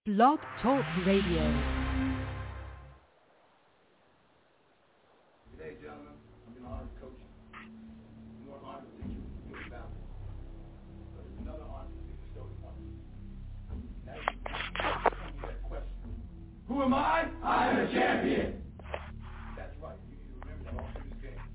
Blog Talk Radio. Good day, gentlemen. I'm going to honor coach you. More honor to teach you good about it. But there's another honor to be bestowed upon you. Now you can that question. Who am I? I am a champion. That's right. You need to remember that all through this game.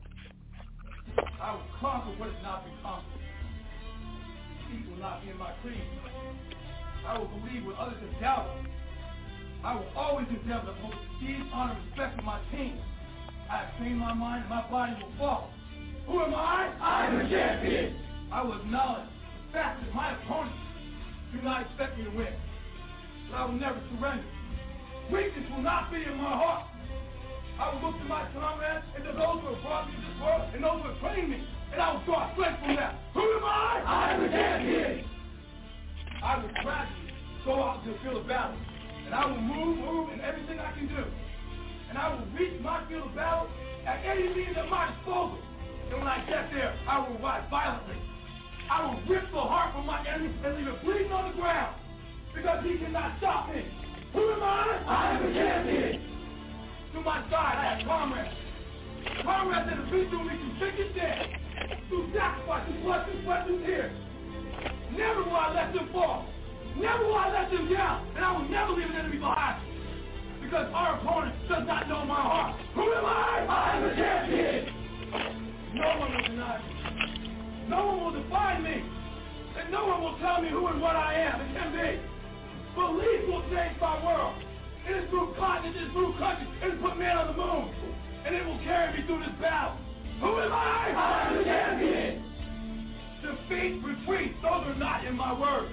I will conquer what has not been conquered. Defeat will not be in my creed. I will believe what others have doubted. I will always endeavor to hold prestige, honor, and respect for my team. I have trained my mind and my body will follow. Who am I? I am a champion. I will acknowledge the fact that my opponents do not expect me to win. But I will never surrender. Weakness will not be in my heart. I will look to my comrades and to those who have brought me to this world and those who have trained me, and I will draw strength from them. Who am I? I am a champion. I will gradually go out to the field of battle, and I will move in everything I can do. And I will reach my field of battle at any means at my disposal. And when I get there, I will rise violently. I will rip the heart from my enemy and leave it bleeding on the ground, because he cannot stop me. Who am I? I am a champion. To my side, I have comrades. Comrades that have been through me through thick and thin, through sacrifice, through blood, through sweat, through tears. Never will I let them fall. Never will I let them down. And I will never leave an enemy behind. Because our opponent does not know my heart. Who am I? I am a champion. No one will deny me. No one will define me. And no one will tell me who and what I am and can be. Belief will change my world. It is through continents, it is through countries, it has put man on the moon. And it will carry me through this battle. Who am I? I am a champion. Defeat, retreat, those are not in my words.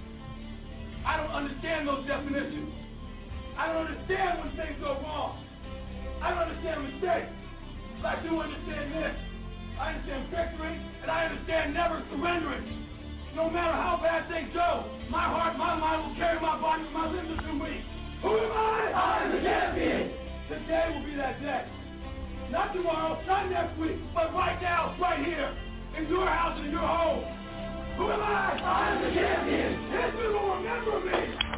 I don't understand those definitions. I don't understand when things go wrong. I don't understand mistakes. But I do understand this. I understand victory, and I understand never surrendering. No matter how bad things go, my heart, my mind will carry my body when my limbs are too weak. Who am I? I am the champion. Today will be that day. Not tomorrow, not next week, but right now, right here. In your house and in your home. Who am I? I am the champion. History will remember me.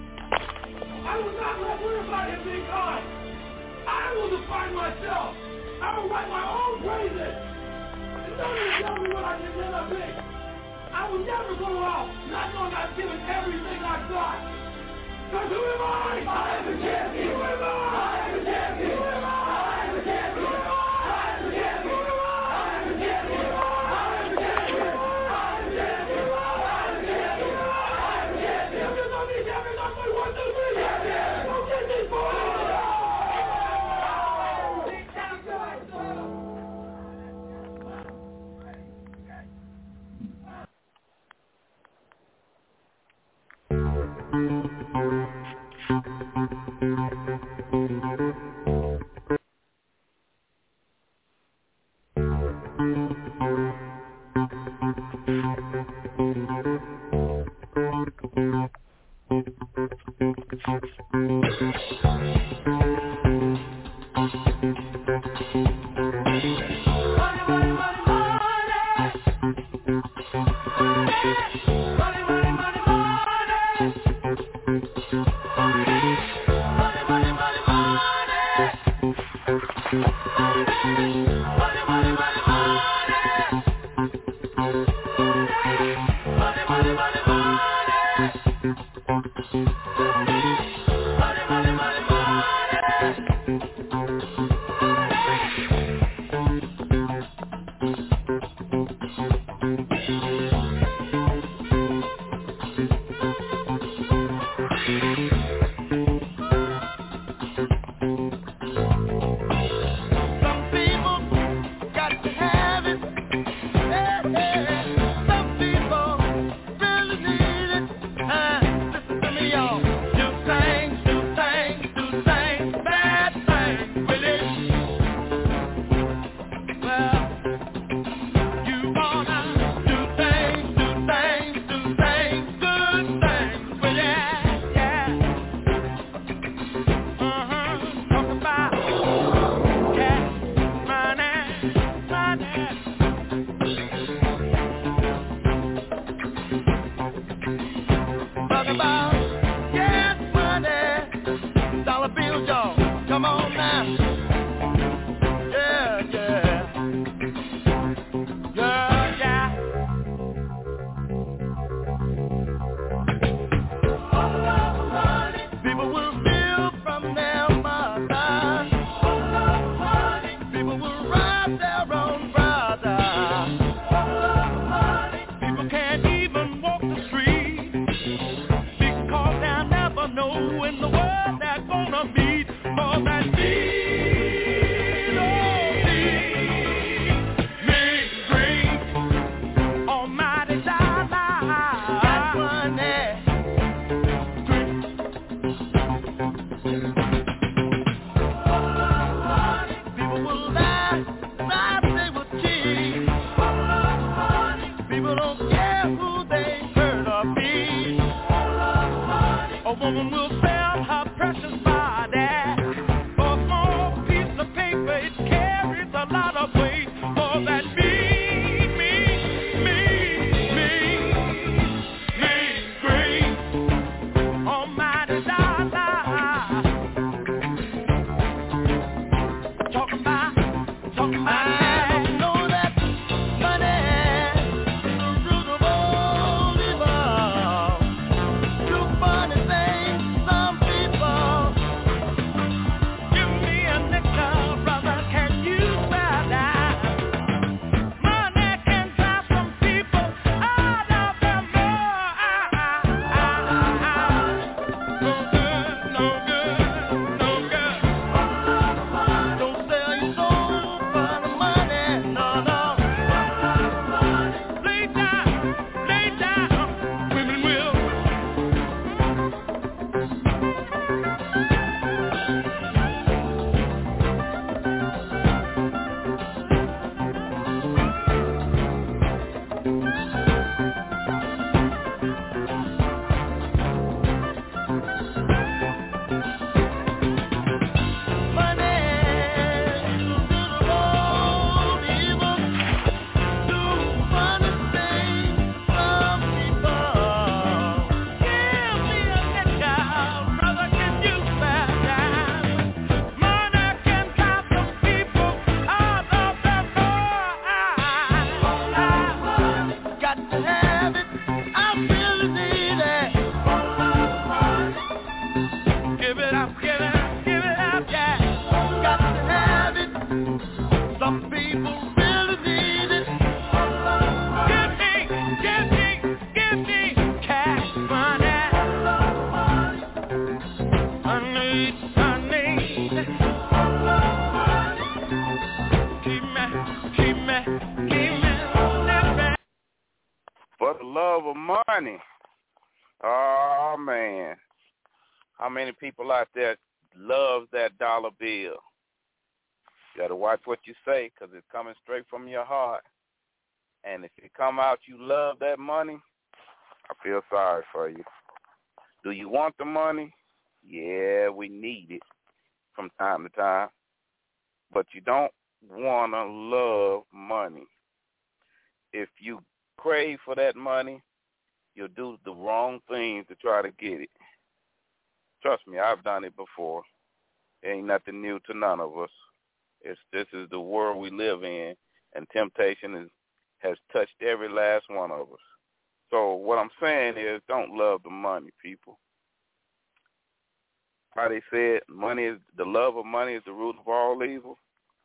I will not let everybody have been kind. I will define myself. I will write my own praises. And don't even tell me what I can never be. I will never go out not knowing I've given everything I've got. Because who am I? I am the champion. Who am I? I am the champion. Who am I? I am the champion. Who am I? I am the champion. Who am I? I am the champion. Come on now. Yeah, yeah. Yeah, yeah. People will steal from their mothers. People will rob their own brothers. People can't even walk the street because they'll never know in the world they're gonna meet. For that need, oh need, makes great almighty dollar. That money. People will lie they will cheat. People don't care who they hurt or beat. A woman will sell her precious body for a small piece of paper. It carries a lot of weight. For that me, great almighty dollar. Talking about I know that money is the root of all evil. Do funny things, some people. Give me a nickel, brother, can you spare that? Money can drive some people out of their mind. No good. Don't sell your soul for the money, no. Lay down, women will. Money is the root of all evil. Do funny things, some people. Give me a nickel, brother, can you spare that? Money can drive some people out of their mind. Got to have it, I really need it. Give it up, yeah. Got to have it. Some people really need it. Give me cash money. I need. Keep me living. For the love of money. Oh, man. How many people out there love that dollar bill? You got to watch what you say because it's coming straight from your heart. And if it come out you love that money, I feel sorry for you. Do you want the money? Yeah, we need it from time to time. But you don't want to love money. If you crave for that money, you'll do the wrong things to try to get it. Trust me, I've done it before. Ain't nothing new to none of us. This is the world we live in, and temptation has touched every last one of us. So what I'm saying is, don't love the money, people. How they said, the love of money is the root of all evil.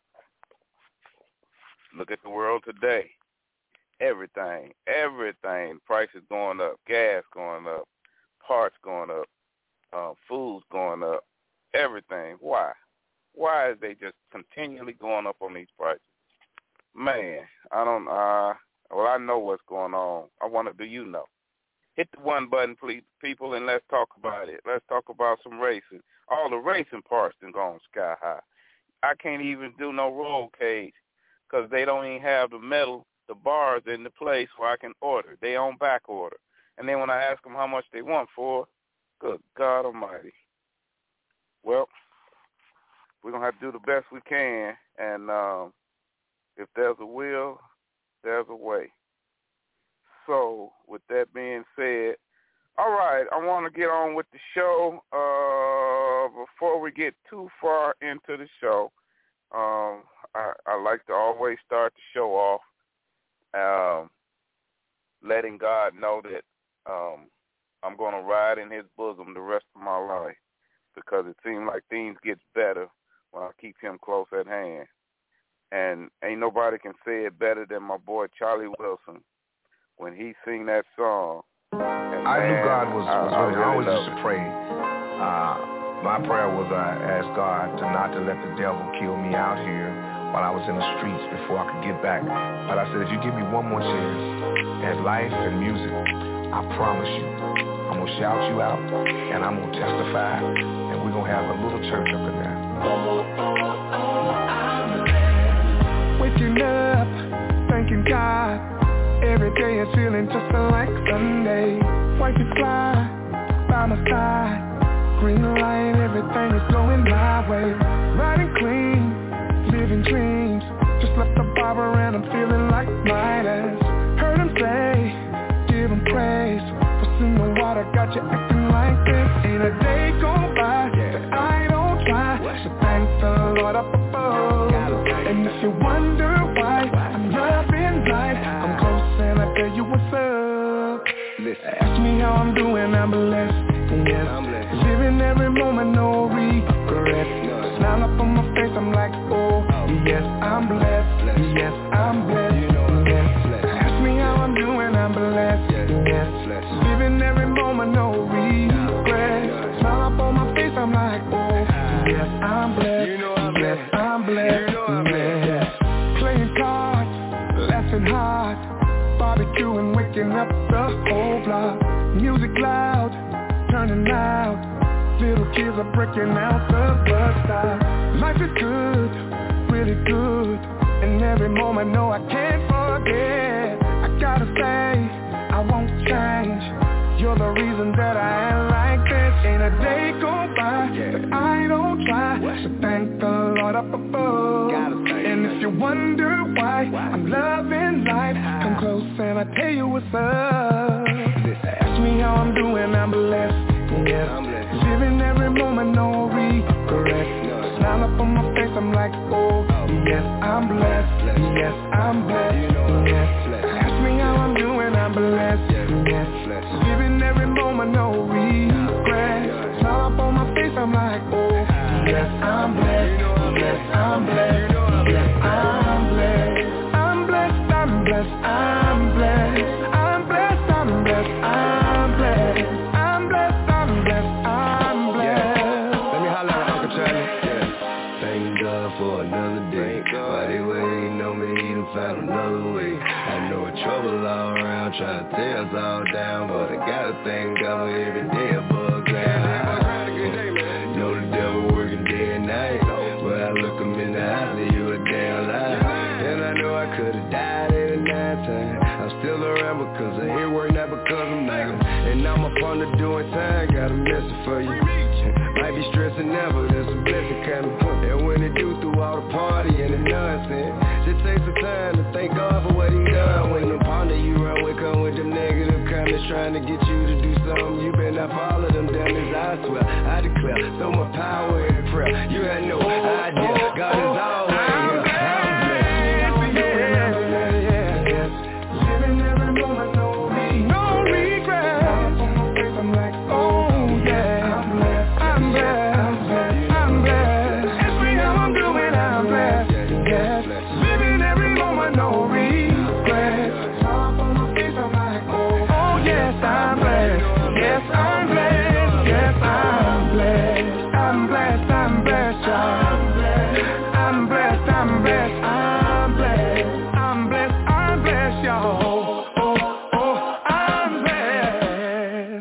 Look at the world today. Everything, prices going up, gas going up, parts going up, food's going up, everything. Why? Why is they just continually going up on these prices? Man, I know what's going on. I wonder, do you know? Hit the one button, please, people, and let's talk about it. Let's talk about some racing. All the racing parts done gone sky high. I can't even do no roll cage because they don't even have the metal, the bars in the place where I can order. They on back order. And then when I ask them how much they want for, good God Almighty. Well, we're going to have to do the best we can, and if there's a will, there's a way. So, with that being said, all right, I want to get on with the show. Before we we get too far into the show, I like to always start the show off letting God know that I'm going to ride in his bosom the rest of my life, because it seems like things get better when I keep him close at hand. And ain't nobody can say it better than my boy Charlie Wilson when he sing that song. And I knew God was with me. I always used to pray. My prayer was I asked God not to let the devil kill me out here while I was in the streets before I could get back. But I said, if you give me one more chance at life and music, I promise you, I'm going to shout you out, and I'm going to testify, and we're going to have a little church up in there. Waking up, thanking God. Every day is feeling just like Sunday. Wife is fly, by my side. Green light, everything is going my way. Riding clean, living dreams. Just left the barber and I'm feeling like Midas. Heard him say, give him praise. What's in the water got you acting like this? Ain't a day go by that I don't try. So thank the Lord up above. And if you wonder why I'm loving life, I'm close and I tell you what's up. Ask me how I'm doing, I'm blessed. Yes, I'm blessed. Living every moment, no regret. Smile up on my face, I'm like, oh, yes, I'm blessed. Yes, I'm blessed. Yes. Ask me how I'm doing, I'm blessed. Yes, living every moment, no regret. Smile up on my face, I'm like, oh, yes, I'm blessed. Yes, I'm blessed. Yes. Playing cards, laughing hard, barbecuing, waking up the whole block. Music loud, turning out. Little kids are breaking out the bus stop. Life is good, really good. And every moment, no, I can't forget. I gotta say, I won't change. You're the reason that I am like this. Ain't a day go by that I don't try. So thank the Lord up above. And if you wonder why I'm loving life, come close and I tell you what's up. Ask me how I'm doing, I'm blessed. Yes, living every moment, no regret. Smile up on my face, I'm like, oh, yes, I'm blessed. Yes, I'm blessed. Yes, ask me how I'm doing, I'm blessed. Yes, living every moment, no regret. Smile up on my face, I'm like, oh, yes, I'm blessed. Yes, I'm blessed. Yes, I'm blessed. I'm blessed, I'm blessed, I'm blessed. I'm blessed, I'm blessed, I'm blessed. I'm blessed, I'm blessed, I'm blessed. Let me holler at Uncle Charlie. Thank God for another day. Why they waiting on me to find another way? I know trouble all around, trying to tear us all down, but I gotta thank God for every day above ground. Know the devil working day and night, but I look him in the eye, say you a damn lie. And I know I could've died at a night time. I'm still around because of his work, not because of mine. And I'm up on the doing time, got a message for you. Might be stressing now, but there's some blessing coming. And when it do through all the party and the nonsense, just take some time to thank God for what he done. When the partner you run with come with them negative comments trying to get you to do something, you better not follow them dummies, I swear. I declare, so much power in prayer. You had no idea, God is always here. Living every moment, no regret. I'm like, oh yeah, I'm blessed. I'm blessed. I'm blessed. Ask me how I'm doing, I'm blessed. Yes, living every moment, no regret. Top on my face, I'm like, oh yes, I'm blessed. Yes, I'm blessed. Yes, I'm blessed. I'm blessed. I'm blessed. I'm blessed. I'm blessed. I'm blessed. I'm blessed. I'm blessed, y'all. Oh, I'm blessed.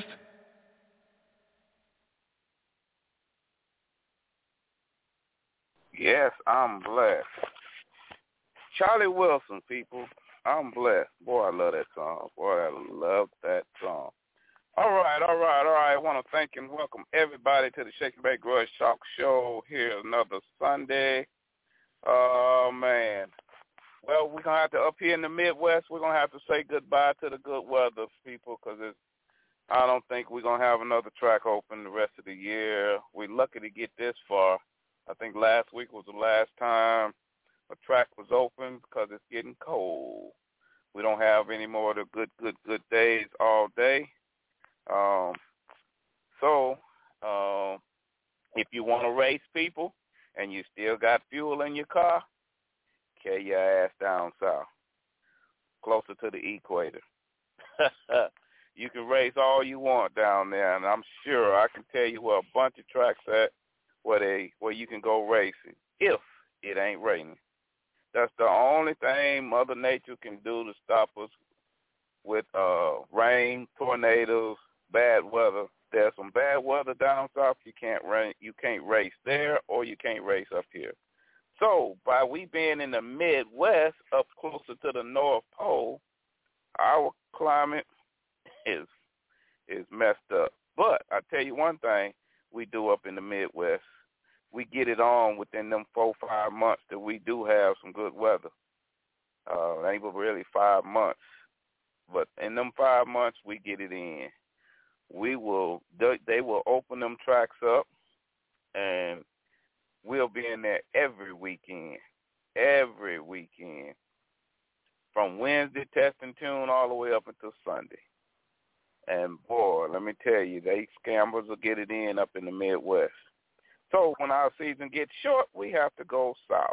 Yes, I'm blessed. Charlie Wilson, people. I'm blessed. Boy, I love that song. Boy, I love that song. All right. I want to thank and welcome everybody to the Shake and Bake Grudge Talk Show here another Sunday. Oh, man. Well, we're going to have to, up here in the Midwest, we're going to have to say goodbye to the good weather, people, because I don't think we're going to have another track open the rest of the year. We're lucky to get this far. I think last week was the last time a track was open because it's getting cold. We don't have any more of the good days all day. So if you want to race people and you still got fuel in your car, carry your ass down south, closer to the equator. You can race all you want down there, and I'm sure I can tell you where a bunch of tracks at where you can go racing if it ain't raining. That's the only thing Mother Nature can do to stop us with rain, tornadoes, bad weather. There's some bad weather down south. You can't race there, or you can't race up here. So by we being in the Midwest, up closer to the North Pole, our climate is messed up. But I tell you one thing we do up in the Midwest. We get it on within them 4-5 months that we do have some good weather. Ain't but really 5 months. But in them 5 months, we get it in. They will open them tracks up, and we'll be in there every weekend, from Wednesday test and tune all the way up until Sunday. And, boy, let me tell you, they scammers will get it in up in the Midwest. So when our season gets short, we have to go south.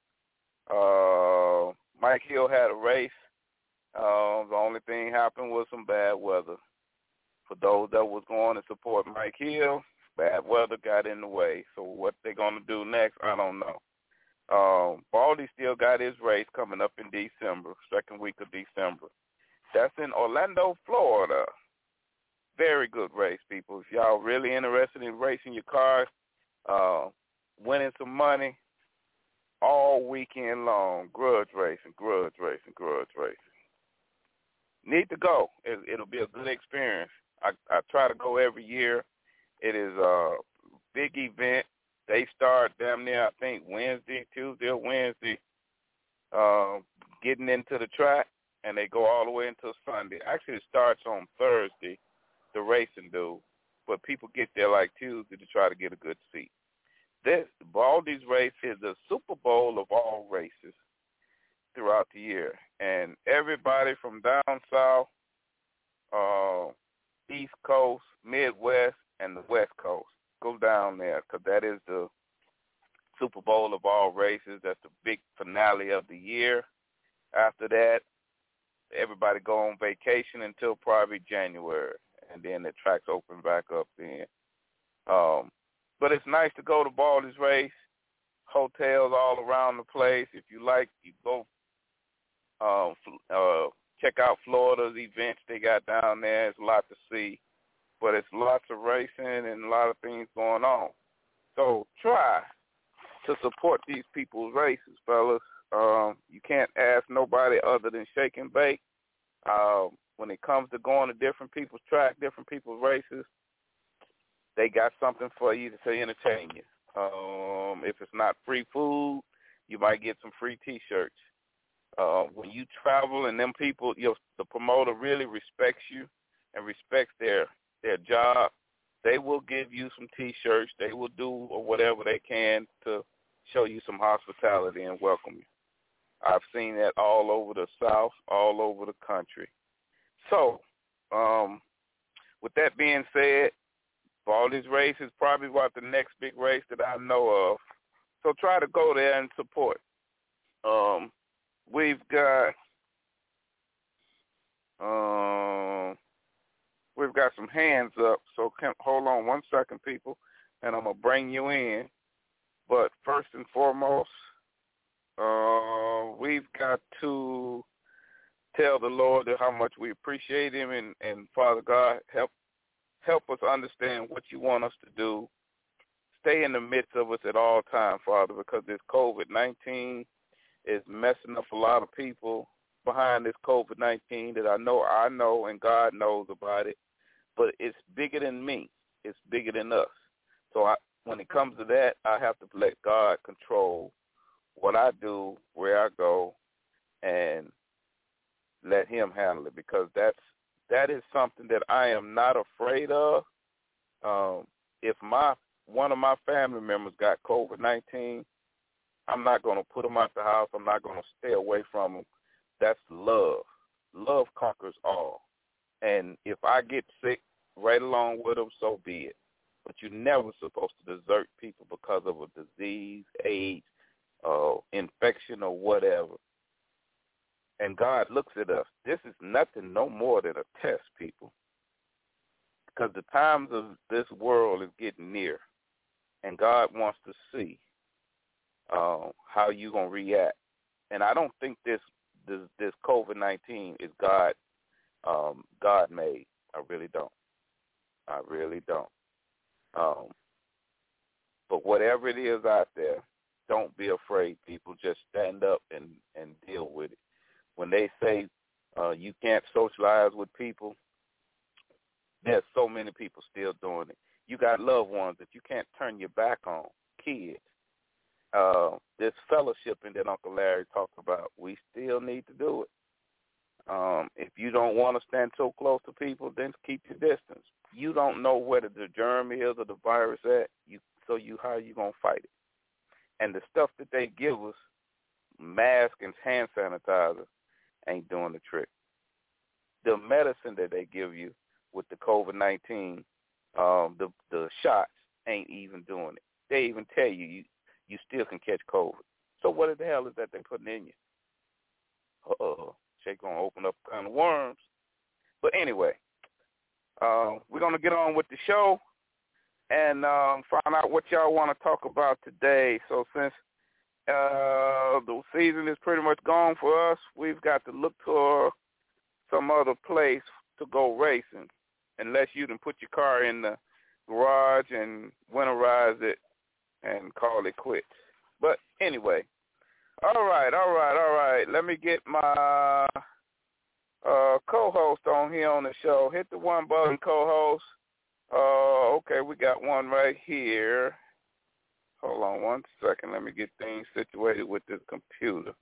Mike Hill had a race. The only thing happened was some bad weather. For those that was going to support Mike Hill, bad weather got in the way. So what they're going to do next, I don't know. Baldy still got his race coming up in December, second week of December. That's in Orlando, Florida. Very good race, people. If y'all really interested in racing your cars, winning some money all weekend long, grudge racing. Need to go. It'll be a good experience. I try to go every year. It is a big event. They start damn near, I think, Tuesday or Wednesday, getting into the track, and they go all the way until Sunday. Actually, it starts on Thursday, the racing do, but people get there like Tuesday to try to get a good seat. This Baldy's race is the Super Bowl of all races throughout the year, and everybody from down south, East Coast, Midwest, and the West Coast go down there because that is the Super Bowl of all races. That's the big finale of the year. After that, everybody go on vacation until probably January, and then the tracks open back up then. But it's nice to go to Baldy's race. Hotels all around the place. If you like, you go check out Florida's events they got down there. It's a lot to see, but it's lots of racing and a lot of things going on. So try to support these people's races, fellas. You can't ask nobody other than Shake and Bake. When it comes to going to different people's track, different people's races, they got something for you to entertain you. If it's not free food, you might get some free T-shirts. When you travel and them people, the promoter really respects you and respects their job, they will give you some T-shirts. They will do whatever they can to show you some hospitality and welcome you. I've seen that all over the South, all over the country. So, with that being said, Baldy's race is probably about the next big race that I know of. So try to go there and support. We've got some hands up, so hold on 1 second, people, and I'm going to bring you in. But first and foremost, we've got to tell the Lord how much we appreciate him, and Father God, help us understand what you want us to do. Stay in the midst of us at all times, Father, because this COVID-19 is messing up a lot of people behind this COVID-19 that I know, and God knows about it. But it's bigger than me. It's bigger than us. So when it comes to that, I have to let God control what I do, where I go, and let him handle it, because that is something that I am not afraid of. If my one of my family members got COVID-19, I'm not going to put them out the house. I'm not going to stay away from them. That's love. Love conquers all. And if I get sick right along with them, so be it. But you're never supposed to desert people because of a disease, AIDS, infection, or whatever. And God looks at us. This is nothing no more than a test, people. Because the times of this world is getting near. And God wants to see how you're going to react. And I don't think this COVID-19 is God made. I really don't. But whatever it is out there, don't be afraid, people. Just stand up and deal with it. When they say you can't socialize with people, there's so many people still doing it. You got loved ones that you can't turn your back on, kids. This fellowshipping that Uncle Larry talked about, we still need to do it. If you don't want to stand so close to people, then keep your distance. You don't know whether the germ is or the virus at, how are you going to fight it? And the stuff that they give us, masks and hand sanitizer, ain't doing the trick. The medicine that they give you with the COVID-19, the shots ain't even doing it. They even tell you still can catch COVID. So what the hell is that they're putting in you? They're going to open up a can of worms. But anyway, we're going to get on with the show and find out what y'all want to talk about today. So since the season is pretty much gone for us, we've got to look to some other place to go racing, unless you can put your car in the garage and winterize it and call it quits. But anyway, all right. Let me get my co-host on here on the show. Hit the one button, co-host. Okay, we got one right here. Hold on one second. Let me get things situated with this computer.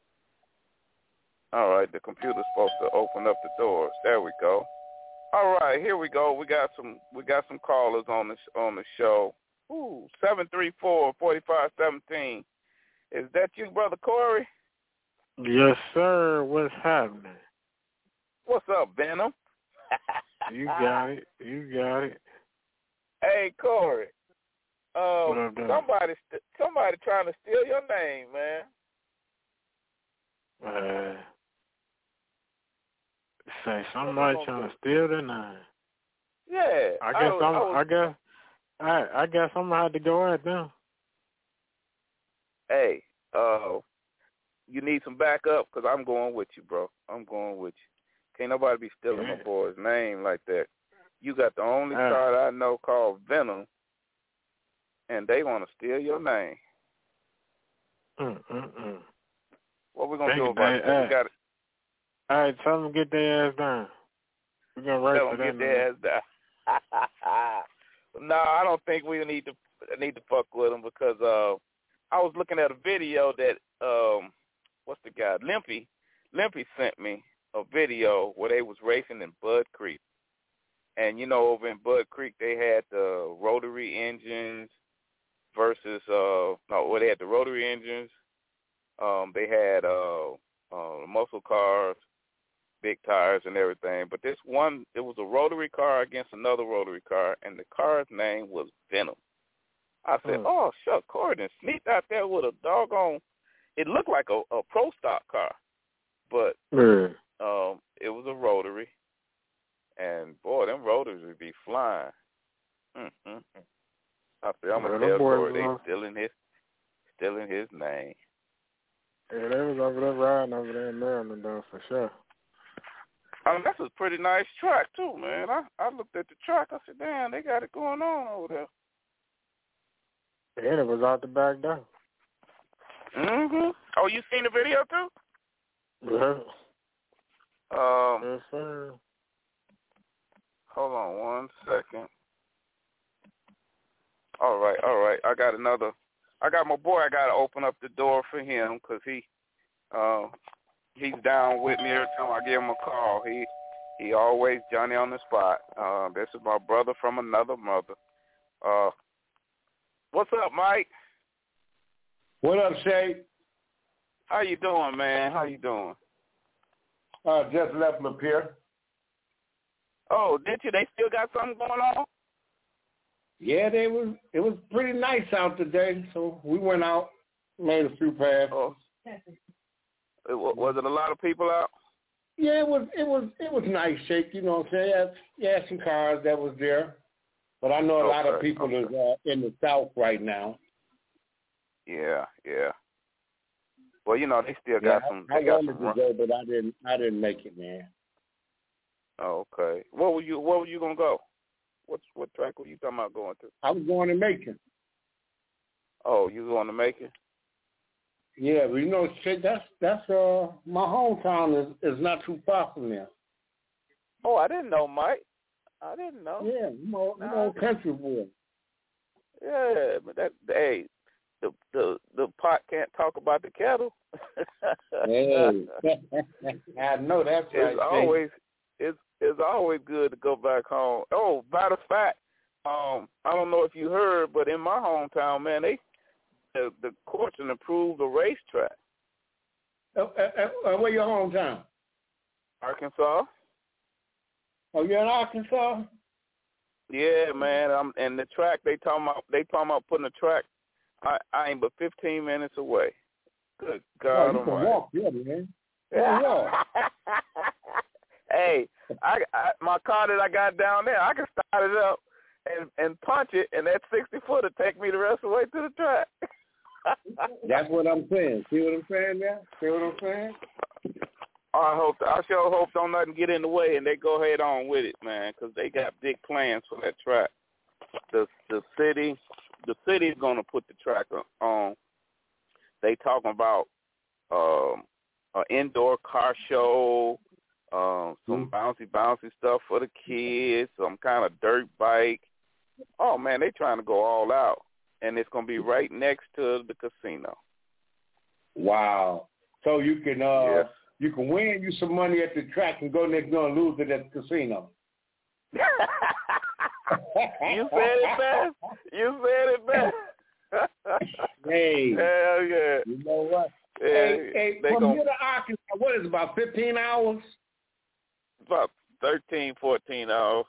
All right, the computer's supposed to open up the doors. There we go. All right, here we go. We got some callers on the show. Ooh, 734-4517. Is that you, Brother Corey? Yes, sir. What's happening? What's up, Venom? You got it. Hey, Corey. Somebody trying to steal your name, man. Say somebody trying to steal the name. Yeah. I guess I'm gonna have to go at them. Hey, you need some backup because I'm going with you, bro. I'm going with you. Can't nobody be stealing my boy's name like that. You got the only card I know called Venom, and they want to steal your name. What we gonna do about it? We got it. All right, tell them to get their ass down. We're gonna race for that. Get their ass down. No, I don't think we need to fuck with them because I was looking at a video that what's the guy? Limpy sent me a video where they was racing in Bud Creek. And over in Bud Creek they had the rotary engines versus they had the rotary engines. They had muscle cars, big tires and everything. But this one, it was a rotary car against another rotary car, and the car's name was Venom. I said, oh, shucks, Corey done sneaked out there with a doggone, it looked like a pro stock car, but it was a rotary. And, boy, them rotaries would be flying. I said, I'm going to tell Corey they stealing his name. Yeah, they was over there riding over there in Maryland, though, for sure. That's a pretty nice track, too, man. I looked at the track. I said, damn, they got it going on over there. And it was out the back door. Oh, you seen the video, too? Yeah. Yes, sir. Hold on one second. All right. I got my boy. I got to open up the door for him because he's down with me every time I give him a call. He always Johnny on the spot. This is my brother from another mother. What's up, Mike? What up, Shay? How you doing, man? How you doing? Just left Lapeer. Oh, did you? They still got something going on? Yeah, it was pretty nice out today, so we went out, made a few passes. Oh. Was it a lot of people out? Yeah, it was nice, Shake. You know what I'm saying? Yeah, some cars that was there, but I know a lot of people is in the South right now. Yeah. Well, you know, they still got some. I wanted to go, but I didn't make it, man. Oh, okay. What were you gonna go? What track were you talking about going to? I was going to Macon. Oh, you going to Macon? Yeah, but you know, shit, that's my hometown is not too far from there. Oh, I didn't know, Mike. I didn't know. Yeah, I'm old country boy. Yeah, but the pot can't talk about the kettle. Hey, I know that's right. It's always good to go back home. Oh, matter of fact, I don't know if you heard, but in my hometown, man, the courts approved the racetrack. Where your hometown? Arkansas. Oh, you're in Arkansas? Yeah, man. And the track they talking about putting a track. I ain't but 15 minutes away. Good God Almighty. You can walk there, man. Yeah. Hey, I my car that I got down there, I can start it up and punch it, and that 60-footer take me the rest of the way to the track. That's what I'm saying. See what I'm saying now? See what I'm saying? I sure hope don't nothing get in the way, and they go head on with it, man, because they got big plans for that track. The city's gonna put the track on. They talking about an indoor car show, some bouncy stuff for the kids, some kind of dirt bike. Oh man, they trying to go all out, and it's gonna be right next to the casino. Wow! So you can yes. You can win you some money at the track and go next door and lose it at the casino. You said it best. Hey. Hell yeah. You know what? Yeah, hey from here to Arkansas, what is it, about 15 hours? About 13, 14 hours.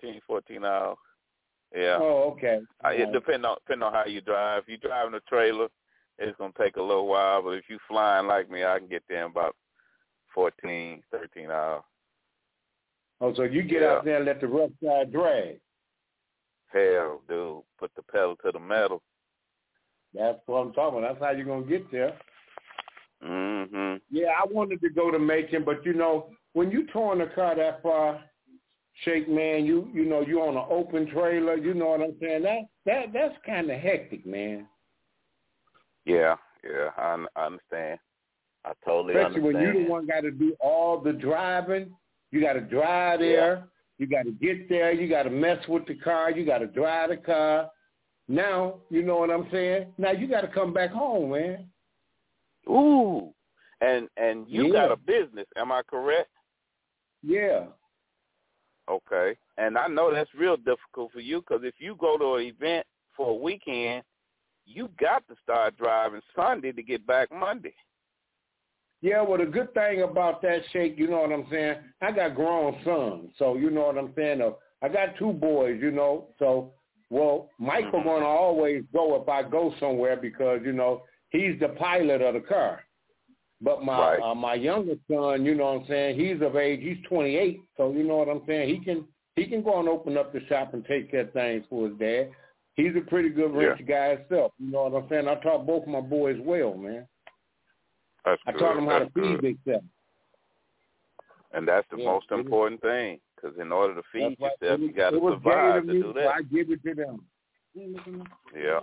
Yeah. Oh, okay. It depends on how you drive. If you're driving a trailer, it's going to take a little while. But if you're flying like me, I can get there in about 14, 13 hours. Oh, so you get out there and let the rough side drag. Hell, dude, put the pedal to the metal. That's what I'm talking about. That's how you're going to get there. Mm-hmm. Yeah, I wanted to go to Macon, but, you know, when you towing the car that far, Shake, man, you know, you're on an open trailer, you know what I'm saying? That's kind of hectic, man. Yeah, I understand. I totally Especially understand. when you the one got to do all the driving. You got to drive there. Yeah. You got to get there. You got to mess with the car. You got to drive the car. Now, you know what I'm saying? Now you got to come back home, man. Ooh, and you got a business, am I correct? Yeah. Okay, and I know that's real difficult for you because if you go to an event for a weekend, you got to start driving Sunday to get back Monday. Yeah, well, the good thing about that, Shake, you know what I'm saying? I got grown sons, so you know what I'm saying? I got two boys, you know, so, well, Michael going to always go if I go somewhere because, you know, he's the pilot of the car. But my youngest son, you know what I'm saying, he's of age, he's 28, so you know what I'm saying, he can go and open up the shop and take care of things for his dad. He's a pretty good rich guy himself, you know what I'm saying? I taught both my boys well, man. That's I taught them how to feed themselves. And that's the most important thing, because in order to feed yourself, you got to survive to do that. So I give it to them. Yeah.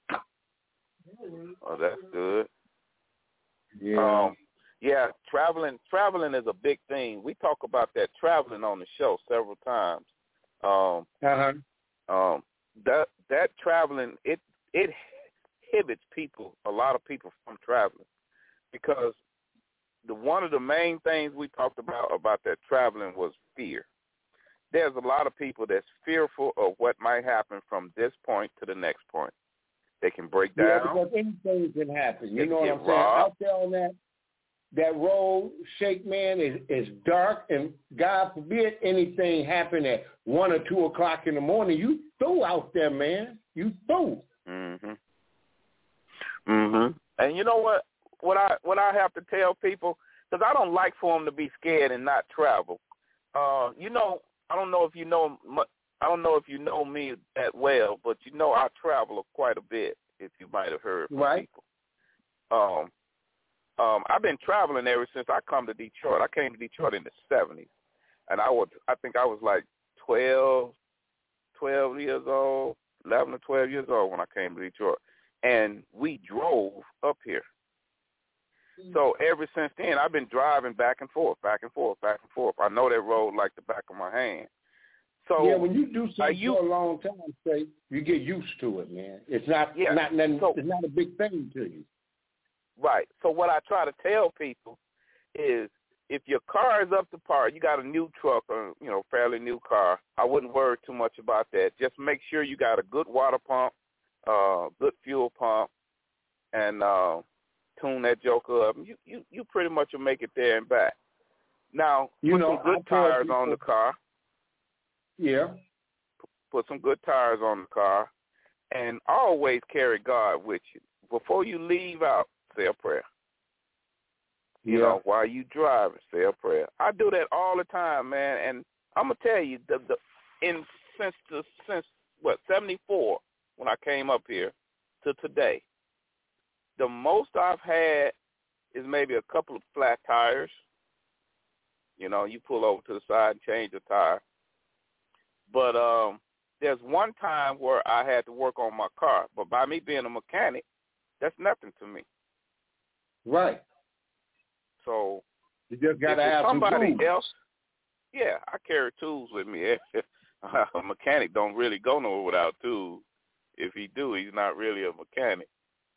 Oh, that's good. Yeah. Traveling is a big thing. We talk about that traveling on the show several times. That traveling, it inhibits a lot of people from traveling, because one of the main things we talked about that traveling was fear. There's a lot of people that's fearful of what might happen from this point to the next point. They can break Yeah, down. because anything can happen. You They know what get I'm saying? robbed. Out there on that road, Shake, man, is dark, and God forbid anything happen at 1 or 2 o'clock in the morning. You through out there, man. You through. Mhm. Mhm. And you know what? What I have to tell people, because I don't like for them to be scared and not travel. You know, I don't know if you know me that well, but you know I travel quite a bit. If you might have heard from Right. people. I've been traveling ever since I come to Detroit. I came to Detroit in the 70s, and I think I was like 12 years old, 11 or 12 years old when I came to Detroit, and we drove up here. So ever since then, I've been driving back and forth, back and forth, back and forth. I know that road like the back of my hand. So yeah, when you do something for a long time, say you get used to it, man. It's not nothing. It's not a big thing to you. Right. So what I try to tell people is, if your car is up to par, you got a new truck or fairly new car, I wouldn't worry too much about that. Just make sure you got a good water pump, good fuel pump, and tune that joker up. You pretty much will make it there and back. Now, put some good tires on the car. Yeah. Put some good tires on the car, and always carry God with you. Before you leave out, say a prayer. You know, while you driving, say a prayer. I do that all the time, man. And I'm gonna tell you, since 74 when I came up here to today, the most I've had is maybe a couple of flat tires. You know, you pull over to the side and change the tire. But there's one time where I had to work on my car, but by me being a mechanic, that's nothing to me. Right. So you just got to have somebody some tools. else. Yeah, I carry tools with me. A mechanic don't really go nowhere without tools. If he do, he's not really a mechanic.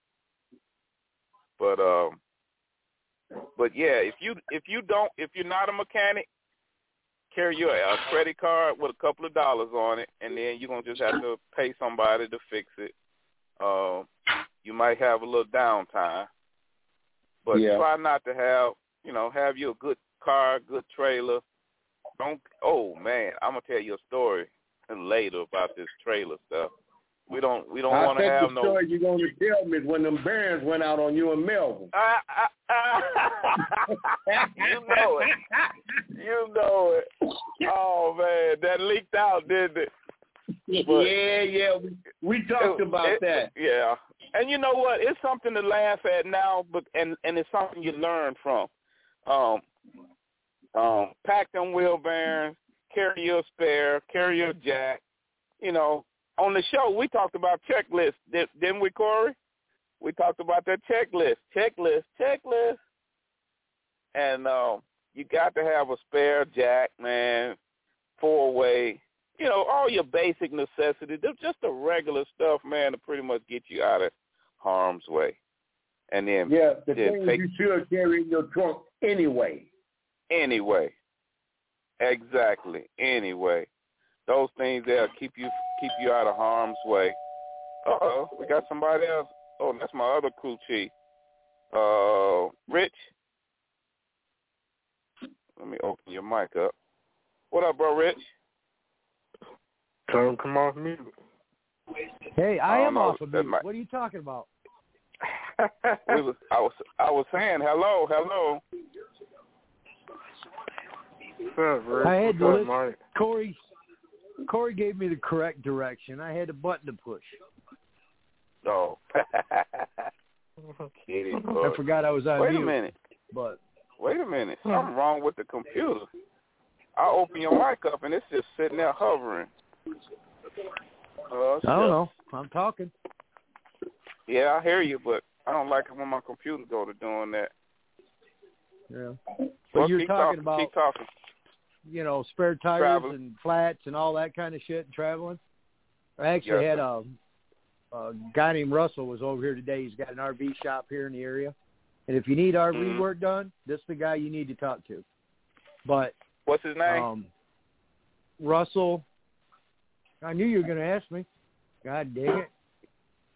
But yeah, if you're not a mechanic, carry your credit card with a couple of dollars on it, and then you're gonna just have to pay somebody to fix it. You might have a little downtime, but try not to have you a good car, good trailer. Oh man, I'm gonna tell you a story later about this trailer stuff. We don't want to have no. The story you're going to tell me is when them Barons went out on you in Melbourne. You know it. You know it. Oh man, that leaked out, didn't it? But yeah. We talked about that. Yeah, and you know what? It's something to laugh at now, but and it's something you learn from. Pack them wheel bearings, carry your spare, carry your jack. You know, on the show we talked about checklists, didn't we, Corey? We talked about that checklist. And you got to have a spare jack, man, 4-way. You know, all your basic necessities. They're just the regular stuff, man, to pretty much get you out of harm's way. And then the things you should carry in your trunk anyway. Anyway. Exactly. Anyway. Those things there keep you out of harm's way. Uh-oh, we got somebody else. Oh, that's my other crew chief. Rich. Let me open your mic up. What up, bro, Rich? Tell him come off mute. Hey, I am off of mute. What are you talking about? I was saying hello. I had to listen. Corey gave me the correct direction. I had a button to push. Oh. I forgot I was on mute. Wait a minute. Something wrong with the computer. I open your mic up and it's just sitting there hovering. I don't know. I'm talking. Yeah, I hear you, but I don't like it when my computer go to doing that. Yeah. But you're talking about, keep talking. You know, spare tires and flats and all that kind of shit and traveling. I actually had a guy named Russell was over here today. He's got an RV shop here in the area. And if you need RV work done, this is the guy you need to talk to. But what's his name? Russell. I knew you were going to ask me. God dang it.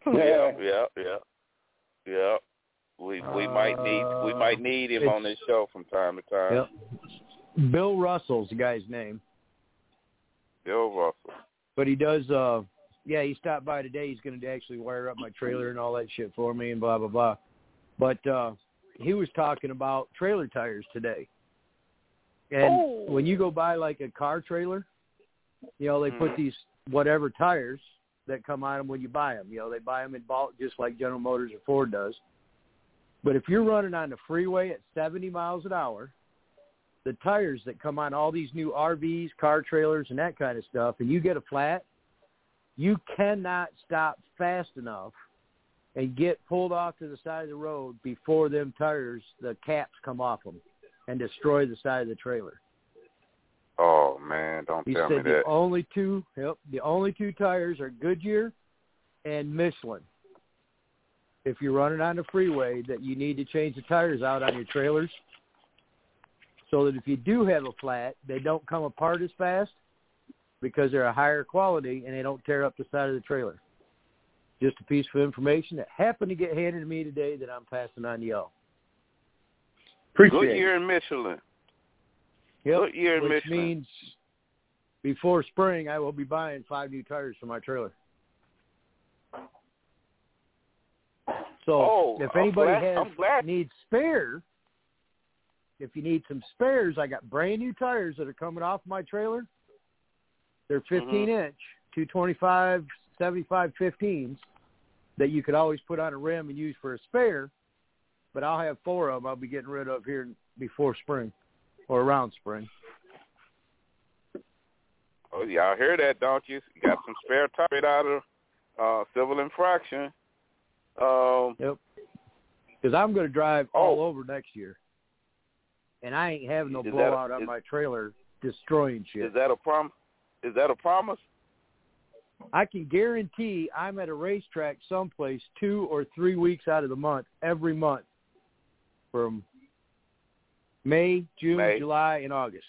Yeah. We might need him on this show from time to time. Yep. Bill Russell's the guy's name. Bill Russell. But he does. He stopped by today. He's going to actually wire up my trailer and all that shit for me and blah blah blah. But he was talking about trailer tires today. And when you go buy like a car trailer, they put these whatever tires that come on them when you buy them. They buy them in bulk just like General Motors or Ford does. But if you're running on the freeway at 70 miles an hour, the tires that come on all these new RVs, car trailers, and that kind of stuff, and you get a flat, you cannot stop fast enough and get pulled off to the side of the road before them tires, the caps come off them and destroy the side of the trailer. Oh, man, don't tell me that. He said the only two tires are Goodyear and Michelin. If you're running on the freeway, that you need to change the tires out on your trailers so that if you do have a flat, they don't come apart as fast because they're a higher quality and they don't tear up the side of the trailer. Just a piece of information that happened to get handed to me today that I'm passing on to y'all. Goodyear and Michelin. Yep, Goodyear and which Michelin. means before spring I will be buying 5 new tires for my trailer. So if anybody needs spare, if you need some spares, I got brand new tires that are coming off my trailer. They're 15-inch, 225, 75 15s that you could always put on a rim and use for a spare. But I'll have 4 of them I'll be getting rid of here before spring or around spring. Oh, y'all hear that, don't you? You got some spare tires out of civil infraction. Yep. Because I'm going to drive all over next year. And I ain't having no blowout on my trailer destroying shit. Is that a promise? I can guarantee I'm at a racetrack someplace 2 or 3 weeks out of the month, every month, from May, June, July, and August.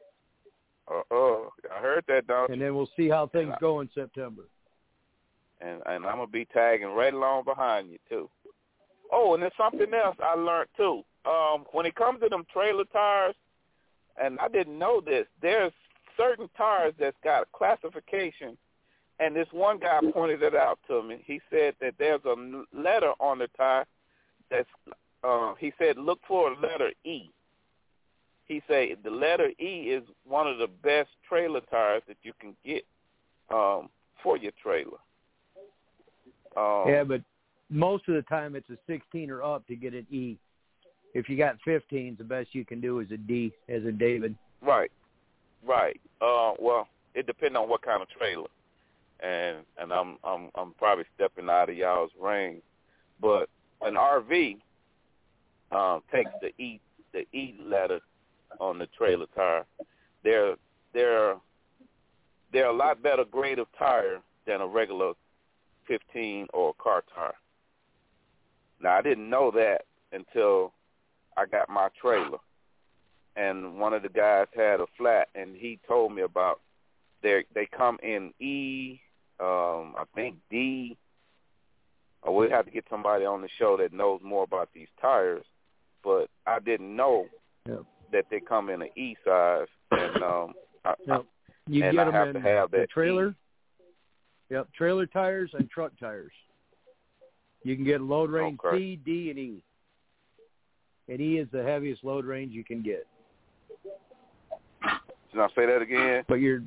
I heard that, don't you? And then we'll see how things go in September. And I'm going to be tagging right along behind you, too. Oh, and there's something else I learned, too. When it comes to them trailer tires, and I didn't know this, there's certain tires that's got a classification, and this one guy pointed it out to me. He said that there's a letter on the tire that's, he said, look for a letter E. He said the letter E is one of the best trailer tires that you can get for your trailer. Yeah, but most of the time it's a 16 or up to get an E. If you got 15s, the best you can do is a D, as in David. Right. Well, it depends on what kind of trailer, and I'm probably stepping out of y'all's range, but an RV takes the E letter on the trailer tire. They're a lot better grade of tire than a regular 15 or a car tire. Now, I didn't know that until I got my trailer. And one of the guys had a flat, and he told me about they come in E, I think D. We'll have to get somebody on the show that knows more about these tires. But I didn't know that they come in an E size. And you and get I them have in to have that the trailer. E. Yep, trailer tires and truck tires. You can get load range C, D, and E. And E is the heaviest load range you can get. Can I say that again? But your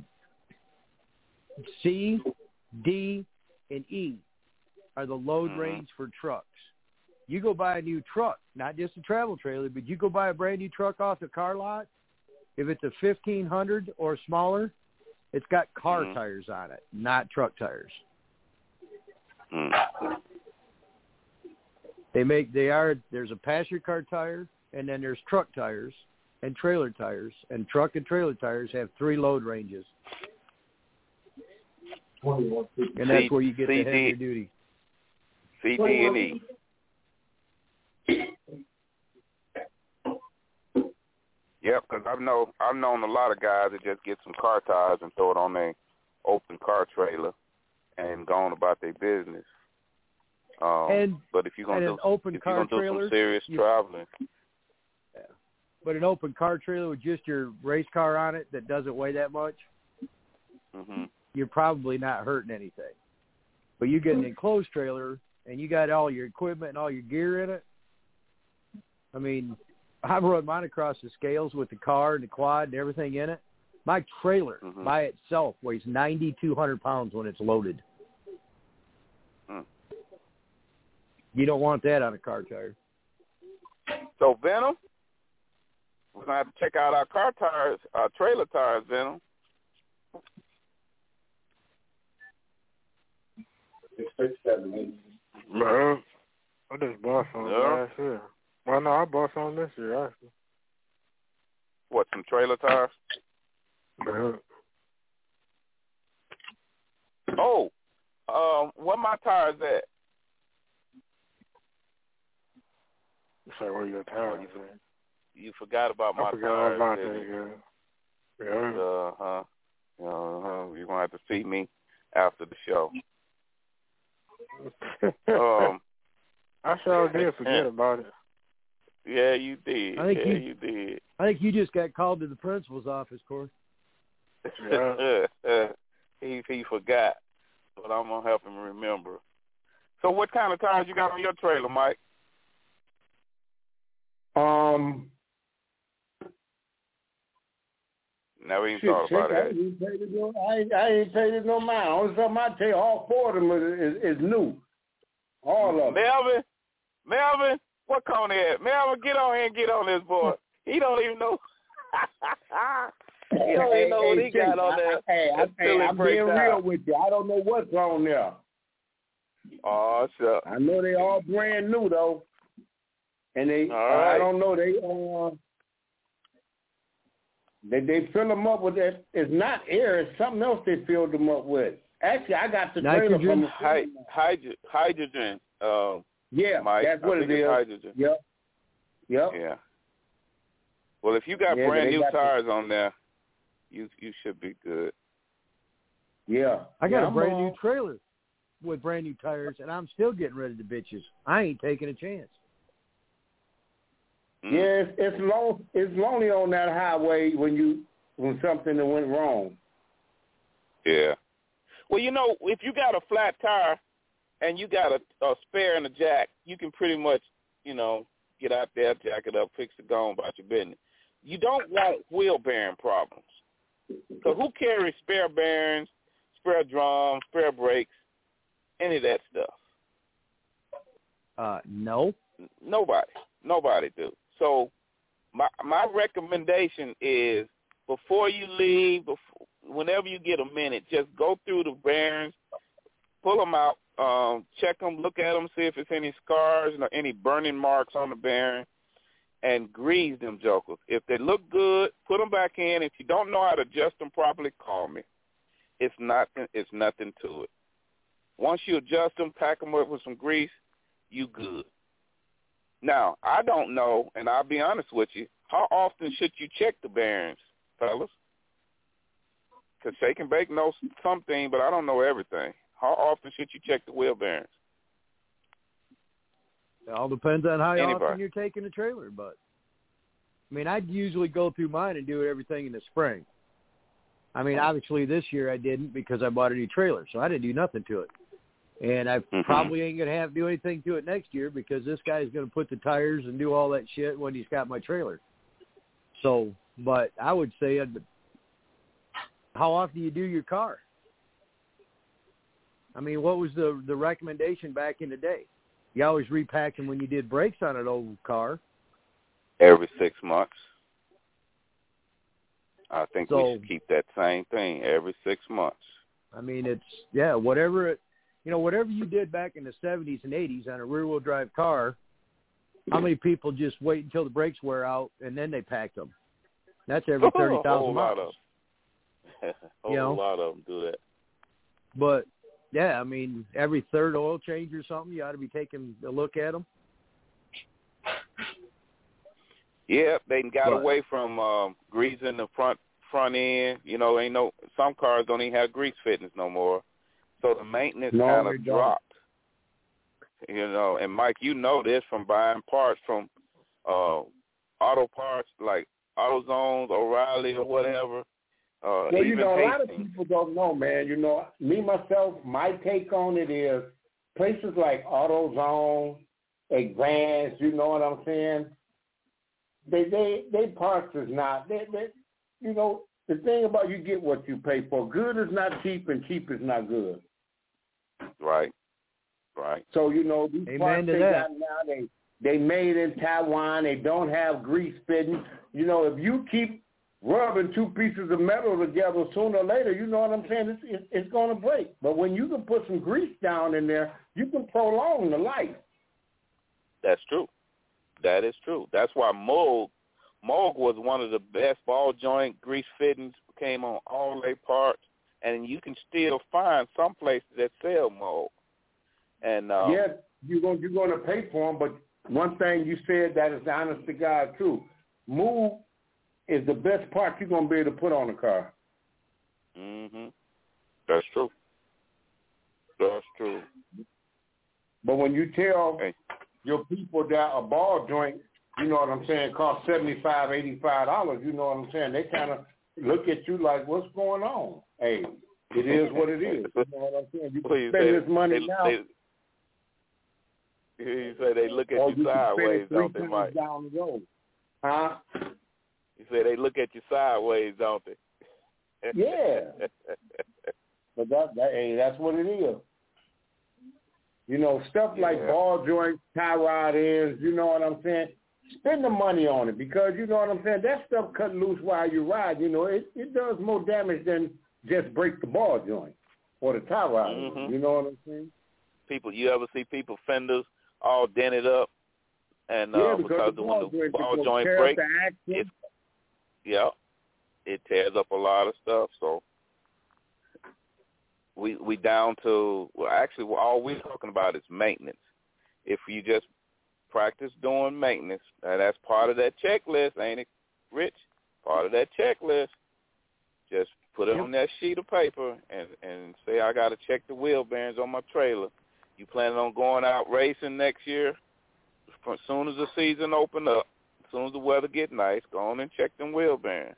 C, D, and E are the load range for trucks. You go buy a new truck, not just a travel trailer, but you go buy a brand new truck off the car lot. If it's a 1500 or smaller, it's got car tires on it, not truck tires. There's a passenger car tire, and then there's truck tires and trailer tires, and truck and trailer tires have 3 load ranges. And that's where you get the heavier duty. C, D, and E. Yep, because I've known a lot of guys that just get some car tires and throw it on their open car trailer and go on about their business. But if you're gonna do some serious traveling. But an open car trailer with just your race car on it that doesn't weigh that much, you're probably not hurting anything. But you get an enclosed trailer and you got all your equipment and all your gear in it. I mean, I've run mine across the scales with the car and the quad and everything in it. My trailer by itself weighs 9,200 pounds when it's loaded. You don't want that on a car tire. So, Venom, we're going to have to check out our car tires, our trailer tires, Venom. Man, I just bought some last year. Well, no, I bought some this year, actually. What, some trailer tires? Oh, where my tires at? You say where your tires at? You forgot about my tires. I forgot about that, yeah. You're going to have to see me after the show. I sure did forget about it. Yeah, you did. You did. I think you just got called to the principal's office, Corey. Yeah. He forgot, but I'm going to help him remember. So what kind of tires you got on your trailer, Mike? Never even thought about that. I ain't paid it no mind. Only something I tell you, all four of them is new. All of them. Melvin, what Coney at? Melvin, get on here and get on this boy. He don't even know. He don't even know what he got on there. I'm being real with you. I don't know what's on there. Oh, sure. I know they all brand new though, and they. Right. I don't know they fill them up with that. It's not air. It's something else they filled them up with. Actually, I got the trailer from hydrogen. Yeah, Mike, that's what it is. Hydrogen. Yep. Yeah. Well, if you got brand new tires on there, you should be good. Yeah. I got a brand new trailer with brand new tires, and I'm still getting rid of the bitches. I ain't taking a chance. Yeah, it's lonely on that highway when something that went wrong. Yeah. Well, if you got a flat tire and you got a spare and a jack, you can pretty much, get out there, jack it up, fix it, go on about your business. You don't want wheel bearing problems. So who carries spare bearings, spare drums, spare brakes, any of that stuff? No. Nobody do. So my recommendation is before you leave, whenever you get a minute, just go through the bearings, pull them out, check them, look at them, see if it's any scars, any burning marks on the bearing, and grease them jokers. If they look good, put them back in. If you don't know how to adjust them properly, call me. It's nothing to it. Once you adjust them, pack them up with some grease, you good. Now, I don't know, and I'll be honest with you, how often should you check the bearings, fellas? Because Shake and Bake knows something, but I don't know everything. How often should you check the wheel bearings? It all depends on how often you're taking the trailer, but I mean, I'd usually go through mine and do everything in the spring. I mean, obviously this year I didn't because I bought a new trailer, so I didn't do nothing to it. And I probably ain't going to have to do anything to it next year because this guy's going to put the tires and do all that shit when he's got my trailer. So, but I would say, how often do you do your car? I mean, what was the recommendation back in the day? You always repacked them when you did brakes on an old car. Every 6 months. I think we should keep that same thing every 6 months. I mean, whatever you did back in the 70s and 80s on a rear-wheel drive car, how many people just wait until the brakes wear out and then they pack them? That's every 30,000 miles. A lot of them do that. But, yeah, I mean, every third oil change or something, you ought to be taking a look at them. Yeah, they got away from greasing the front end. Some cars don't even have grease fittings no more. So the maintenance kind of dropped. You know, and Mike, you know this from buying parts from auto parts like AutoZone, O'Reilly, or whatever. Well, you know, a lot of people don't know, man. You know, me, myself, my take on it is places like AutoZone, Advance, you know what I'm saying? They parts is not, you know, the thing about you get what you pay for. Good is not cheap and cheap is not good. Right. So, you know, these parts they got now, they made in Taiwan. They don't have grease fitting. You know, if you keep rubbing two pieces of metal together, sooner or later, you know what I'm saying, it's going to break. But when you can put some grease down in there, you can prolong the life. That's true. That is true. That's why Moog was one of the best ball joint grease fittings, came on all their parts, and you can still find some places that sell Moog. And yeah, you're going to pay for them, but one thing you said that is the honest to God truth. Moog is the best part you're going to be able to put on a car. Mm-hmm. That's true. That's true. But when you tell your people that a ball joint, you know what I'm saying, costs $75, $85, you know what I'm saying, they kind of look at you like, what's going on? Hey, it is what it is. You know what I'm saying? You can spend this money now. You say they look at you sideways, don't they, Mike? Down the road. Huh? You say they look at you sideways, don't they? Yeah. But that's what it is. You know, stuff like ball joints, tie rod ends, you know what I'm saying? Spend the money on it because, you know what I'm saying, that stuff cut loose while you ride. You know, it does more damage than just break the ball joint or the tie rod. Mm-hmm. You know what I'm saying? You ever see people fenders all dented up? And because when the ball joint breaks, it tears up a lot of stuff. So we down to, actually all we're talking about is maintenance. If you just practice doing maintenance, that's part of that checklist, ain't it, Rich? Part of that checklist. Just put it on that sheet of paper and say, I got to check the wheel bearings on my trailer. You planning on going out racing next year? As soon as the season open up, as soon as the weather get nice, go on and check them wheel bearings.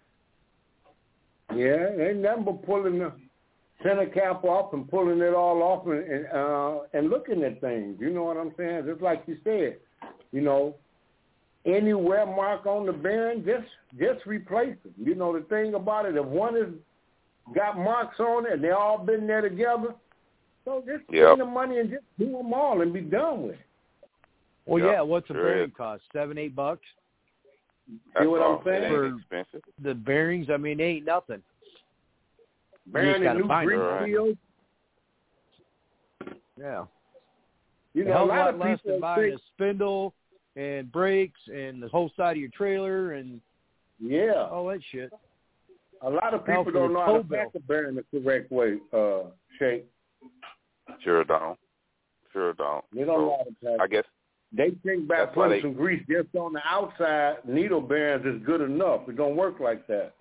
Yeah, ain't nothing but pulling the center cap off and pulling it all off and looking at things. You know what I'm saying? Just like you said, you know, any wear mark on the bearing, just replace it. You know, the thing about it, if one has got marks on it and they all been there together, so just spend the money and just do them all and be done with it. Well, what's a bearing cost? $7-8 bucks? See what I'm saying? For expensive. The bearings, I mean, they ain't nothing. Bearing and new grease seals. Yeah. You know, a lot of less people than buying a spindle and brakes and the whole side of your trailer and all that shit. A lot of people don't know how to pack a bearing the correct way, Shake. Sure don't. They don't know how to pack. I guess they think by putting some grease just on the outside needle bearings is good enough. It don't work like that.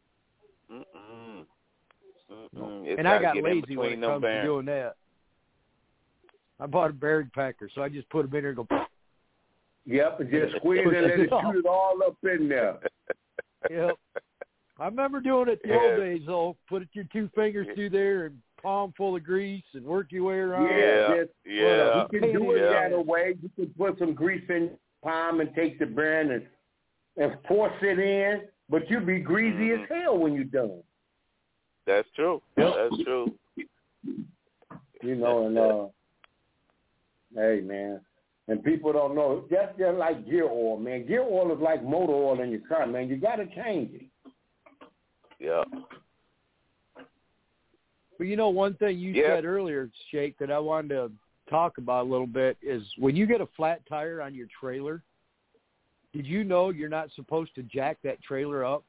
And I got lazy when it comes to doing that. I bought a bearing packer, so I just put them in there and go. Yep, and just squeeze it and let it shoot it all up in there. Yep. I remember doing it the old days, though. Put your two fingers through there and palm full of grease and work your way around. You can do it that way. You can put some grease in your palm and take the bearing and force it in, but you'll be greasy as hell when you're done. That's true. That's true. You know, and hey, man, and people don't know. That's just like gear oil, man. Gear oil is like motor oil in your car, man. You got to change it. Yeah. But you know, one thing you said earlier, Shake, that I wanted to talk about a little bit is when you get a flat tire on your trailer, did you know you're not supposed to jack that trailer up?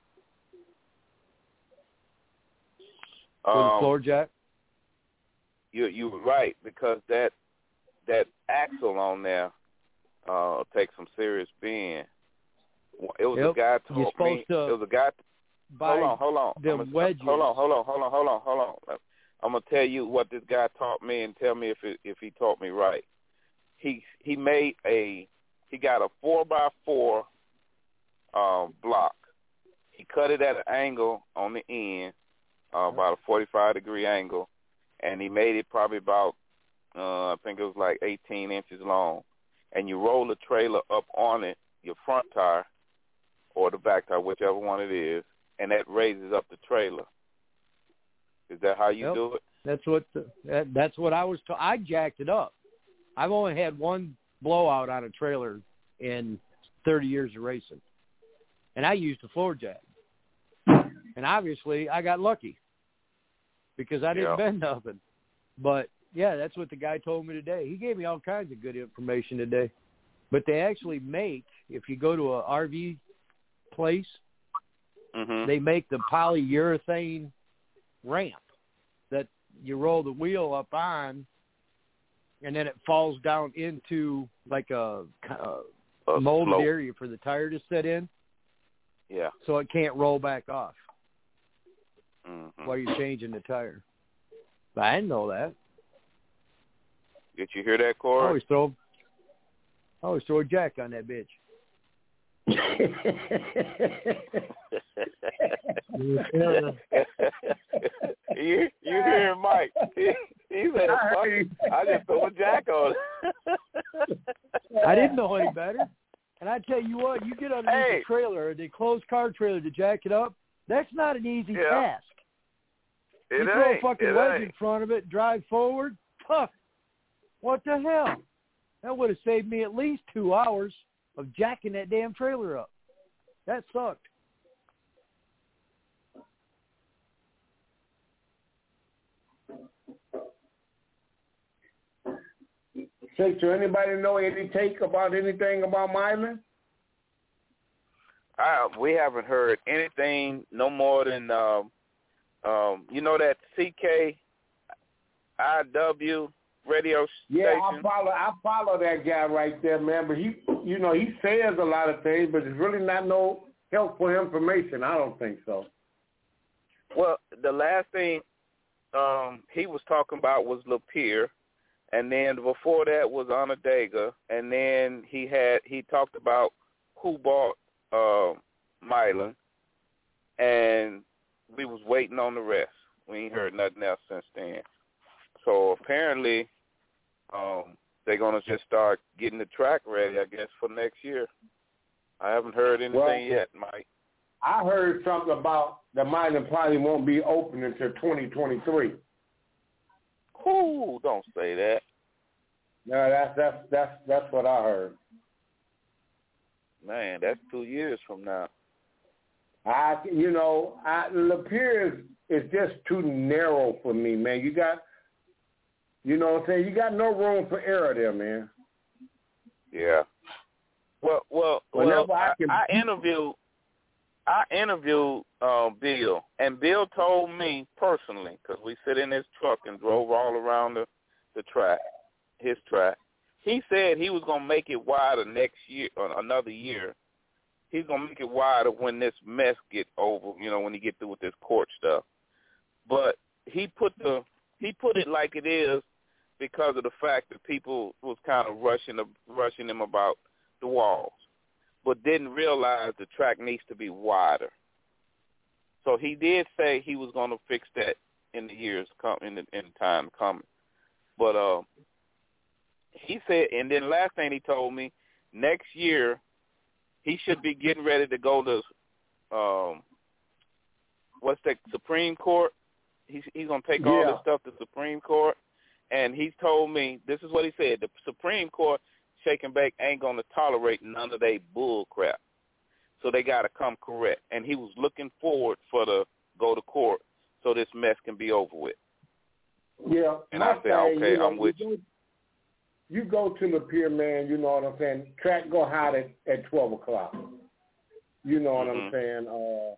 With a floor jack? You were right, because that axle on there takes some serious bend. It was a guy told me. It was a guy. Hold on. The wedges. Hold on. I'm gonna tell you what this guy taught me, and tell me if he taught me right. He got a 4x4 block. He cut it at an angle on the end, about a 45-degree angle, and he made it probably about I think it was like 18 inches long. And you roll the trailer up on it, your front tire or the back tire, whichever one it is, and that raises up the trailer. Is that how you do it? That's what I was told. I jacked it up. I've only had one blowout on a trailer in 30 years of racing, and I used a floor jack. And obviously, I got lucky because I didn't bend nothing. But yeah, that's what the guy told me today. He gave me all kinds of good information today. But they actually make, if you go to a RV place, they make the polyurethane ramp that you roll the wheel up on, and then it falls down into like a molded area for the tire to sit in. Yeah. So it can't roll back off while you're changing the tire. But I didn't know that. Did you hear that, Corey? I always throw a jack on that bitch. you hear Mike? He said, I just throw a jack on it. I didn't know any better. And I tell you what, you get underneath the trailer, the closed car trailer to jack it up, that's not an easy task. You throw a fucking wedge in front of it, drive forward, tough. What the hell? That would have saved me at least 2 hours of jacking that damn trailer up. That sucked. Say, do anybody know any take about anything about Milan? We haven't heard anything no more than you know that CKIW radio station? Yeah, I follow that guy right there, man. But he says a lot of things, but it's really not no helpful information. I don't think so. Well, the last thing he was talking about was Lapeer, and then before that was Onondaga, and then he talked about who bought Milan, and we was waiting on the rest. We ain't heard nothing else since then. So apparently, they're gonna just start getting the track ready, I guess, for next year. I haven't heard anything yet, Mike. I heard something about the Milan probably won't be open until 2023. Ooh, don't say that. No, that's what I heard. Man, that's 2 years from now. Lapeer is just too narrow for me, man. You got, you know what I'm saying? You got no room for error there, man. Yeah. Well, I interviewed Bill, and Bill told me personally, because we sit in his truck and drove all around the track, his track. He said he was going to make it wider next year, or another year. He's going to make it wider when this mess get over, when he get through with this court stuff. But he put it like it is because of the fact that people was kind of rushing him about the walls, but didn't realize the track needs to be wider. So he did say he was going to fix that in the years in time coming. But he said, and then last thing he told me, next year he should be getting ready to go to Supreme Court. He's going to take all this stuff to Supreme Court, and he told me, this is what he said, the Supreme Court, Shake and Bake, ain't going to tolerate none of their bull crap. So they got to come correct. And he was looking forward for the go to court so this mess can be over with. Yeah. And I said, okay, I'm with you. You go to Lapeer, man, you know what I'm saying? Track go hot at 12 o'clock. You know what I'm saying?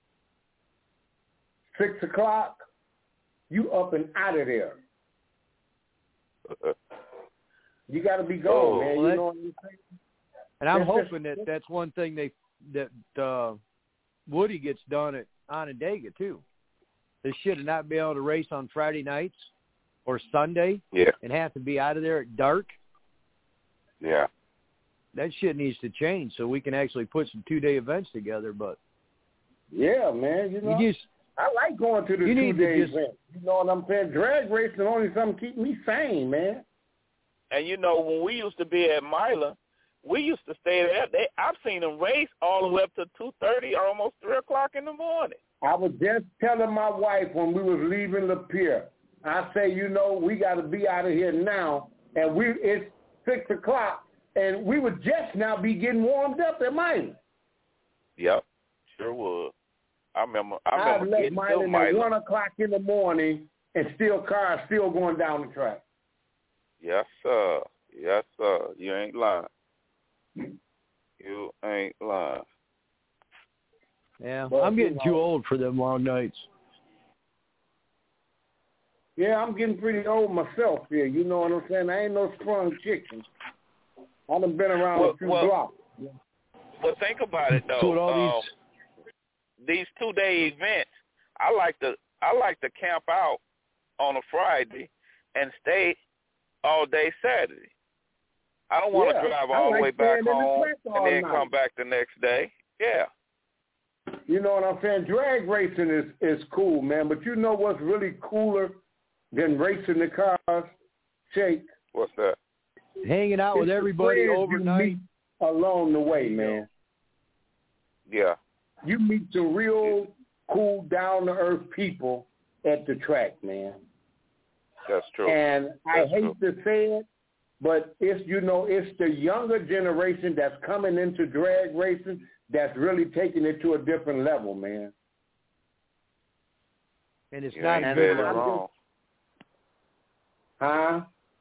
6 o'clock, you up and out of there. You got to be gone, man. You know what I'm saying? And I'm hoping that's one thing that Woody gets done at Onondaga too. They should not be able to race on Friday nights or Sunday and have to be out of there at dark. Yeah. That shit needs to change so we can actually put some 2-day events together. But yeah, man, you know, I like going to the 2-day event. You know what I'm saying? Drag racing only something keep me sane, man. And you know, when we used to be at Mila, we used to stay there. I've seen them race all the way up to 2:30, almost 3 o'clock in the morning. I was just telling my wife when we was leaving the pier, I say, you know, we got to be out of here now, and it's 6 o'clock, and we would just now be getting warmed up at Mila. Yep, sure would. I remember left getting Mila to Mila at 1 o'clock in the morning, and cars still going down the track. Yes, sir. Yes, sir. You ain't lying. You ain't lying. Yeah, but, I'm getting too old for them long nights. Yeah, I'm getting pretty old myself here. You know what I'm saying? I ain't no sprung chicken. I done been around a few blocks. But think about it though. These 2-day events, I like to camp out on a Friday and stay all day Saturday. I don't want to drive all the way back home and then come back the next day. Yeah. You know what I'm saying? Drag racing is cool, man. But you know what's really cooler than racing the cars, Shake? What's that? Hanging out with everybody overnight. Along the way, man. Yeah. You meet some real cool, down-to-earth people at the track, man. That's true. And I hate to say it, but it's the younger generation that's coming into drag racing that's really taking it to a different level, man. And it's not good wrong. Huh?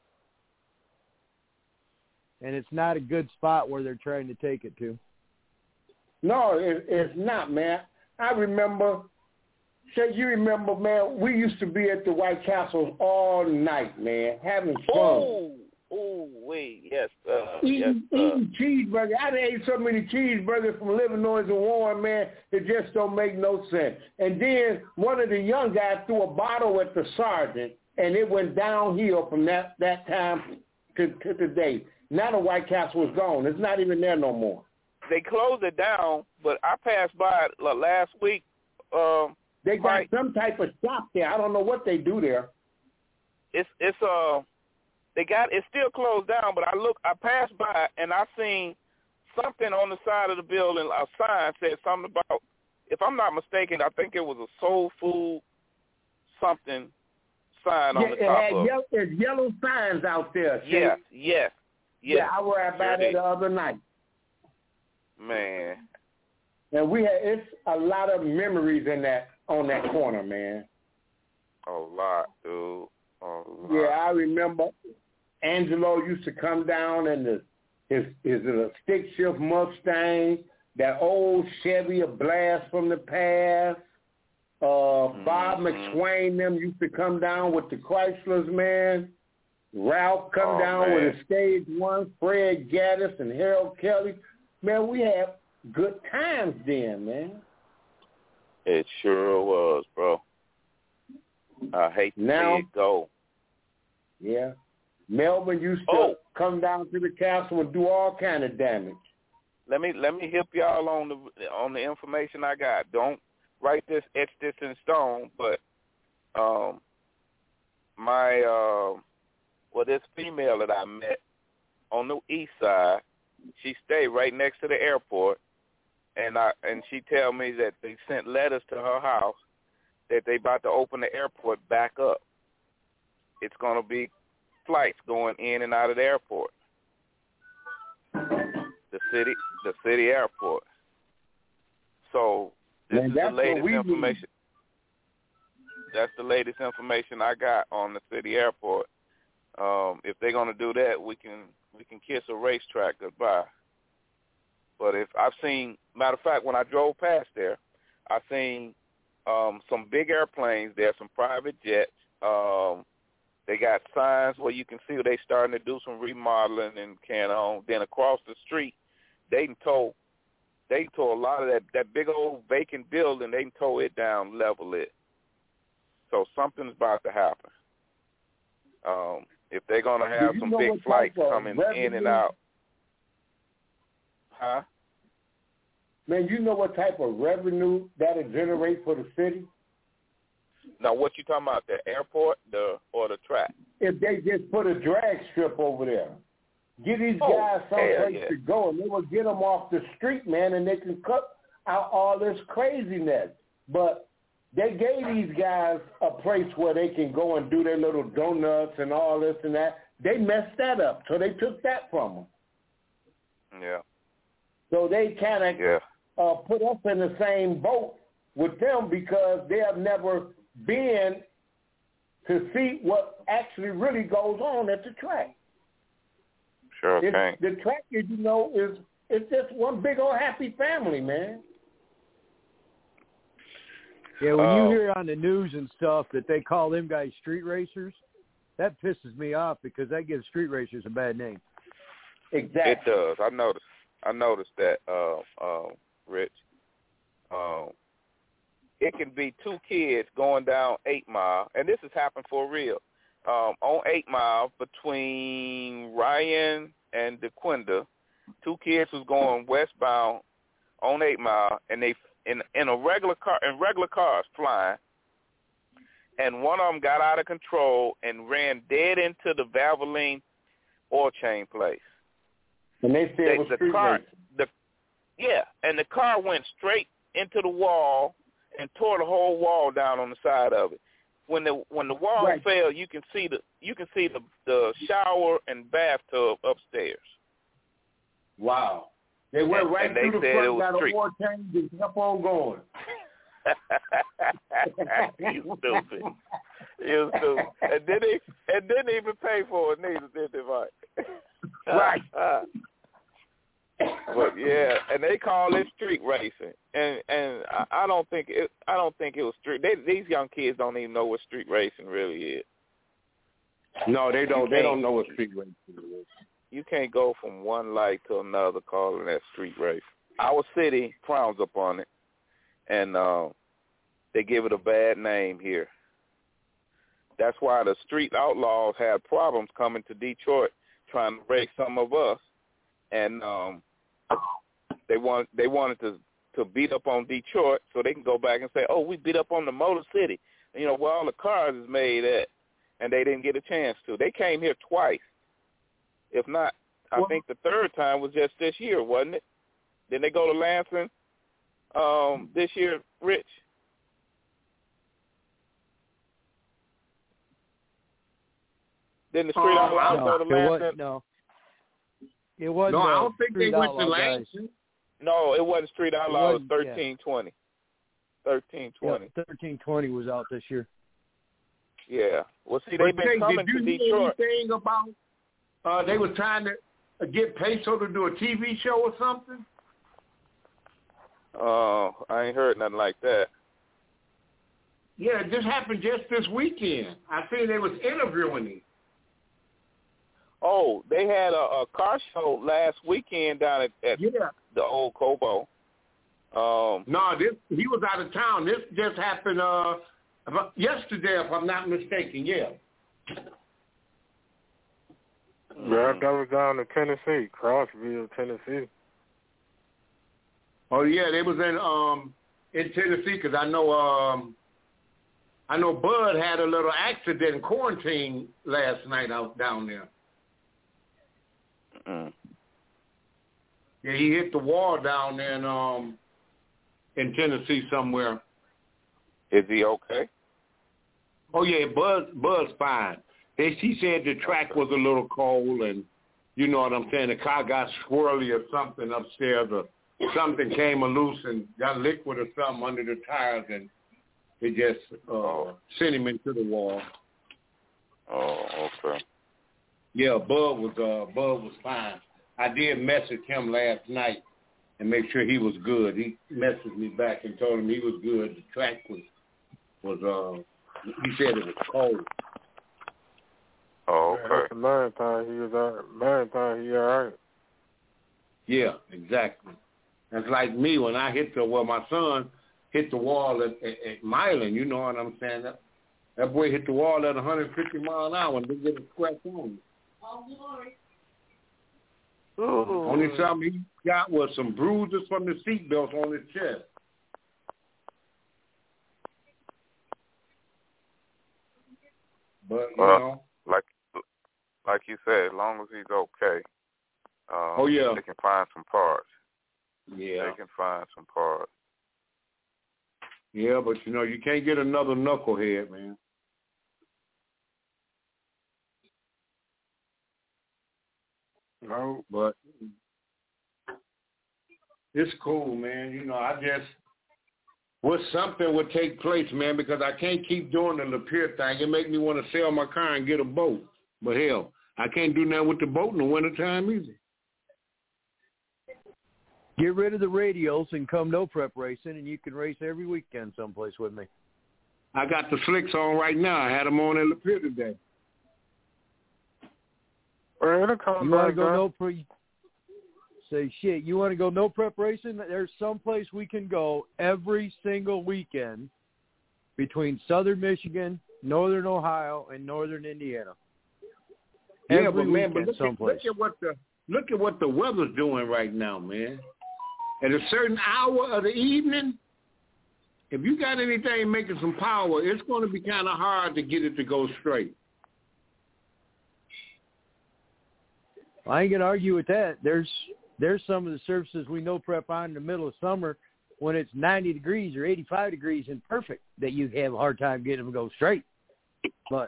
And it's not a good spot where they're trying to take it to. No, it's not, man. I remember, you remember, man, we used to be at the White Castles all night, man, having fun. Oh, wait, yes, eating cheeseburgers. I ate so many cheeseburgers from Illinois and Warren, man, it just don't make no sense. And then one of the young guys threw a bottle at the sergeant, and it went downhill from that time to today. Now the White Castle is gone. It's not even there no more. They closed it down, but I passed by it last week. They got some type of shop there. I don't know what they do there. It's still closed down, but I passed by and I seen something on the side of the building. A sign said something about, if I'm not mistaken, I think it was a soul food something sign on the top of it. There's yellow signs out there. Yes. Yeah, I was about it the other night. Man. And it's a lot of memories on that corner, man. A lot, dude. A lot. Yeah, I remember Angelo used to come down in his stick shift Mustang, that old Chevy, a blast from the past. Bob McSwain them used to come down with the Chryslers, man. Ralph come down with a Stage 1, Fred Gaddis and Harold Kelly. Man, we had good times then, man. It sure was, bro. I hate to see it go. Yeah. Melvin used to come down to the castle and do all kind of damage. Let me help y'all on the information I got. Don't etch this in stone, but this female that I met on the east side, she stayed right next to the airport, and she tell me that they sent letters to her house that they about to open the airport back up. It's going to be flights going in and out of the airport, the city airport. So this is the latest information. That's the latest information I got on the city airport. If they're going to do that, we can kiss a racetrack goodbye. But matter of fact, when I drove past there, I seen some big airplanes there, some private jets. They got signs where you can see where they starting to do some remodeling and then across the street, they tore a lot of that big old vacant building. They tore it down, level it. So something's about to happen. If they're going to have some big flights coming in and out. Huh? Man, you know what type of revenue that'll generate for the city? Now, what you talking about, the airport or the track? If they just put a drag strip over there. Get these guys someplace to go, and they will get them off the street, man, and they can cut out all this craziness. But they gave these guys a place where they can go and do their little donuts and all this and that. They messed that up, so they took that from them. Yeah. So they kind of put us in the same boat with them because they have never been to see what actually really goes on at the track. Sure thing. The track, you know, it's just one big old happy family, man. Yeah, when you hear on the news and stuff that they call them guys street racers, that pisses me off because that gives street racers a bad name. Exactly. It does. I noticed that, Rich. It can be two kids going down 8 Mile, and this has happened for real. On 8 Mile between Ryan and DeQuinda, two kids was going westbound on 8 Mile, and they in a regular car, in regular cars flying, and one of them got out of control and ran dead into the Valvoline oil change place. And they said it was street racing. And the car went straight into the wall and tore the whole wall down on the side of it. When the wall fell, you can see the shower and bathtub upstairs. Wow. They went right through the front, got a war change, and kept on going. You stupid. You stupid. And didn't even pay for it neither, did they, Mike? Right. But yeah, and they call it street racing, and I don't think it was street. These young kids don't even know what street racing really is. No, they don't. They don't know what street racing is. You can't go from one light to another calling that street race. Our city frowns upon it, and they give it a bad name here. That's why the street outlaws had problems coming to Detroit trying to race some of us, and they wanted to beat up on Detroit so they can go back and say, oh, we beat up on the Motor City, you know, where all the cars is made at, and they didn't get a chance to. They came here twice. If not, I think the third time was just this year, wasn't it? Didn't they go to Lansing this year, Rich? Didn't the street outlaws go to Lansing? No. It wasn't. No, I don't think they went to Lansing. No, it wasn't Street Outlaw. It was 1320. 1320. Yeah, 1320 was out this year. Yeah. Well, see, they've been coming to Detroit. Did you hear anything about they were trying to get Peso to do a TV show or something? I ain't heard nothing like that. Yeah, this happened just this weekend. I think they was interviewing him. Oh, they had a car show last weekend down at the old Cobo. No, he was out of town. This just happened yesterday, if I'm not mistaken. Yeah. Yeah, that was down in Tennessee, Crossville, Tennessee. Oh yeah, they was in Tennessee because I know Bud had a little accident in quarantine last night out down there. Yeah, he hit the wall down there in Tennessee somewhere. Is he okay? Oh yeah, Bud's fine. He said the track was a little cold, and you know what I'm saying. The car got swirly or something upstairs, or something came loose and got liquid or something under the tires, and it just sent him into the wall. Oh, okay. Yeah, Bud was fine. I did message him last night and make sure he was good. He messaged me back and told him he was good. The track was he said it was cold. Oh, okay. The marathon, he was all right. Yeah, exactly. That's like me when I my son hit the wall at Milan. You know what I'm saying? That boy hit the wall at 150 miles an hour and didn't get a scratch on him. Only something he got was some bruises from the seatbelts on his chest. But, you know. Like you said, as long as he's okay, yeah. they can find some parts. Yeah. They can find some parts. Yeah, but, you know, you can't get another knucklehead, man. No, but it's cool, man. You know, I just wish something would take place, man, because I can't keep doing the Lapeer thing. It makes me want to sell my car and get a boat. But, hell, I can't do nothing with the boat in the wintertime either. Get rid of the radials and come no prep racing, and you can race every weekend someplace with me. I got the slicks on right now. I had them on at Lapeer today. You want to go no prep? Say shit. You want to go no prep racing? There's someplace we can go every single weekend between Southern Michigan, Northern Ohio, and Northern Indiana. Yeah, but man, but look at what the weather's doing right now, man. At a certain hour of the evening, if you got anything making some power, it's going to be kind of hard to get it to go straight. I ain't gonna argue with that. There's some of the surfaces we no prep on in the middle of summer when it's 90 degrees or 85 degrees and perfect that you have a hard time getting them to go straight. But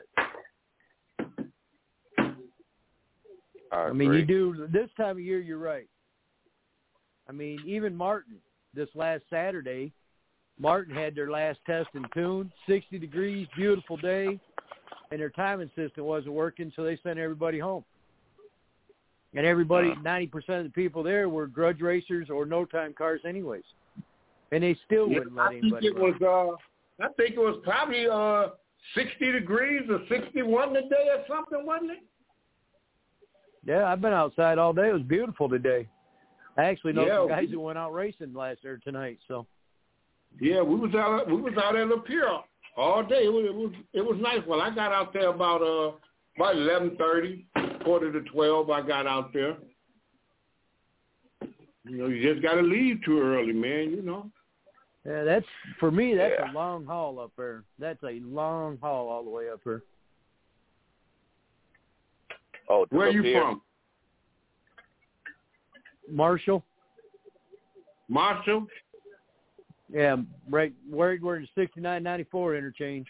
I mean, you do this time of year. You're right. I mean, even Martin this last Saturday, Martin had their last test in tune, 60 degrees, beautiful day, and their timing system wasn't working, so they sent everybody home. And everybody, 90% of the people there were grudge racers or no-time cars anyways. And they still wouldn't let anybody run. I think it was probably 60 degrees or 61 today or something, wasn't it? Yeah, I've been outside all day. It was beautiful today. I actually know some guys who went out racing tonight. So. Yeah, we was out at Lapeer all day. It was nice. Well, I got out there about 11:30. 11:45, I got out there. You know, you just got to leave too early, man, you know. Yeah, that's a long haul up there. That's a long haul all the way up there. Oh, where are you from? Marshall. Marshall? Yeah, right. We're in the 69-94 interchange.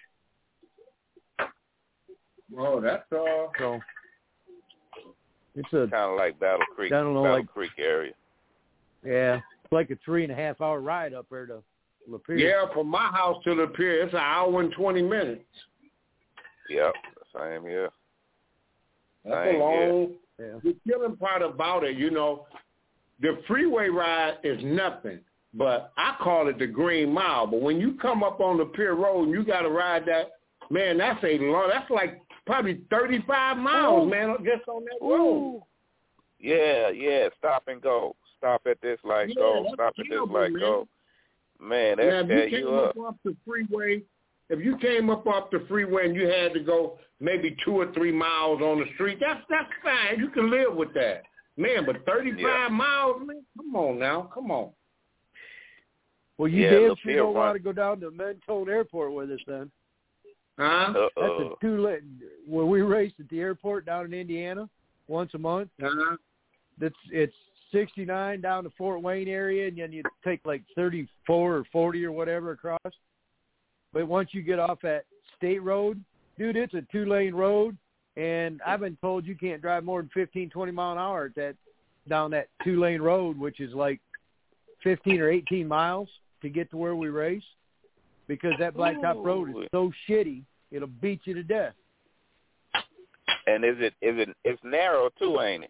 Oh, that's So. It's a kind of like Battle Creek, Creek area. Yeah, it's like a 3.5 hour ride up there to Lapeer. Yeah, from my house to Lapeer, it's an hour and 20 minutes. Yep, same here. That's a long. Yeah. The killing part about it, you know, the freeway ride is nothing, but I call it the Green Mile. But when you come up on Lapeer Road and you got to ride that, man, that's like probably 35 miles, man, just on that road. Yeah. Stop and go. Stop at this light, go. Stop at this light, go. Man, that tear you up. If you came up off the freeway and you had to go maybe 2 or 3 miles on the street, that's fine. You can live with that. Man, but 35 miles, man, come on now. Come on. Well, you damn sure don't want to go down to Mentone Airport with us then. Huh? That's a two-lane. When we race at the airport down in Indiana once a month, it's 69 down to Fort Wayne area, and then you take like 34 or 40 or whatever across. But once you get off at State Road, dude, it's a 2-lane road, and I've been told you can't drive more than 15, 20 mile an hour down that 2-lane road, which is like 15 or 18 miles to get to where we race. Because that blacktop road is so shitty, it'll beat you to death. And it's narrow too, ain't it?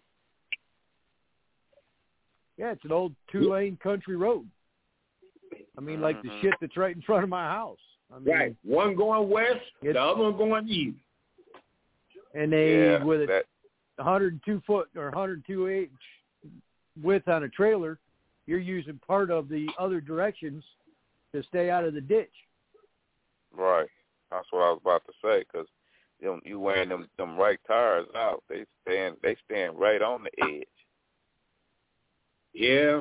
Yeah, it's an old 2-lane country road. I mean, like the shit that's right in front of my house. I mean, right, one going west, the other one going east. And they with a 102 foot or 102 inch width on a trailer, you're using part of the other directions to stay out of the ditch. Right. That's what I was about to say, because you wearing them right tires out, they stand right on the edge. Yeah.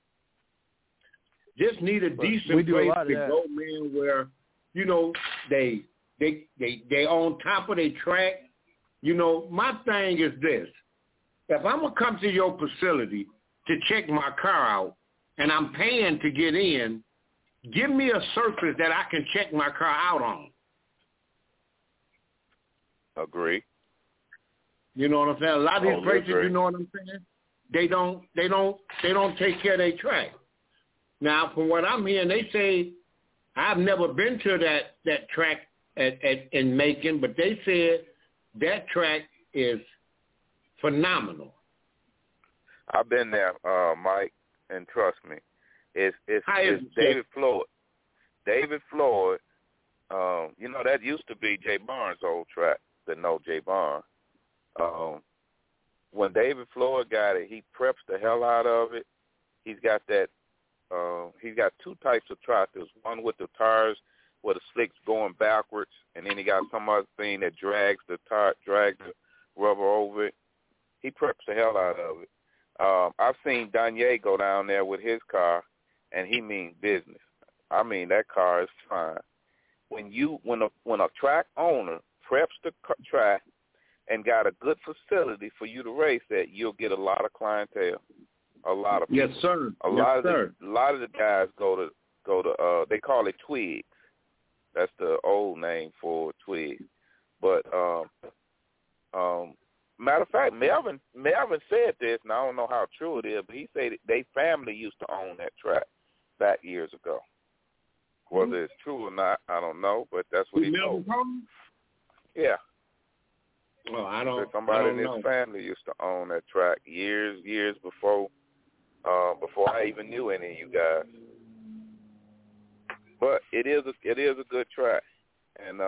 Just need a decent place to go, man, where, you know, they on top of their track. You know, my thing is this. If I'm going to come to your facility to check my car out and I'm paying to get in, give me a surface that I can check my car out on. Agree. You know what I'm saying? A lot of these places, you know what I'm saying? They don't take care of their track. Now, from what I'm hearing, they say I've never been to that track in Macon, but they said that track is phenomenal. I've been there, Mike, and trust me, it's David Floyd. David Floyd, you know, that used to be Jay Barnes' old track, the No Jay Barnes. When David Floyd got it, he preps the hell out of it. He's got that. He's got two types of tractors. One with the tires where the slick's going backwards, and then he got some other thing that drags the rubber over it. He preps the hell out of it. I've seen Danye go down there with his car, and he means business. I mean, that car is fine. When a track owner preps the track and got a good facility for you to race at, you'll get a lot of clientele. A lot of people. Yes, sir. A lot of the guys go to they call it Twigs. That's the old name for Twigs. But matter of fact, Melvin said this, and I don't know how true it is, but he said they family used to own that track back years ago. Whether it's true or not, I don't know, but that's what he told me. Yeah. Well, I don't. Somebody in his family used to own that track years before I even knew any of you guys. But it is a good track, and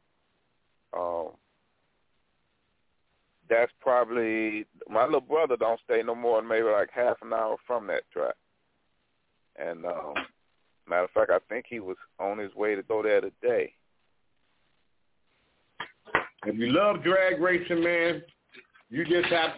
that's probably, my little brother don't stay no more than maybe like half an hour from that track. And matter of fact, I think he was on his way to go there today. If you love drag racing, man, you just have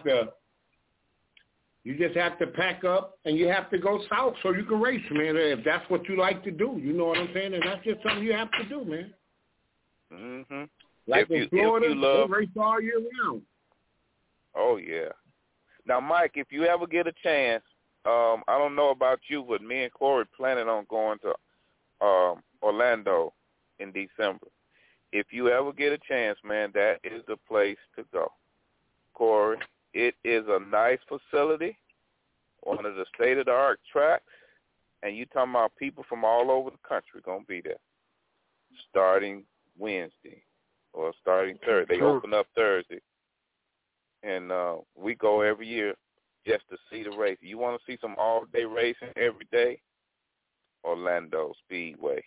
to pack up and you have to go south so you can race, man. If that's what you like to do, you know what I'm saying? And that's just something you have to do, man. Mm-hmm. Like in Florida, they race all year round. Oh, yeah. Now, Mike, if you ever get a chance, I don't know about you, but me and Corey planning on going to Orlando in December. If you ever get a chance, man, that is the place to go. Corey, it is a nice facility, one of the state-of-the-art tracks, and you talking about people from all over the country going to be there starting Wednesday or starting Thursday. They open up Thursday, and we go every year just to see the race. You want to see some all-day racing every day? Orlando Speedway.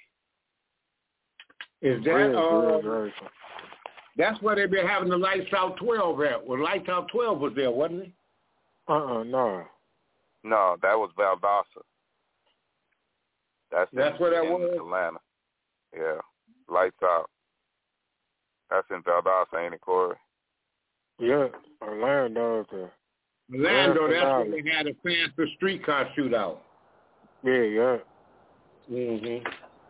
Is that that's where they been having the Lights Out 12 at? Well, Lights Out 12 was there, wasn't it? No. No, that was Valdosta. That's where that was? Atlanta. Yeah, Lights Out. That's in Valdosta, ain't it, Corey? Yeah, Orlando. Orlando, that's where they had a faster streetcar shootout. Yeah. Mhm.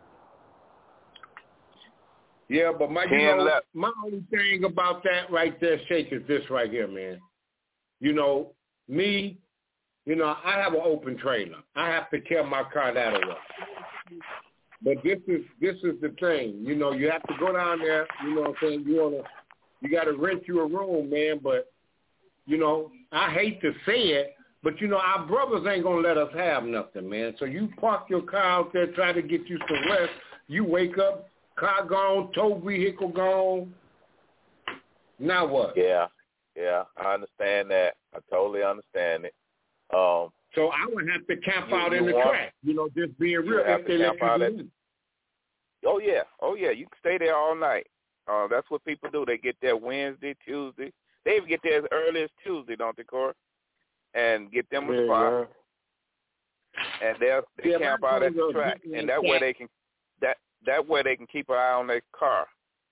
Yeah, but my only thing about that right there, Shake, is this right here, man. You know, me, I have an open trailer. I have to carry my car that way. But this is the thing. You know, you have to go down there, you know what I'm saying, you gotta rent you a room, man, but I hate to say it, but our brothers ain't gonna let us have nothing, man. So you park your car out there, try to get you some rest, you wake up, car gone, tow vehicle gone. Now what? Yeah, I understand that. I totally understand it. So I would have to camp out in the track, just being real. If they let you Oh yeah, you can stay there all night. That's what people do. They get there Wednesday, Tuesday. They even get there as early as Tuesday, don't they, Corey? And get them a spot. And they camp out at the track, and that way they can keep an eye on their car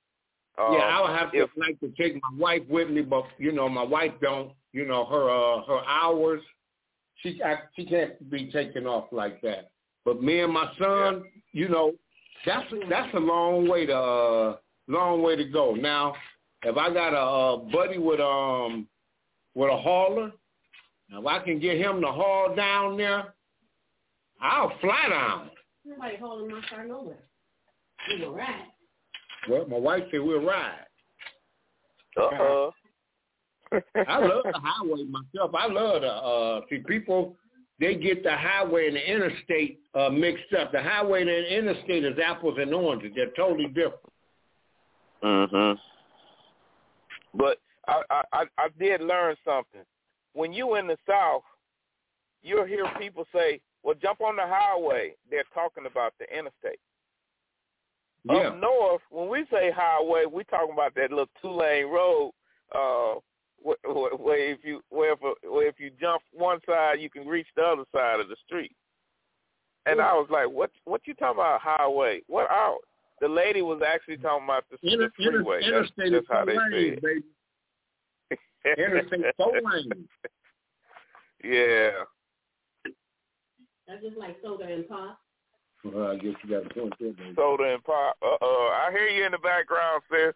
I would have to like to take my wife with me, but my wife don't. Her hours, she can't be taken off like that. But me and my son, that's a long way to go. Now, if I got a buddy with a hauler, if I can get him to haul down there, I'll fly down. Nobody hauling my car nowhere. We will ride. Well, my wife said we'll ride. Uh-oh. I love the highway myself. I love see people, they get the highway and the interstate mixed up. The highway and the interstate is apples and oranges. They're totally different. Mhm. But I did learn something. When you in the South, you'll hear people say, well, jump on the highway. They're talking about the interstate. Yeah. Up north, when we say highway, we're talking about that little 2-lane road where if you jump one side, you can reach the other side of the street. And I was like, what you talking about highway? What out? The lady was actually talking about the freeway. That's how they say it. Baby. Interstate 4 lanes. Yeah. That's just like soda and pop. Well, I guess you got a point there, baby. Soda and pop. I hear you in the background, sis.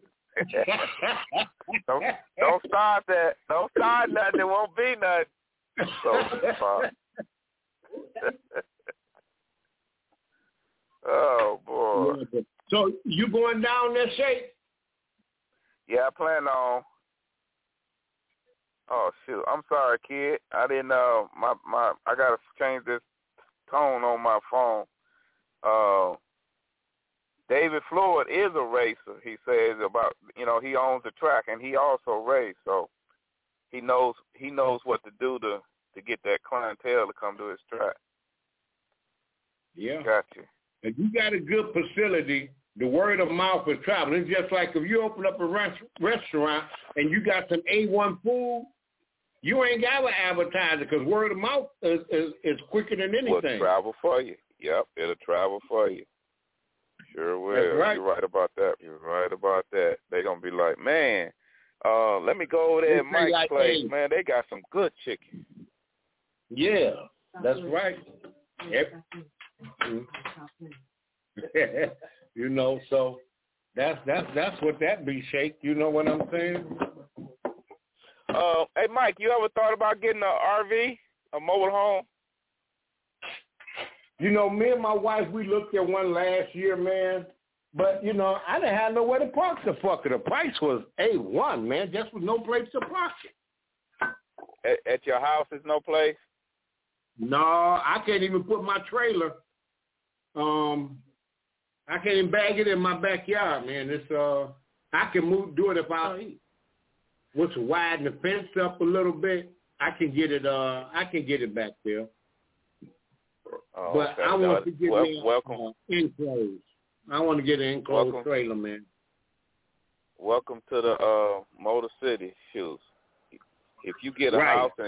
Don't start that. Don't start nothing. It won't be nothing. Soda and pop. Oh, boy. So you going down there, Shake? Yeah, I plan on. Oh, shoot. I'm sorry, kid. I didn't know. I got to change this tone on my phone. David Floyd is a racer. He says about, he owns the track, and he also raced. So he knows what to do to get that clientele to come to his track. Yeah. Gotcha. If you got a good facility, the word of mouth is traveling. It's just like if you open up a restaurant and you got some A1 food, you ain't got to advertise it because word of mouth is quicker than anything. It'll travel for you. Yep, it'll travel for you. Sure will. That's right. You're right about that. They're going to be like, man, let me go over there at Mike's place. Man, they got some good chicken. Yeah, that's right. Yep. So that's what that be, Shake. You know what I'm saying? Hey, Mike, you ever thought about getting an RV, a mobile home? Me and my wife, we looked at one last year, man. But, I didn't have nowhere to park the fucker. The price was A1, man. Just with no place to park it. At your house is no place? No, I can't even put my trailer. I can't even bag it in my backyard, man. It's I can do it if I widen the fence up a little bit. I can get it back there. Oh, but okay. I want to get welcome. Enclosed. I want to get an enclosed trailer, man. Welcome to the Motor City shoes. If you get a house and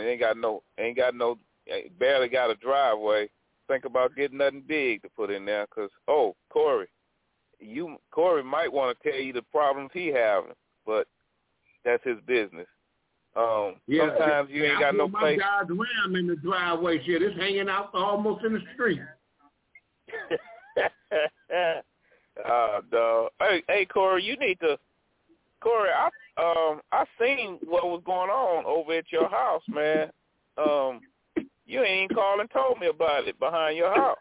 barely got a driveway, think about getting nothing big to put in there. Cause Corey might want to tell you the problems he having, but that's his business. Sometimes you ain't got no place. My Dodge Ram in the driveway, shit, it's hanging out almost in the street. Dog. Hey, Corey, you need to. Corey, I seen what was going on over at your house, man. You ain't even called and told me about it behind your house.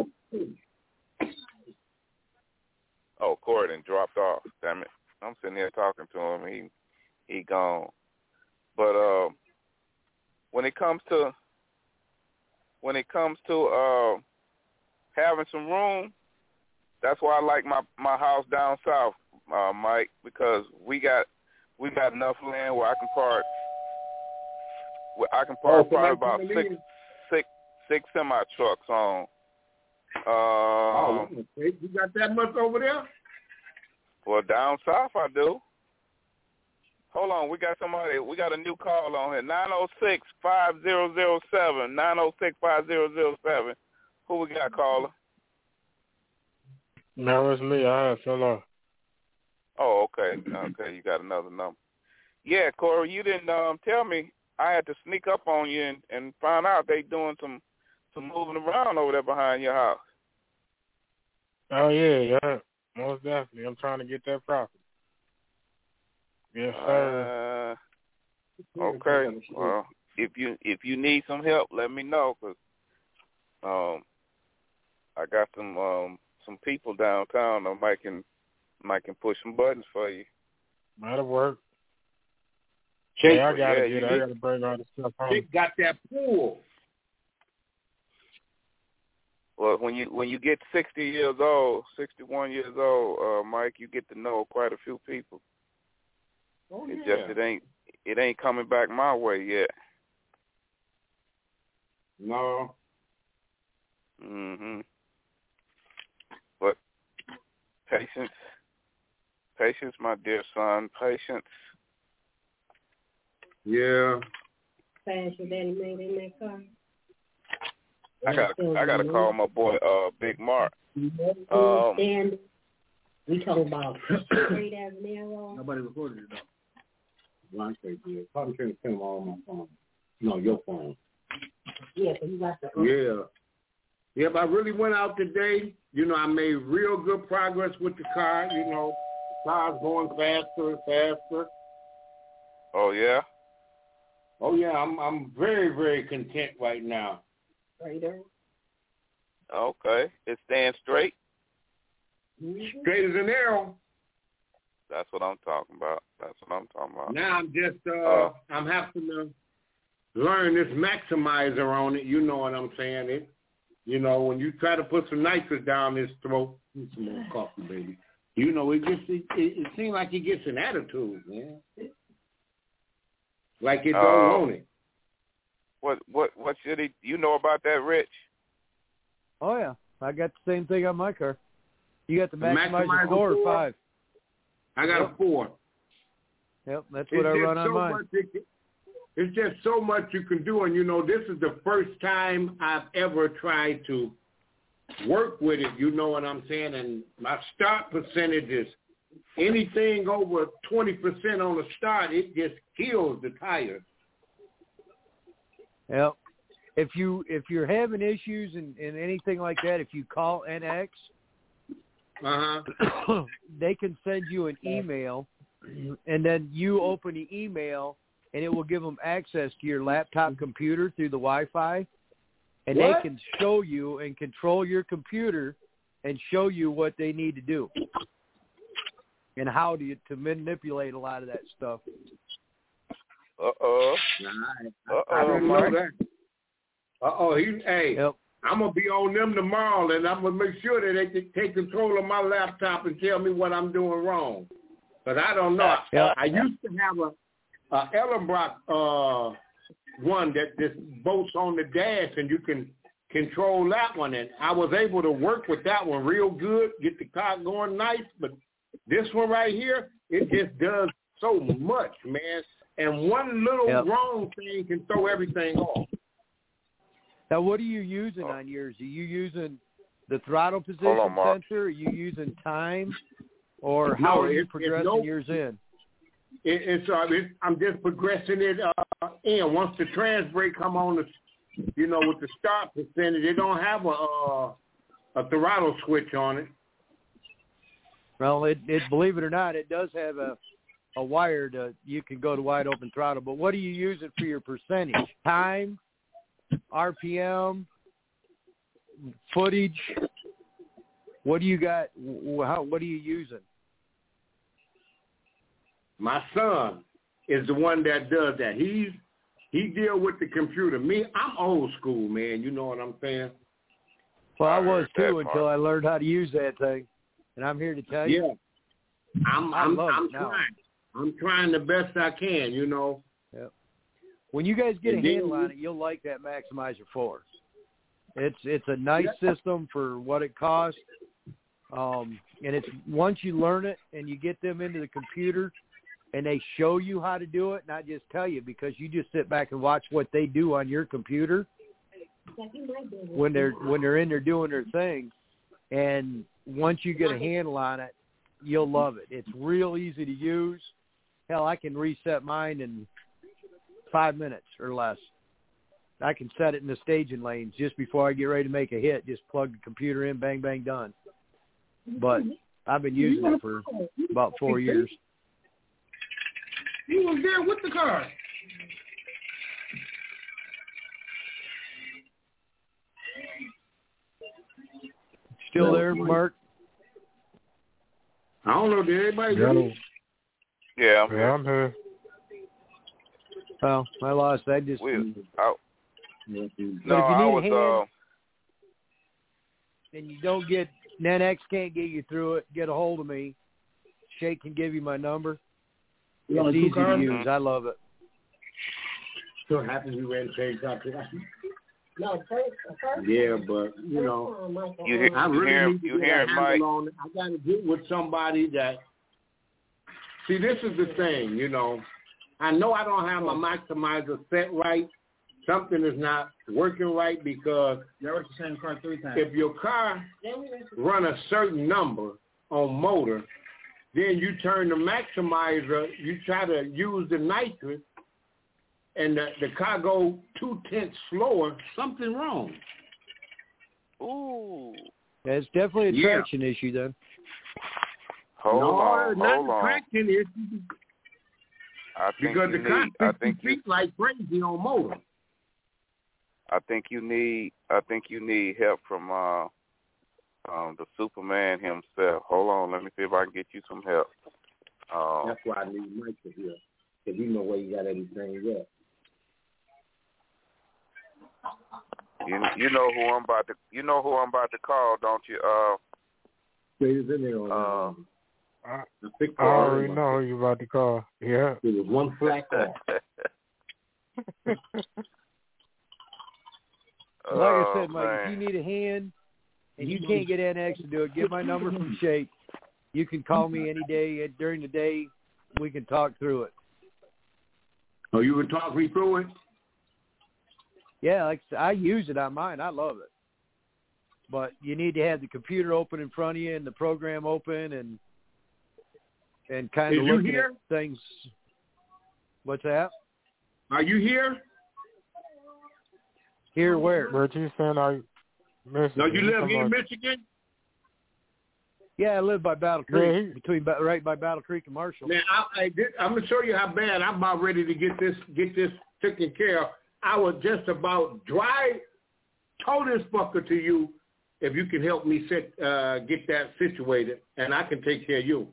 Oh, Corey done dropped off. Damn it! I'm sitting here talking to him. He gone. But when it comes to having some room, that's why I like my house down south, Mike, because we got enough land where I can park. Probably about six semi trucks on. You got that much over there? Well, down south I do. Hold on, we got a new call on here. 906-5007. 906-5007. Who we got, caller? No, it's me. I fell off. Oh, okay. Okay, you got another number. Yeah, Corey, you didn't tell me. I had to sneak up on you and find out they doing some moving around over there behind your house. Oh, yeah, most definitely. I'm trying to get that property. Yes, sir. Okay. Well, if you need some help, let me know, because I got some people downtown that might can push some buttons for you. That'll work. Jake, I gotta bring all the stuff home. Jake got that pool. Well, when you get 61 years old, Mike, you get to know quite a few people. Oh, it's yeah. just it ain't coming back my way yet. No. But patience, my dear son, patience. Yeah. Fast your daddy made in that car. I gotta call my boy Big Mark. We talking about straight as an arrow. Nobody recorded it though. Ron said, yeah. Probably trying to film all on my phone. No, your phone. Yeah, so you got the. Yeah. Yeah, but I really went out today. You know, I made real good progress with the car. You know, the car's going faster and faster. Oh yeah. Oh yeah, I'm very, very content right now. Straighter. Okay, it's staying straight. Straight as an arrow. That's what I'm talking about. Now I'm just I'm having to learn this maximizer on it. You know what I'm saying? It. You know, when you try to put some nitrous down his throat, need some more coffee, baby. You know, it seems like he gets an attitude, man. Like it don't want it. What should he? You know about that, Rich? Oh yeah, I got the same thing on my car. You got the maximizer 4 or 5? I got a 4. Yep, that's what I run on mine. It's just so much you can do, and you know, this is the first time I've ever tried to work with it. You know what I'm saying? And my start percentage is anything over 20% on the start. It just kills the tires. Yep. If you're having issues and anything like that, if you call NX, they can send you an email, and then you open the email, and it will give them access to your laptop computer through the Wi-Fi, and they can show you and control your computer and show you what they need to do and how to manipulate a lot of that stuff. I didn't know that. Hey, yep. I'm going to be on them tomorrow, and I'm going to make sure that they can take control of my laptop and tell me what I'm doing wrong. But I don't know. Yep. I used to have a Ellenbrock one that just bolts on the dash, and you can control that one. And I was able to work with that one real good, get the car going nice. But this one right here, it just does so much, man. And one little wrong thing can throw everything off. Now, what are you using on yours? Are you using the throttle position sensor? Are you using time? Or how are you progressing yours in? I'm just progressing it in. Once the trans brake come on, with the start percentage, it don't have a throttle switch on it. Well, it believe it or not, it does have a wire you can go to wide open throttle. But what are you using for your percentage? Time, RPM, footage. What do you got? What are you using? My son is the one that does that. He deal with the computer. Me, I'm old school, man. You know what I'm saying? Well, I was too until I learned how to use that thing, and I'm here to tell you. Yeah, I'm trying. I'm trying the best I can. You know. Yep. When you guys get a handle on it, you'll like that Maximizer 4. It's a nice system for what it costs, and it's once you learn it and you get them into the computer, and they show you how to do it, not just tell you, because you just sit back and watch what they do on your computer when they're in there doing their thing. And once you get a handle on it, you'll love it. It's real easy to use. Hell, I can reset mine in 5 minutes or less. I can set it in the staging lanes just before I get ready to make a hit. Just plug the computer in, bang, bang, done. But I've been using it for about 4 years. You was there with the car. Still there, Mark? I don't know. Did everybody go? Yeah, I'm here. Well, I lost. I just. And you don't get, NNX can't get you through it, get a hold of me. Shake can give you my number. It's easy to use. I love it. So happy you ran Shake up there. No, first. Yeah, but, you know, I really need to get a handle on it. I got to get with somebody that, see, this is the thing, you know. I know I don't have my maximizer set right. Something is not working right because if your car run a certain number on motor, then you turn the maximizer, you try to use the nitrous, and the car go 0.2 slower, something wrong. Ooh. That's definitely a traction issue then. Hold on. Traction issue. Because the car feet like crazy on motor. I think you need help from the Superman himself. Hold on, let me see if I can get you some help. That's why I need Mike to hear, because you know where you got everything yet. You know who I'm about to call, don't you? Stays in there. I already know who you about to call. Yeah. It was one flat off. Like I said, Mike, if you need a hand and you can't get NX to do it, get my number from Shake. You can call me any day during the day. We can talk through it. Oh, you can talk me through it? Yeah, like I use it on mine. I love it. But you need to have the computer open in front of you and the program open and kind of looking at things. What's that? Are you here? Here where? Where you saying are you? Michigan? No, you live here in Michigan? Yeah, I live by Battle Creek, right by Battle Creek and Marshall. Man, I'm gonna show you how bad I'm about ready to get this taken care of. I was just about told this fucker to you if you can help me get that situated, and I can take care of you.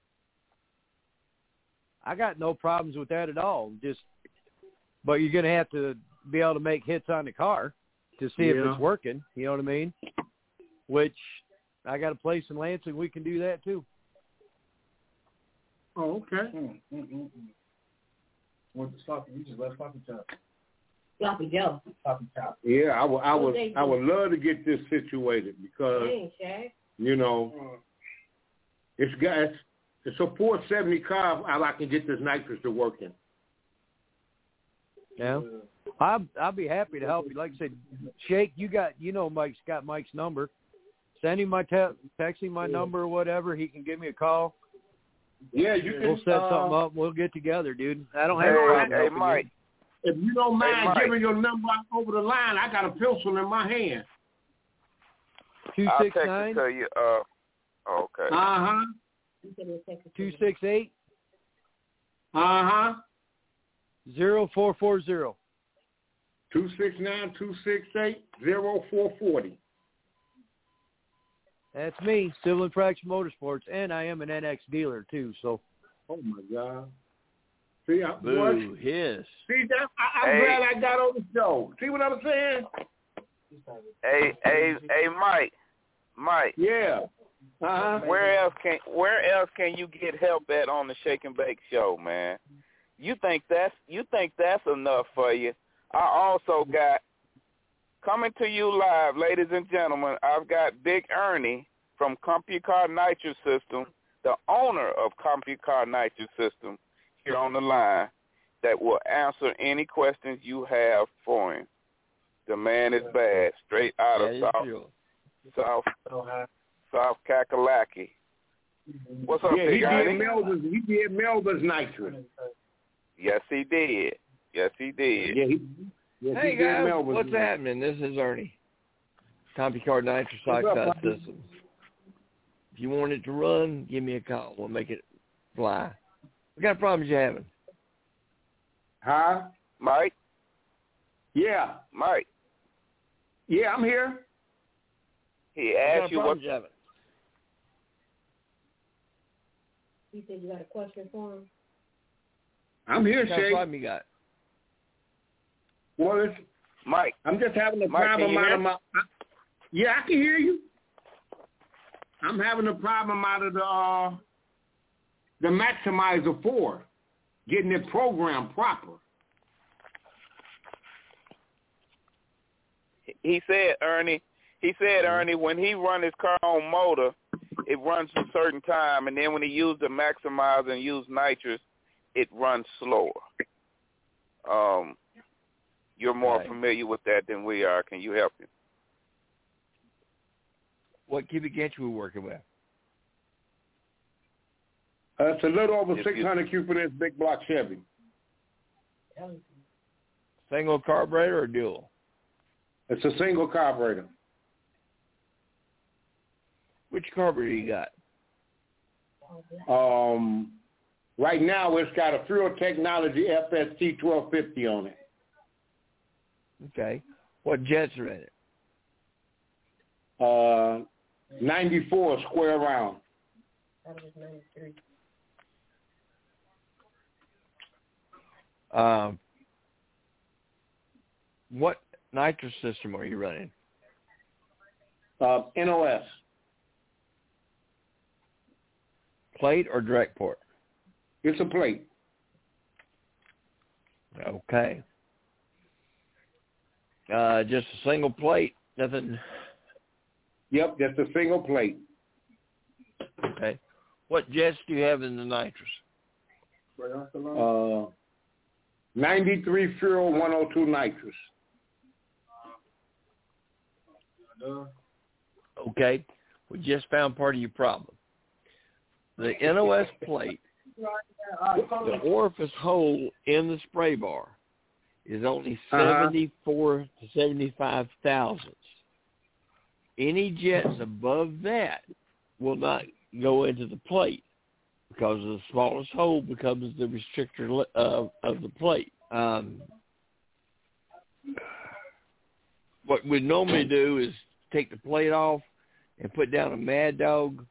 I got no problems with that at all. But you're gonna have to be able to make hits on the car to see if it's working. You know what I mean? Which I got a place in Lansing. We can do that too. Oh, okay. What's the sloppy? You just left Sloppy Top. Sloppy Joe. Sloppy Top. Yeah, I would love to get this situated because you know it's a 470 car. I can get this nitrous to working. Yeah. I'll be happy to help you. Like I said, Shake, Mike's got Mike's number. Send him my text him my number or whatever. He can give me a call. Yeah, you can. We'll set something up. We'll get together, dude. I don't have a problem. Hey, Mike. If you don't mind giving your number over the line, I got a pencil in my hand. 269. I'll text it to you. Okay. 268. 0440. 269-268-0440. That's me, Civil Infraction Motorsports, and I am an NX dealer too. So. Oh my God. See, I'm glad I got on the show. See what I'm saying? Hey, Mike. Yeah. Where else can you get help at on the Shake and Bake show, man? You think that's enough for you? I also got coming to you live, ladies and gentlemen. I've got Big Ernie from CompuCar Nitrous System, the owner of CompuCar Nitrous System, here on the line that will answer any questions you have for him. The man is bad, straight out of South Kakalaki. What's up, Yeah, Big Ernie? he did Melba's nitrous. Yes, he did. Yes, he did. Yeah, Hey guys, what's happening? This is Ernie. CompuCard Nitrous Oxide Systems. If you want it to run, give me a call. We'll make it fly. What kind of problems you having? Huh? Mike? Yeah. Mike? Yeah, I'm here. He asked you what... you having? You said you got a question for him? I'm here, What kind of Shay. problem you got? Well, it's Mike. I'm just having a Mike, problem can you out hear? of my. Yeah, I can hear you. I'm having a problem out of the Maximizer 4, getting it programmed proper. He said, Ernie, when he run his car on motor, it runs a certain time, and then when he used the Maximizer and used nitrous, it runs slower. You're more familiar with that than we are. Can you help him? What cubic inch we working with? It's a little over 600 cubic inch big block Chevy. Single carburetor or dual? It's a single carburetor. Which carburetor you got? Right now it's got a Fuel Technology FST 1250 on it. Okay. What jets are in it? 94 square round. That was 93. What nitrous system are you running? NOS. Plate or direct port? It's a plate. Okay. Just a single plate, nothing. Yep, just a single plate. Okay. What jets do you have in the nitrous? 93 Fuel 102 nitrous. Okay. We just found part of your problem. The NOS plate, the orifice hole in the spray bar is only 74 to 75 thousandths. Any jets above that will not go into the plate because the smallest hole becomes the restrictor of the plate. What we normally do is take the plate off and put down a Mad Dog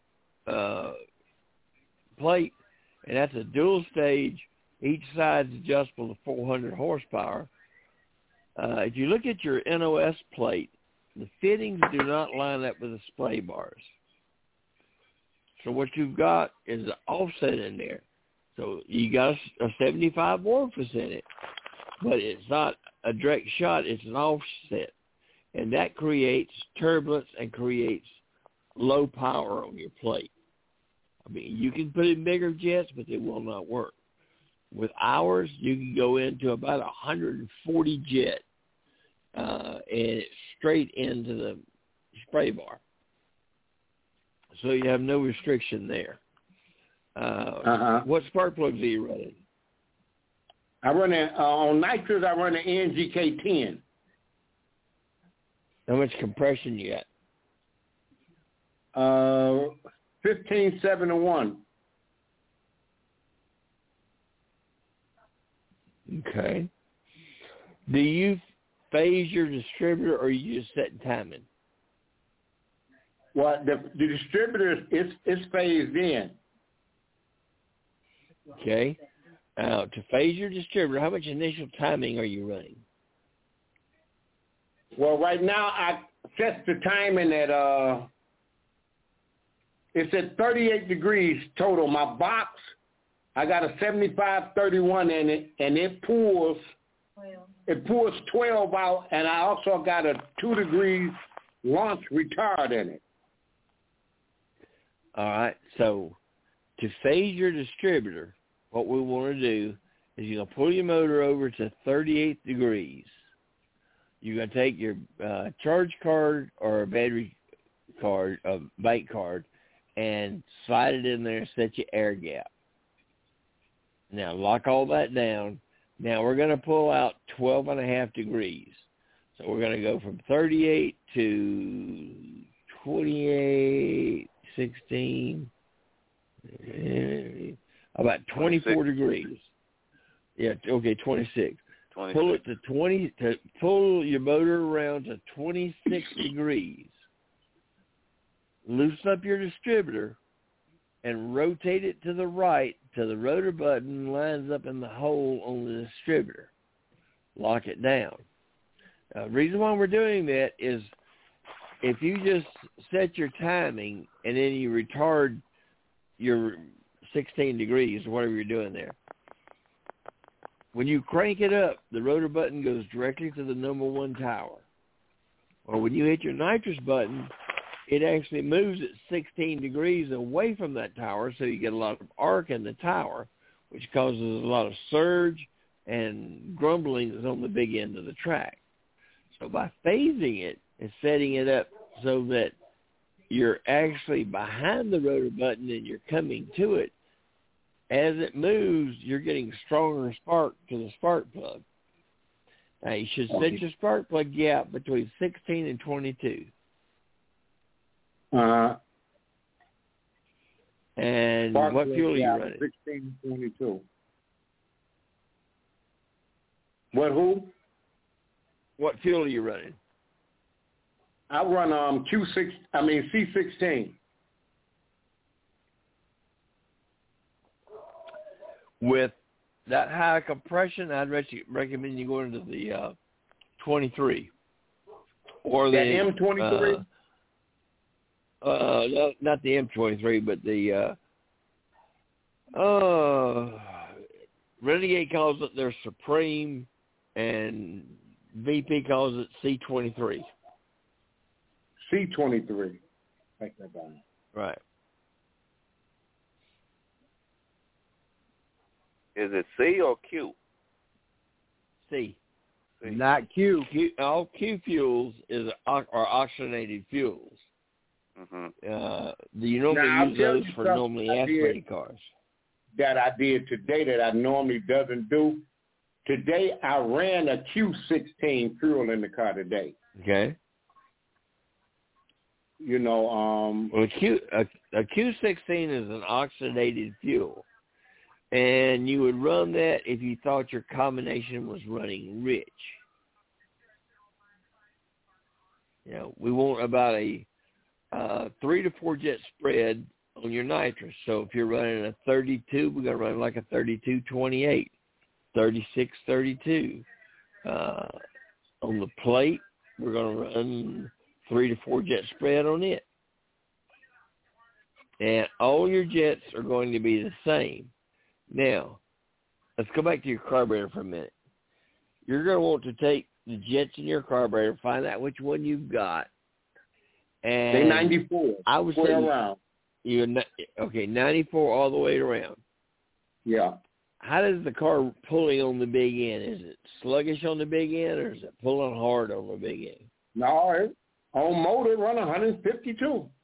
plate, and that's a dual stage. Each side's adjustable to 400 horsepower. If you look at your NOS plate, the fittings do not line up with the spray bars. So what you've got is an offset in there. So you got a 75 orifice in it, but it's not a direct shot, it's an offset. And that creates turbulence and creates low power on your plate. I mean, you can put in bigger jets, but they will not work. With ours, you can go into about 140 jet, and it's straight into the spray bar. So you have no restriction there. What spark plugs are you running? I run on nitrous. I run an NGK 10. How much compression you got? 15, 7 to 1. Okay. Do you phase your distributor, or you just set timing? Well, the distributor is phased in. Okay. Now, to phase your distributor, how much initial timing are you running? Well, right now I set the timing at it's at 38 degrees total. My box, I got a 7531 in it, and it pours 12 out, and I also got a 2 degrees launch retard in it. All right. So to phase your distributor, what we want to do is you're going to pull your motor over to 38 degrees. You're going to take your charge card or a battery card, a bank card, and slide it in there and set your air gap. Now, lock all that down. Now, we're going to pull out 12.5 degrees. So we're going to go from 38 to 28, 16, about 24 26. Degrees. Yeah, okay, 26. 26. Pull it to 20, to pull your motor around to 26 degrees. Loosen up your distributor and rotate it to the right till the rotor button lines up in the hole on the distributor. Lock it down. The reason why we're doing that is if you just set your timing and then you retard your 16 degrees or whatever you're doing there, when you crank it up, the rotor button goes directly to the number 1 tower. Or when you hit your nitrous button, it actually moves at 16 degrees away from that tower, so you get a lot of arc in the tower, which causes a lot of surge and grumbling on the big end of the track. So by phasing it and setting it up so that you're actually behind the rotor button and you're coming to it, as it moves, you're getting stronger spark to the spark plug. Now, you should set your spark plug gap between 16 and 22. And spark what fuel are you running? 16 and 22. What fuel are you running? I run C16. With that high compression, I'd recommend you go into the 23 or the M23. No, not the M23, but the Renegade calls it their Supreme, and VP calls it C23. C23. Take that down. Right. Is it C or Q? C. Not Q. All Q fuels are oxygenated fuels. Mm-hmm. You normally use those for normally aspirated cars. That I did today that I normally doesn't do. Today I ran a Q16 fuel in the car today. Okay. You know, well, a Q16 is an oxidated fuel, and you would run that if you thought your combination was running rich. You know, we want about a 3 to 4 jet spread on your nitrous. So if you're running a 32, we're going to run like a 32-28, 36-32. On the plate, we're going to run 3 to 4 jet spread on it. And all your jets are going to be the same. Now, let's go back to your carburetor for a minute. You're going to want to take the jets in your carburetor, find out which one you've got. And they 94. I would say around. You're 94 all the way around. Yeah. How does the car pulling on the big end? Is it sluggish on the big end, or is it pulling hard on the big end? No, on motor run 152.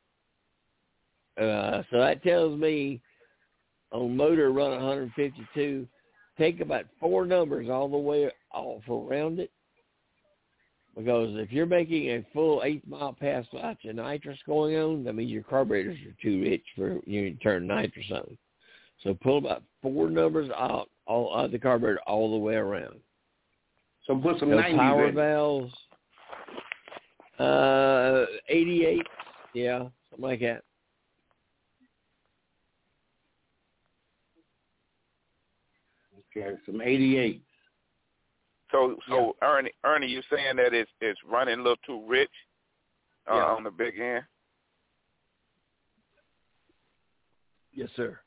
So that tells me on motor run 152. Take about 4 numbers all the way off around it. Because if you're making a full 8-mile pass without your nitrous going on, that means your carburetors are too rich for you to turn nitrous on. So pull about 4 numbers out of the carburetor all the way around. So put some no 90s power in. valves. 88, yeah, something like that. Okay, some 88. So Ernie, you saying that it's running a little too rich on the big end? Yes, sir.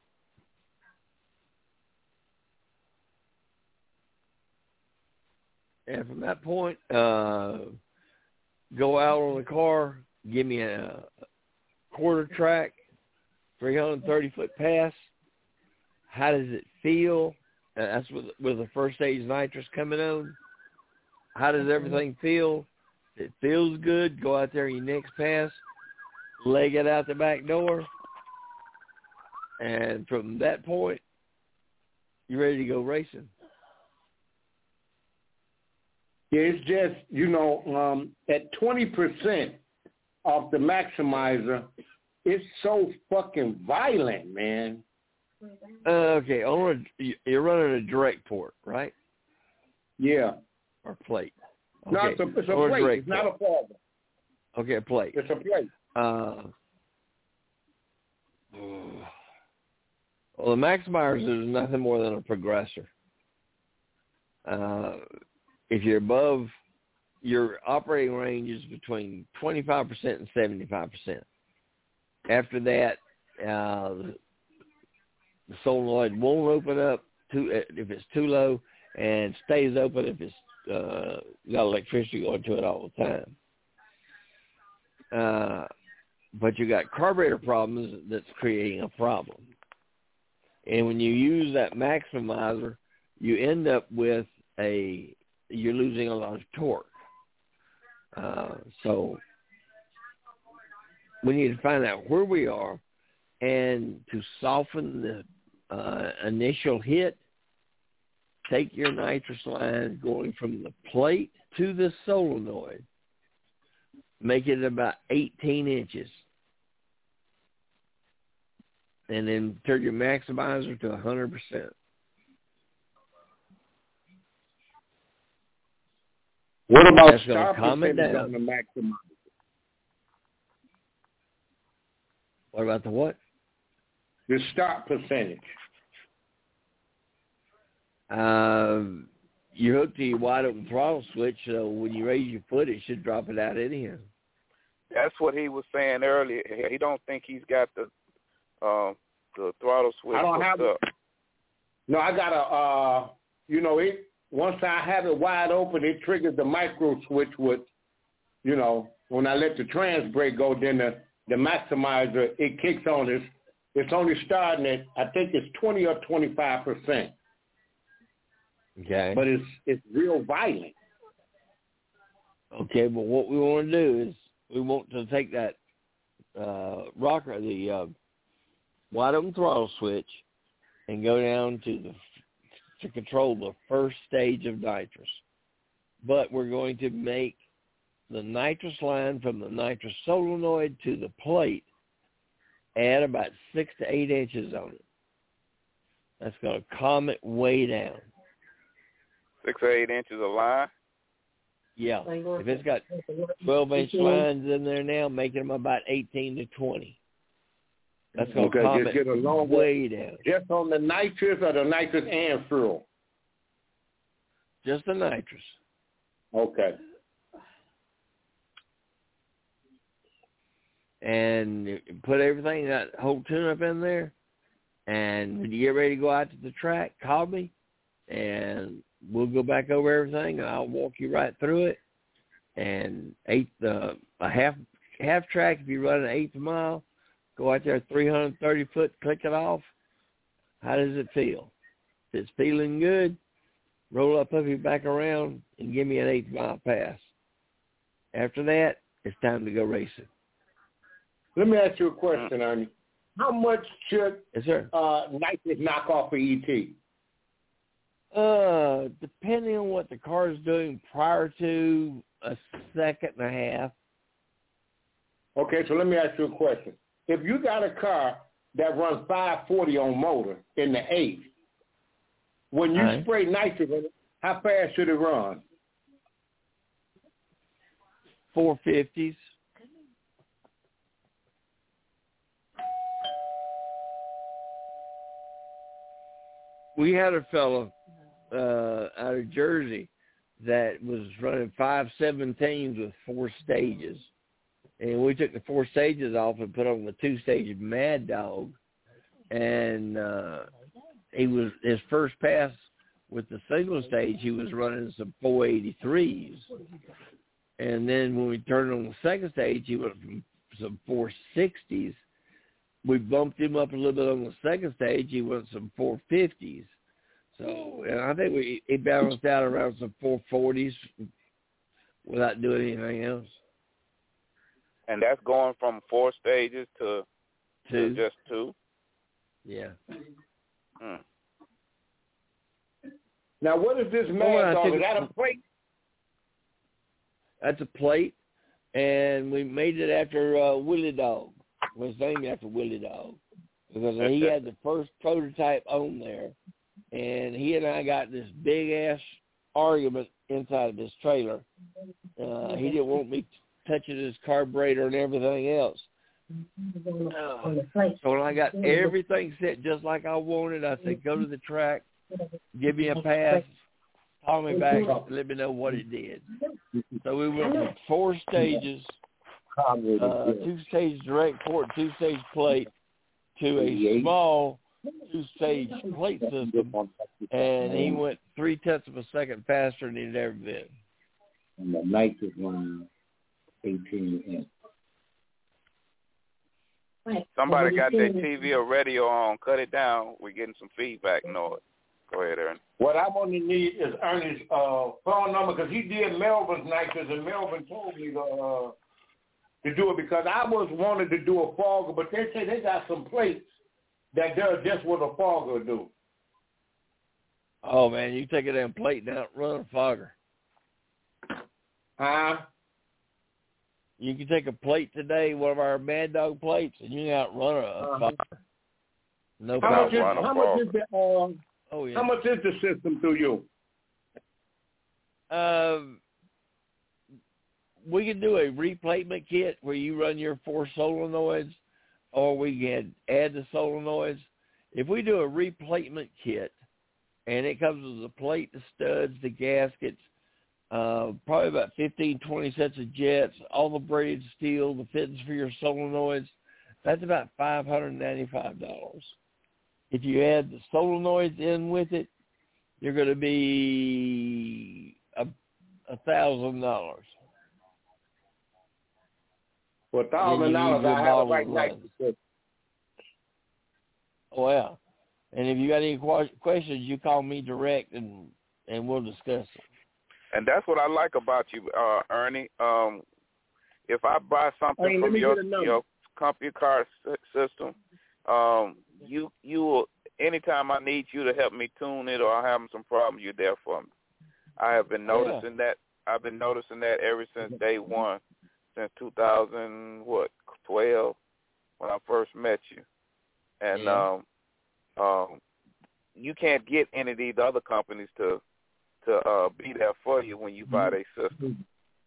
And from that point, go out on the car, give me a quarter track, 330-foot pass. How does it feel? That's with the first stage nitrous coming on. How does everything feel? If it feels good, go out there your next pass, leg it out the back door, And from that point, you're ready to go racing. Yeah, it's just, at 20% off the Maximizer, it's so fucking violent, man. Okay, you're running a direct port, right? Yeah. Or plate. Okay. No, it's a plate. It's not a forward. Okay, a plate. It's a plate. Well, the Maximizers is nothing more than a progressor. If you're above, your operating range is between 25% and 75%. After that, the solenoid won't open up if it's too low, and stays open if it's got electricity going to it all the time. But you got carburetor problems that's creating a problem. And when you use that Maximizer, you end up with you're losing a lot of torque. So we need to find out where we are, and to soften the initial hit, take your nitrous line going from the plate to the solenoid, make it about 18 inches, and then turn your Maximizer to 100%. What about That's start percentage down on the Maximizer? What about the what? The start percentage. You're hooked to your wide open throttle switch, so when you raise your foot, it should drop it out anyhow. That's what he was saying earlier. He don't think he's got the throttle switch. I don't have it. No, I got it. Once I have it wide open, it triggers the micro switch with, when I let the trans brake go, then the Maximizer, it kicks on. It's only starting at, I think it's 20 or 25%. Okay. But it's real violent. Okay, but what we want to do is we want to take that rocker, the wide open throttle switch, and go down to control the first stage of nitrous. But we're going to make the nitrous line from the nitrous solenoid to the plate add about 6 to 8 inches on it. That's going to calm it way down. 6 or 8 inches of line? Yeah. If it's got 12-inch lines in there now, making them about 18 to 20. That's going to calm it way down. Just on the nitrous or the nitrous and fuel? Just the nitrous. Okay. And put everything, that whole tune-up in there, and when you get ready to go out to the track, call me, and we'll go back over everything, and I'll walk you right through it. And a half track, if you run an eighth mile, go out there 330 foot, click it off. How does it feel? If it's feeling good, roll up your back around and give me an 8 mile pass. After that, it's time to go racing. Let me ask you a question, Ernie. How much should nitrous knock off of ET? Depending on what the car is doing prior to a second and a half. Okay, so let me ask you a question. If you got a car that runs 540 on motor in the 8th, when you spray nitrous in it, how fast should it run? 450s. We had a fellow out of Jersey that was running 517s with 4 stages. And we took the 4 stages off and put on the 2-stage Mad Dog. And his first pass with the single stage, he was running some 483s. And then when we turned on the second stage, he went from some 460s. We bumped him up a little bit on the second stage. He went some 450s. So, and I think he balanced out around some 440s without doing anything else. And that's going from 4 stages to just 2? Yeah. Now, what is this Mad Dog? Is that a plate? That's a plate, and we made it after Willie Dog. It was named after Willie Dog because he had the first prototype on there, and he and I got this big-ass argument inside of his trailer. He didn't want me touching his carburetor and everything else. So when I got everything set just like I wanted, I said, go to the track, give me a pass, call me back, let me know what it did. So we went from 4 stages, 2-stage direct port, 2-stage plate, to a small 2-stage plate system, and he went 0.3 of a second faster than he'd ever been. And the nitrous one, 18 inch. Somebody got their TV or radio on. Cut it down. We're getting some feedback noise. Go ahead, Ernie. What I want to need is Ernie's phone number because he did Melvin's nitrous, and Melvin told me to do it because I was wanted to do a fogger, but they say they got some plates that does just what a fogger do. Oh, man, you take a damn plate down, run a fogger. Huh? You can take a plate today, one of our Mad Dog plates, and you can outrun a fogger. No problem. How much is the system to you? We can do a replacement kit where you run your 4 solenoids, or we can add the solenoids. If we do a replacement kit, and it comes with the plate, the studs, the gaskets, probably about 15-20 sets of jets, all the braided steel, the fittings for your solenoids, that's about $595. If you add the solenoids in with it, you're going to be $1,000. For $1,000, I have a right nitrous. Oh, yeah. And if you got any questions, you call me direct, and we'll discuss it. And that's what I like about you, Ernie. If I buy something from your company car system, you will, anytime I need you to help me tune it or I'm having some problems, you're there for me. I have been noticing that. I've been noticing that ever since day one, since 2012, when I first met you. And you can't get any of these other companies to be there for you when you buy their system.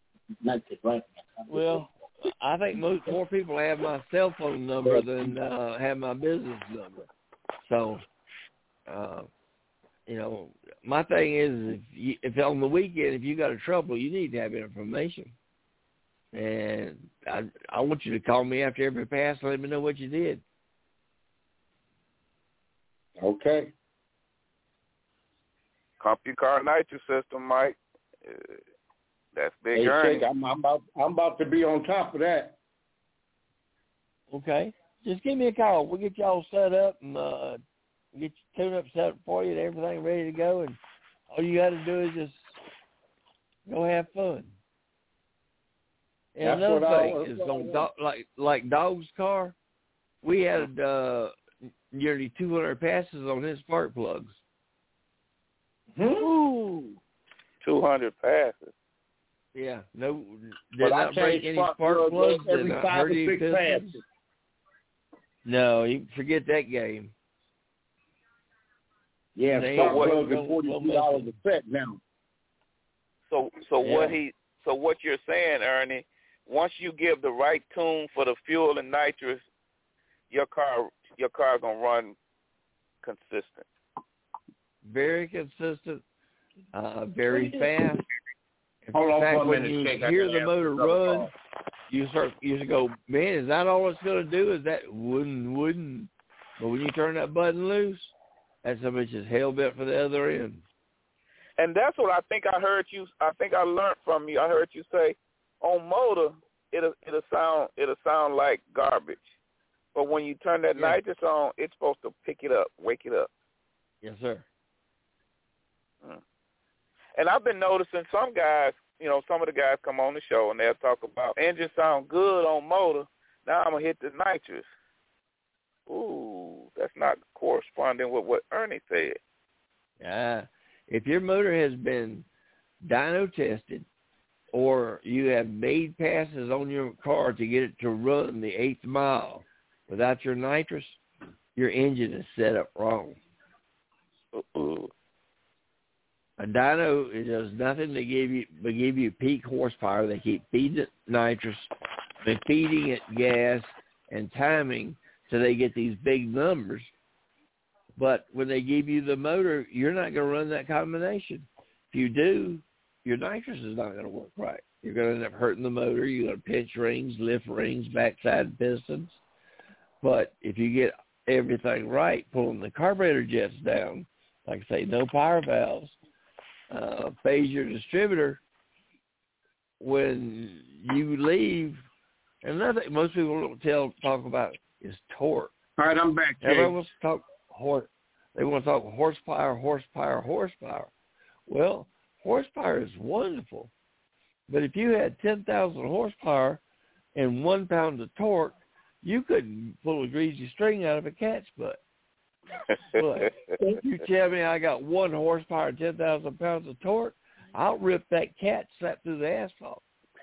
Well, I think more people have my cell phone number than have my business number. So, my thing is, if on the weekend, if you got a trouble, you need to have information. And I want you to call me after every pass and let me know what you did. Okay. Company car nitrous system, Mike. That's big earnings. I'm about to be on top of that. Okay. Just give me a call. We'll get y'all set up and get your tune-up set up for you and everything ready to go. And all you got to do is just go have fun. And That's another thing is on like Dog's car, we had nearly 200 passes on his spark plugs. Ooh. 200 passes. Yeah, no, did not break any spark plugs. Did not hurt any pistons. No, you forget that game. Yeah, spark plugs are $42 a set now. So what you're saying, Ernie? Once you give the right tune for the fuel and nitrous, your car gonna run consistent. Very consistent, very fast. Hold on for a minute. When you hear the motor run, you go, man, is that all it's going to do? Is that wouldn't? But when you turn that button loose, that somebody just hell bent for the other end. And that's what I think I heard you. I think I learned from you. I heard you say on motor, it'll sound like garbage, but when you turn that nitrous on, it's supposed to pick it up, wake it up. Yes, sir. And I've been noticing some guys, some of the guys come on the show and they'll talk about engine sound good on motor. Now I'm going to hit the nitrous. Ooh, That's not corresponding with what Ernie said. If your motor has been dyno tested, or you have made passes on your car to get it to run the 8th mile without your nitrous, your engine is set up wrong. A dyno, it does nothing to give you peak horsepower. They keep feeding it nitrous, they're feeding it gas and timing so they get these big numbers. But when they give you the motor, you're not going to run that combination. If you do, your nitrous is not going to work right. You're going to end up hurting the motor. You're going to pinch rings, lift rings, backside pistons. But if you get everything right, pulling the carburetor jets down, like I say, no power valves, phase your distributor, when you leave, and another thing most people don't talk about is torque. All right, I'm back, Jay. Everyone wants to talk they want to talk horsepower. Well, horsepower is wonderful, but if you had 10,000 horsepower and 1 pound of torque, you couldn't pull a greasy string out of a cat's butt. But if you tell me I got 1 horsepower and 10,000 pounds of torque, I'll rip that cat slap through the asphalt.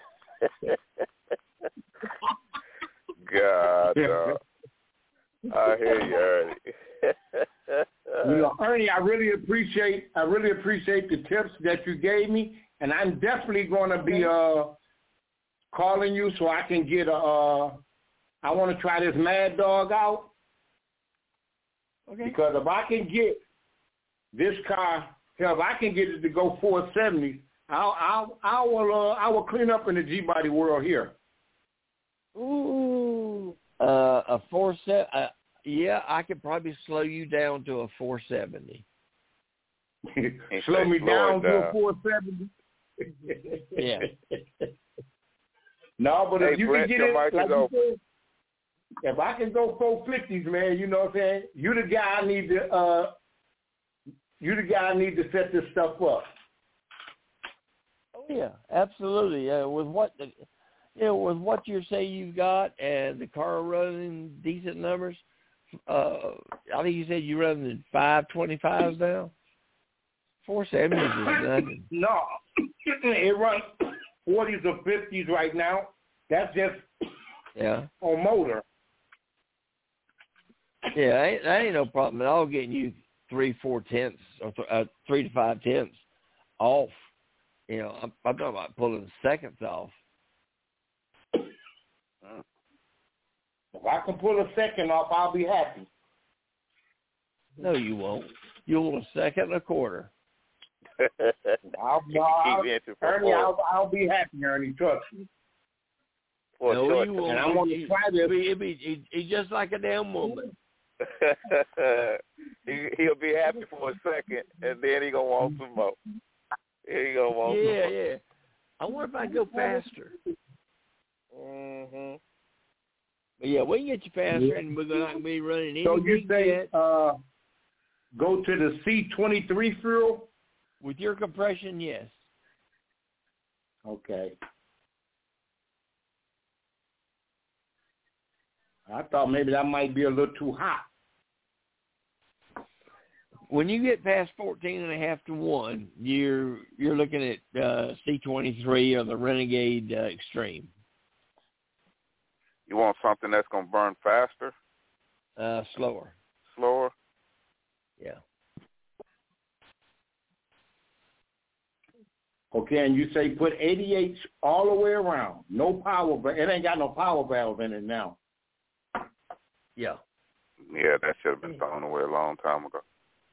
God, I hear you, Ernie. Ernie, I really appreciate the tips that you gave me, and I'm definitely going to be calling you so I can get I want to try this Mad Dog out. Okay. Because if I can get this car, if I can get it to go 470, I will clean up in the G-Body world here. Ooh, a 470. Yeah, I could probably slow you down to a 470. Slow me down to a 470. Yeah. No, but if you Brent, can get it, like you said, if I can go 450s, man, you know what I'm saying? You the guy I need to set this stuff up. Oh yeah, absolutely. With what you say you've got and the car running decent numbers, I think you said you run the 525s now. 470s is nothing. No, it runs 40s or 50s right now. That's just on motor. Yeah, that ain't no problem at all getting you 3/4 tenths or 3 to 5 tenths off. You know, I'm talking about pulling seconds off. If I can pull a second off, I'll be happy. No, you won't. You'll a second and a quarter. I'll be happy, Ernie. Trust me. No, you won't. And I want to try this. He's just like a damn woman. He'll be happy for a second, and then he gonna want some more. He gonna want some more. Yeah. I wonder if I go faster. Mhm. But yeah, we can get you faster, and we're not gonna be running any. So you say go to the C23 fuel with your compression? Yes. Okay. I thought maybe that might be a little too hot. When you get past 14.5 to 1, you're looking at C23 or the Renegade Extreme. You want something that's going to burn faster? Slower. Slower? Yeah. Okay, and you say put 88 all the way around. No power, but it ain't got no power valve in it now. Yeah. Yeah, that should have been thrown away a long time ago.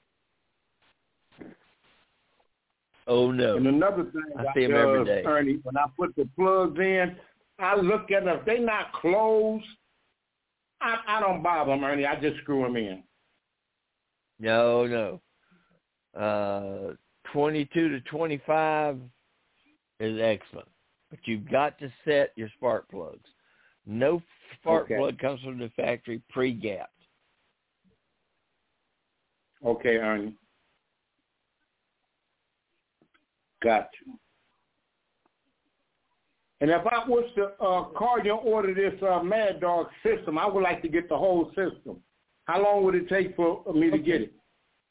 Oh, no. And another thing I see them every day. Ernie, when I put the plugs in, I look at them. If they're not closed, I don't bother them, Ernie. I just screw them in. No. 22 to 25 is excellent. But you've got to set your spark plugs. No spark plug comes from the factory pre-gapped. Okay, Ernie. Got you. And if I was to call you and order this Mad Dog system, I would like to get the whole system. How long would it take for me to get it?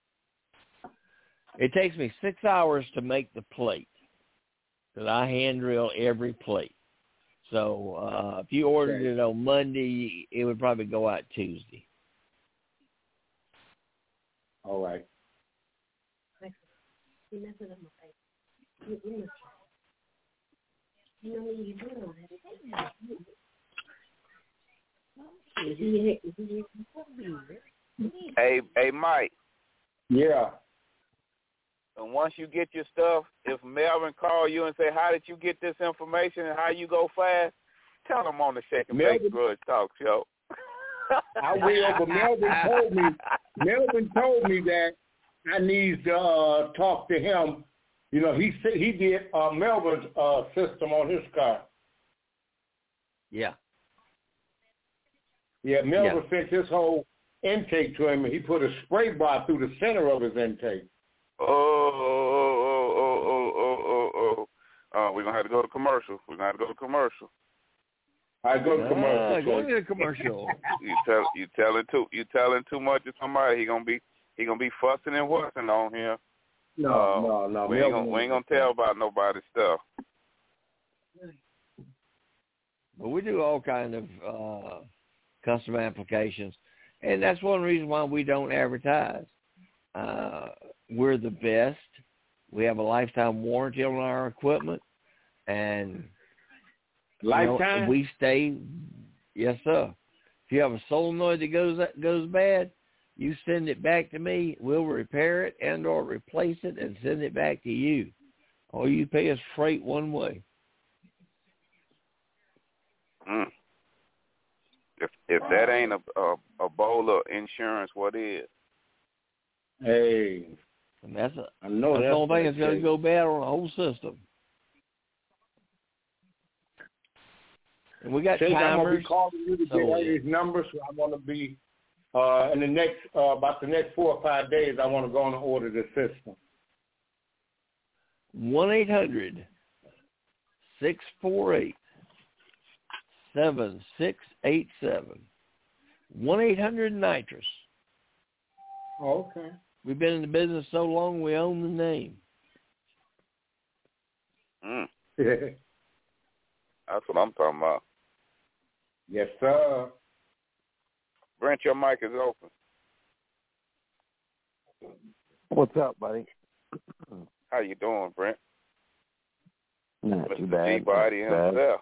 It takes me 6 hours to make the plate, because I hand drill every plate. So if you ordered it on Monday, it would probably go out Tuesday. All right. Hey, Mike. Yeah. And once you get your stuff, if Melvin call you and say, how did you get this information and how you go fast, tell him on the Shake and Bake Grudge Talk Show. I will, but Melvin told me that I need to talk to him. You know, he said he did Melvin's system on his car. Yeah. Yeah, Melvin fixed his whole intake to him, and he put a spray bar through the center of his intake. We're going to have to go to commercial. I go to commercial. Go to commercial. You telling too much to somebody, he gonna be fussing and wussing on here. No. We ain't gonna tell about nobody's stuff. But we do all kind of custom applications, and that's one reason why we don't advertise. We're the best. We have a lifetime warranty on our equipment, and lifetime. We stay. Yes, sir. If you have a solenoid that goes bad, you send it back to me. We'll repair it and or replace it and send it back to you. All you pay is freight one way. If that ain't a bowl of insurance, what is? Hey, and that's the only thing that's going to go bad on the whole system. And we got timers. I'm going to be calling you to get all these numbers, so I want to be in the next about the next 4 or 5 days. I want to go and order the system. 1-800-648-7687. 1-800-NITROS. Okay. We've been in the business so long, we own the name. That's what I'm talking about. Yes, sir. Brent, your mic is open. What's up, buddy? How you doing, Brent? Not Mr. too bad. G-Body himself.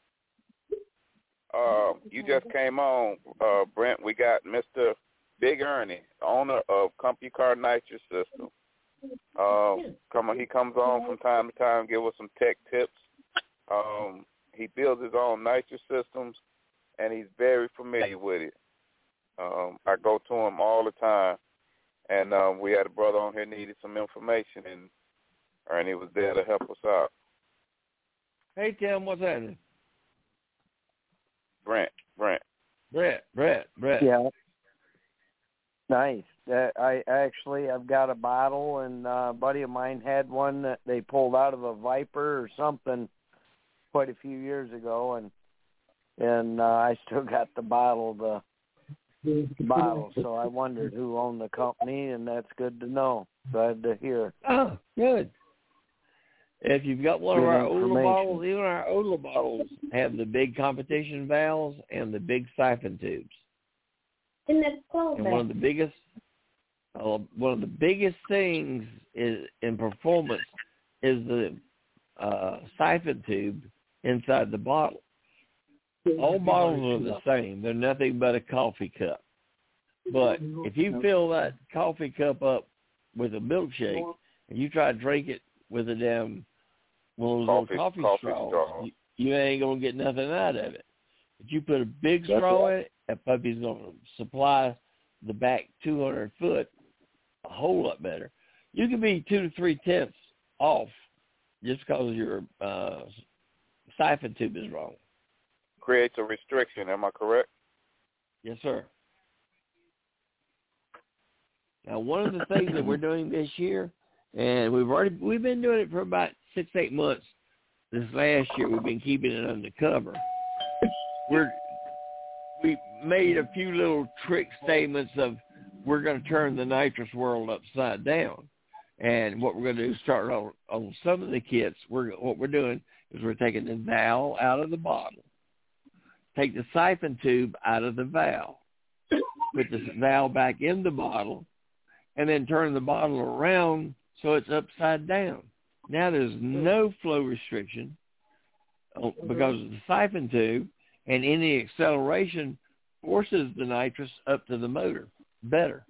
You just came on, Brent. We got Mr. Big Ernie, owner of Company Car Nitrous System. He comes on from time to time, give us some tech tips. He builds his own nitrous systems, and he's very familiar with it. I go to him all the time, and we had a brother on here needed some information, and Ernie was there to help us out. Hey, Tim, what's happening? Brent. Yeah. Nice. I've got a bottle, and a buddy of mine had one that they pulled out of a Viper or something quite a few years ago, and I still got the bottle. So I wondered who owned the company, and that's good to know. Glad to hear. Oh, good. If you've got one of our older bottles, even our older bottles have the big competition valves and the big siphon tubes. And one of the biggest things is in performance is the siphon tube inside the bottle. All bottles are the same. They're nothing but a coffee cup. But if you fill that coffee cup up with a milkshake and you try to drink it with a damn one of those little coffee straws, you ain't going to get nothing out of it. But you put a big straw in it, that puppy's going to supply the back 200 foot a whole lot better. You can be 2 to 3 tenths off just because your siphon tube is wrong. Creates a restriction, am I correct? Yes, sir. Now, one of the things that we're doing this year, and we've been doing it for about 6-8 months. This last year, we've been keeping it undercover. made a few little trick statements of we're going to turn the nitrous world upside down. And what we're going to do is start on some of the kits. What we're doing is we're taking the valve out of the bottle, take the siphon tube out of the valve, put the valve back in the bottle, and then turn the bottle around so it's upside down. Now there's no flow restriction because of the siphon tube, and any acceleration forces the nitrous up to the motor better.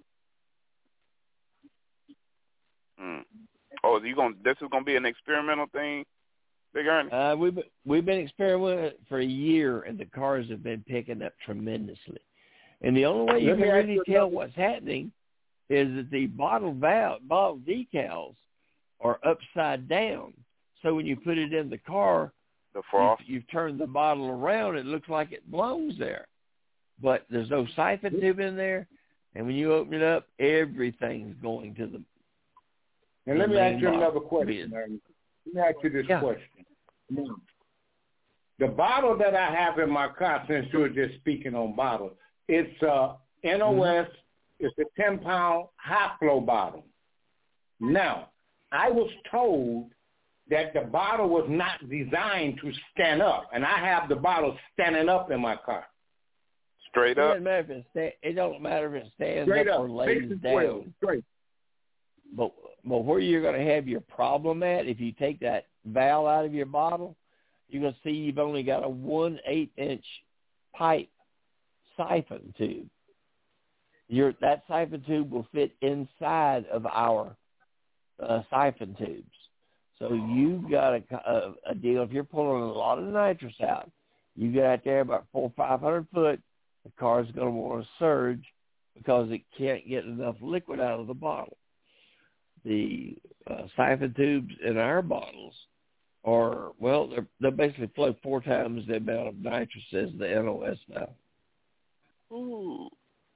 Oh, this is gonna be an experimental thing, Big Ernie? We've been experimenting for a year, and the cars have been picking up tremendously. And the only way you can really tell what's happening is that the bottle decals are upside down. So when you put it in the car, the frost, you've turned the bottle around, it looks like it blows there. But there's no siphon tube in there, and when you open it up, everything's going to the And let me ask you another question, Ernie. Let me ask you this question. The bottle that I have in my car, since you were just speaking on bottles, it's NOS, it's a 10-pound high-flow bottle. Now, I was told that the bottle was not designed to stand up, and I have the bottle standing up in my car. Straight up? It don't matter if it stands Straight up or lays down. Straight. But where you're going to have your problem at, if you take that valve out of your bottle, you're going to see you've only got a 1/8-inch pipe siphon tube. That siphon tube will fit inside of our siphon tubes. So you've got a deal. If you're pulling a lot of nitrous out, you get out there about 400 or 500 foot, the car's going to want to surge because it can't get enough liquid out of the bottle. The siphon tubes in our bottles are, they basically flow 4 times the amount of nitrous as the NOS valve. Ooh.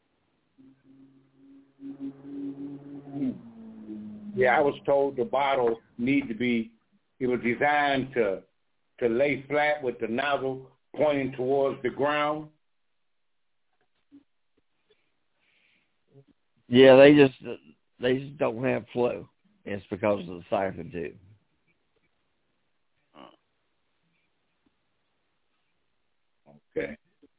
Yeah, I was told the bottle it was designed to lay flat with the nozzle pointing towards the ground. Yeah, they just don't have flow. It's because of the siphon tube. Okay.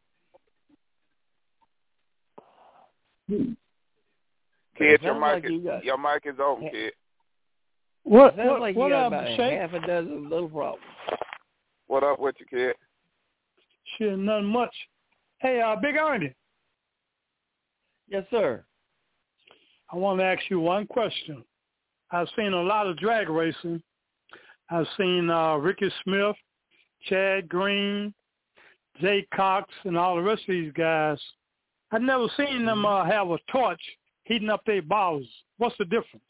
Kid, your mic is open, kid. What like you got about half a dozen little problems. What up with you, kid? Shit, nothing much. Hey, Big Ernie. Yes, sir. I want to ask you one question. I've seen a lot of drag racing. I've seen Ricky Smith, Chad Green, Jay Cox, and all the rest of these guys. I've never seen them have a torch heating up their bottles. What's the difference?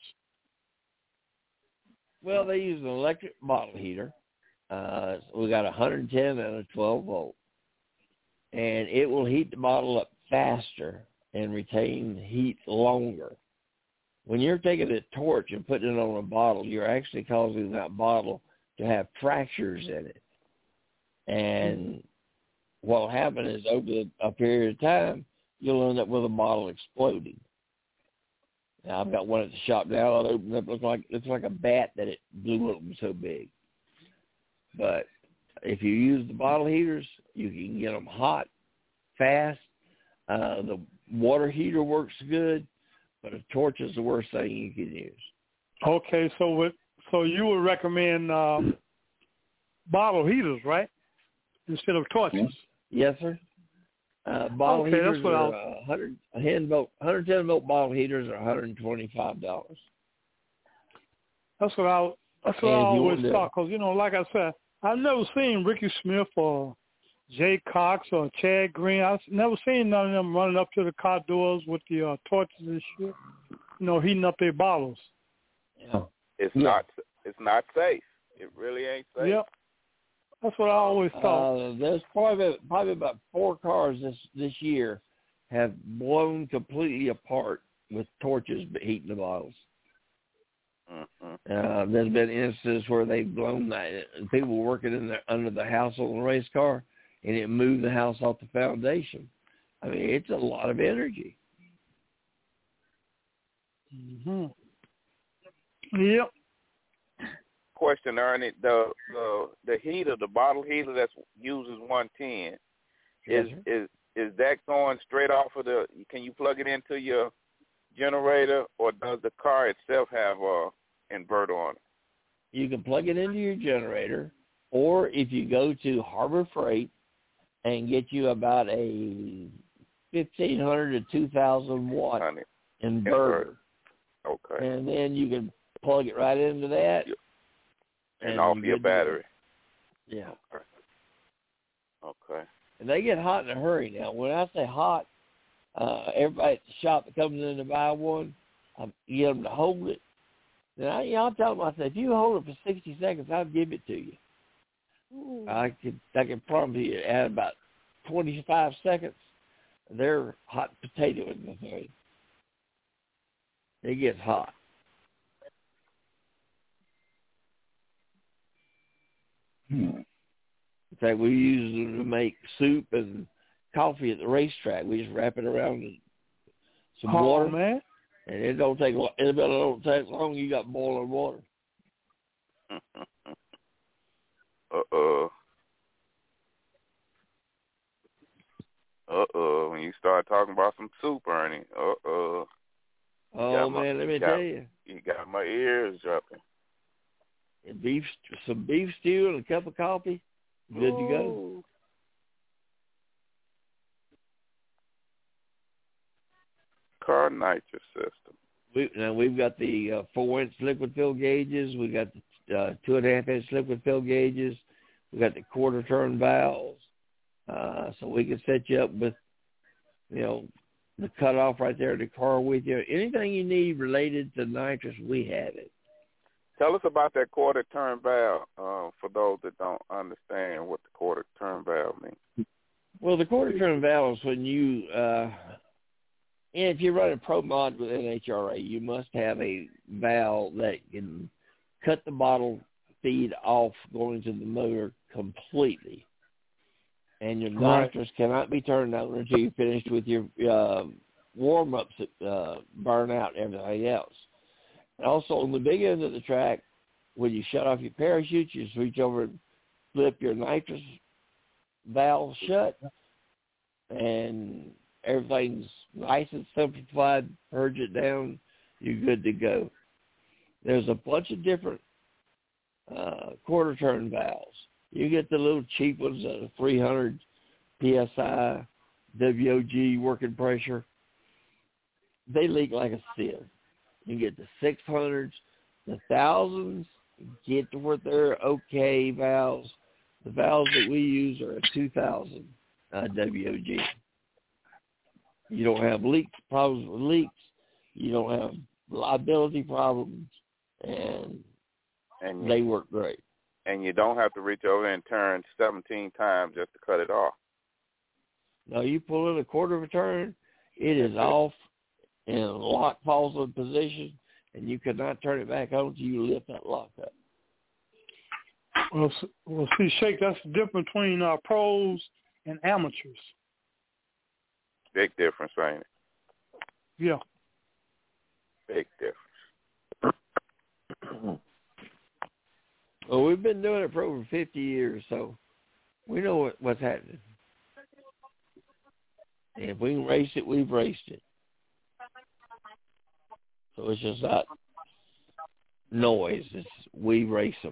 Well, they use an electric bottle heater. We got 110 and a 12 volt. And it will heat the bottle up faster and retain heat longer. When you're taking a torch and putting it on a bottle, you're actually causing that bottle to have fractures in it. And what will happen is over a period of time, you'll end up with a bottle exploding. Now, I've got one at the shop now that opened up, looks like a bat that it blew open so big. But if you use the bottle heaters, you can get them hot, fast. The water heater works good, but a torch is the worst thing you can use. Okay, so you would recommend bottle heaters, right, instead of torches? Yes, sir. Bottle heaters are 110 volt bottle heaters are $125. That's what I always thought, because like I said, I've never seen Ricky Smith or Jay Cox or Chad Green. I've never seen none of them running up to the car doors with the torches and shit, heating up their bottles. Yeah, it's not safe. It really ain't safe. Yep. That's what I always thought. There's probably about 4 cars this year have blown completely apart with torches heating the bottles. Mm-hmm. There's been instances where they've blown that. People working under the house on the race car, and it moved the house off the foundation I mean, it's a lot of energy. Mm-hmm. Yep. Question, Ernie, the heater, the bottle heater that uses 110, is that going straight off of the? Can you plug it into your generator, or does the car itself have a inverter on it? You can plug it into your generator, or if you go to Harbor Freight and get you about a 1,500 to 2,000 watt inverter. Okay. And then you can plug it right into that. Yep. And off your battery. Yeah. Okay. And they get hot in a hurry now. When I say hot, everybody at the shop that comes in to buy one, I get them to hold it. And I'll tell them, I say, if you hold it for 60 seconds, I'll give it to you. I can promise you, at about 25 seconds, they're hot potato in the thing. It gets hot. In fact, we use them to make soup and coffee at the racetrack. We just wrap it around some water, man. And it don't take long. It don't take long. You got boiling water. When you start talking about some soup, Ernie. Oh man, let me tell you. You got my ears dropping. Some beef stew and a cup of coffee. Good to go. Car nitrous system. We've got the 4-inch liquid fill gauges. We got the 2.5-inch liquid fill gauges. We got the quarter turn valves. So we can set you up with, the cutoff right there in the car with you. Anything you need related to nitrous, we have it. Tell us about that quarter turn valve for those that don't understand what the quarter turn valve means. Well, the quarter turn valve is when you, if you run a Pro Mod with NHRA, you must have a valve that can cut the bottle feed off going to the motor completely. And your nitrous cannot be turned on until you're finished with your warm-ups that burn out everything else. And also, on the big end of the track, when you shut off your parachute, you just reach over and flip your nitrous valve shut, and everything's nice and simplified, purge it down, you're good to go. There's a bunch of different quarter-turn valves. You get the little cheap ones at a 300 PSI, WOG working pressure. They leak like a sieve. You get the 600s, the 1000s, get to where they're okay valves. The valves that we use are a 2000 WOG. You don't have problems with leaks. You don't have reliability problems, and they work great. And you don't have to reach over and turn 17 times just to cut it off. No, you pull in a quarter of a turn, it is off, and the lock falls in position, and you cannot turn it back on until you lift that lock up. Well, see, Shake, that's the difference between pros and amateurs. Big difference, ain't it? Yeah. Big difference. Well, we've been doing it for over 50 years, so we know what's happening. And if we can race it, we've raced it. So it's just not noise. It's we race them.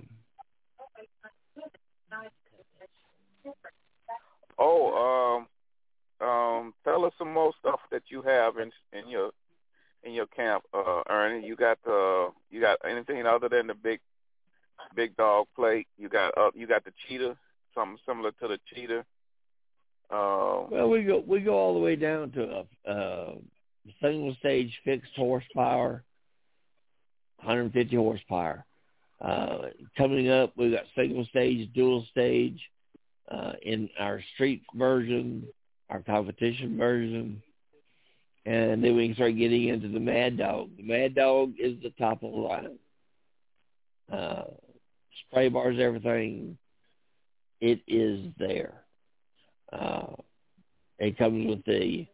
Tell us some more stuff that you have in your camp, Ernie. You got anything other than the big dog plate? You got the cheetah, something similar to the cheetah. Well, we go all the way down to a single stage fixed horsepower, 150 horsepower. Coming up, we got single stage, dual stage in our street version, our competition version, and then we can start getting into the Mad Dog. The Mad Dog is the top of the line. Spray bars, everything, it is there. And It comes with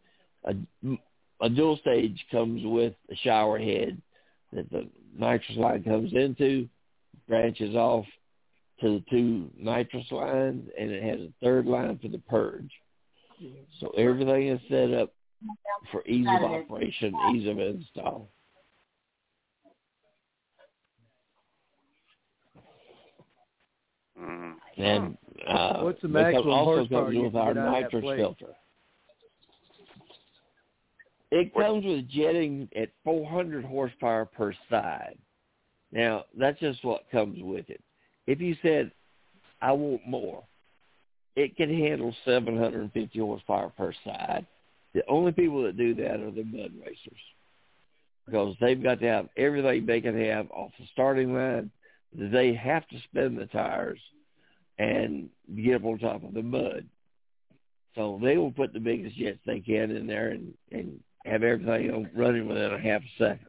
a dual stage comes with a shower head that the nitrous line comes into, branches off to the two nitrous lines, and it has a third line for the purge. So everything is set up for ease of operation, ease of install. And what's the maximum also horsepower comes you with can our get out of that nitrous plate? filter. It comes with jetting at 400 horsepower per side. Now, that's just what comes with it. If you said, I want more, it can handle 750 horsepower per side. The only people that do that are the mud racers, because they've got to have everything they can have off the starting line. They have to spin the tires and get up on top of the mud. So they will put the biggest jets they can in there and have everything running within a half a second.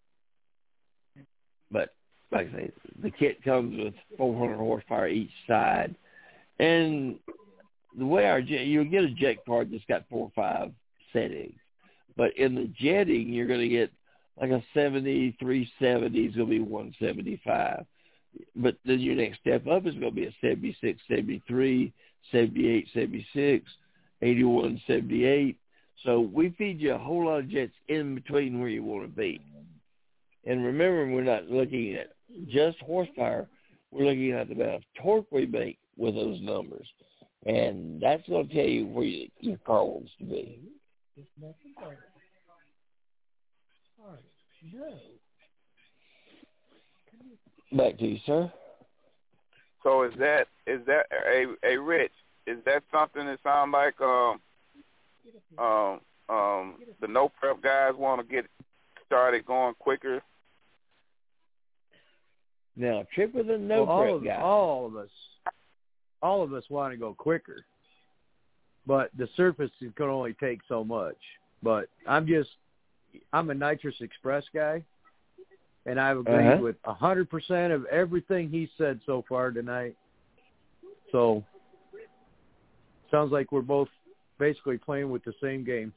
But like I say, the kit comes with 400 horsepower each side. And the way our jet, you'll get a jet card that's got 4 or 5 settings. But in the jetting, you're going to get like a 70, 370 is going to be 175. But then your next step up is going to be a 76, 73, 78, 76, 81, 78. So we feed you a whole lot of jets in between where you want to be. And remember, we're not looking at just horsepower. We're looking at the amount of torque we make with those numbers. And that's going to tell you where your car wants to be. Back to you, sir. So is that a Rich? Is that something that sounds like the no prep guys want to get started going quicker? Now, trip with a no prep guy. All of us want to go quicker, but the surface is going to only take so much. But I'm a Nitrous Express guy, and I've agreed with 100% of everything he said so far tonight. So, sounds like we're both basically playing with the same game.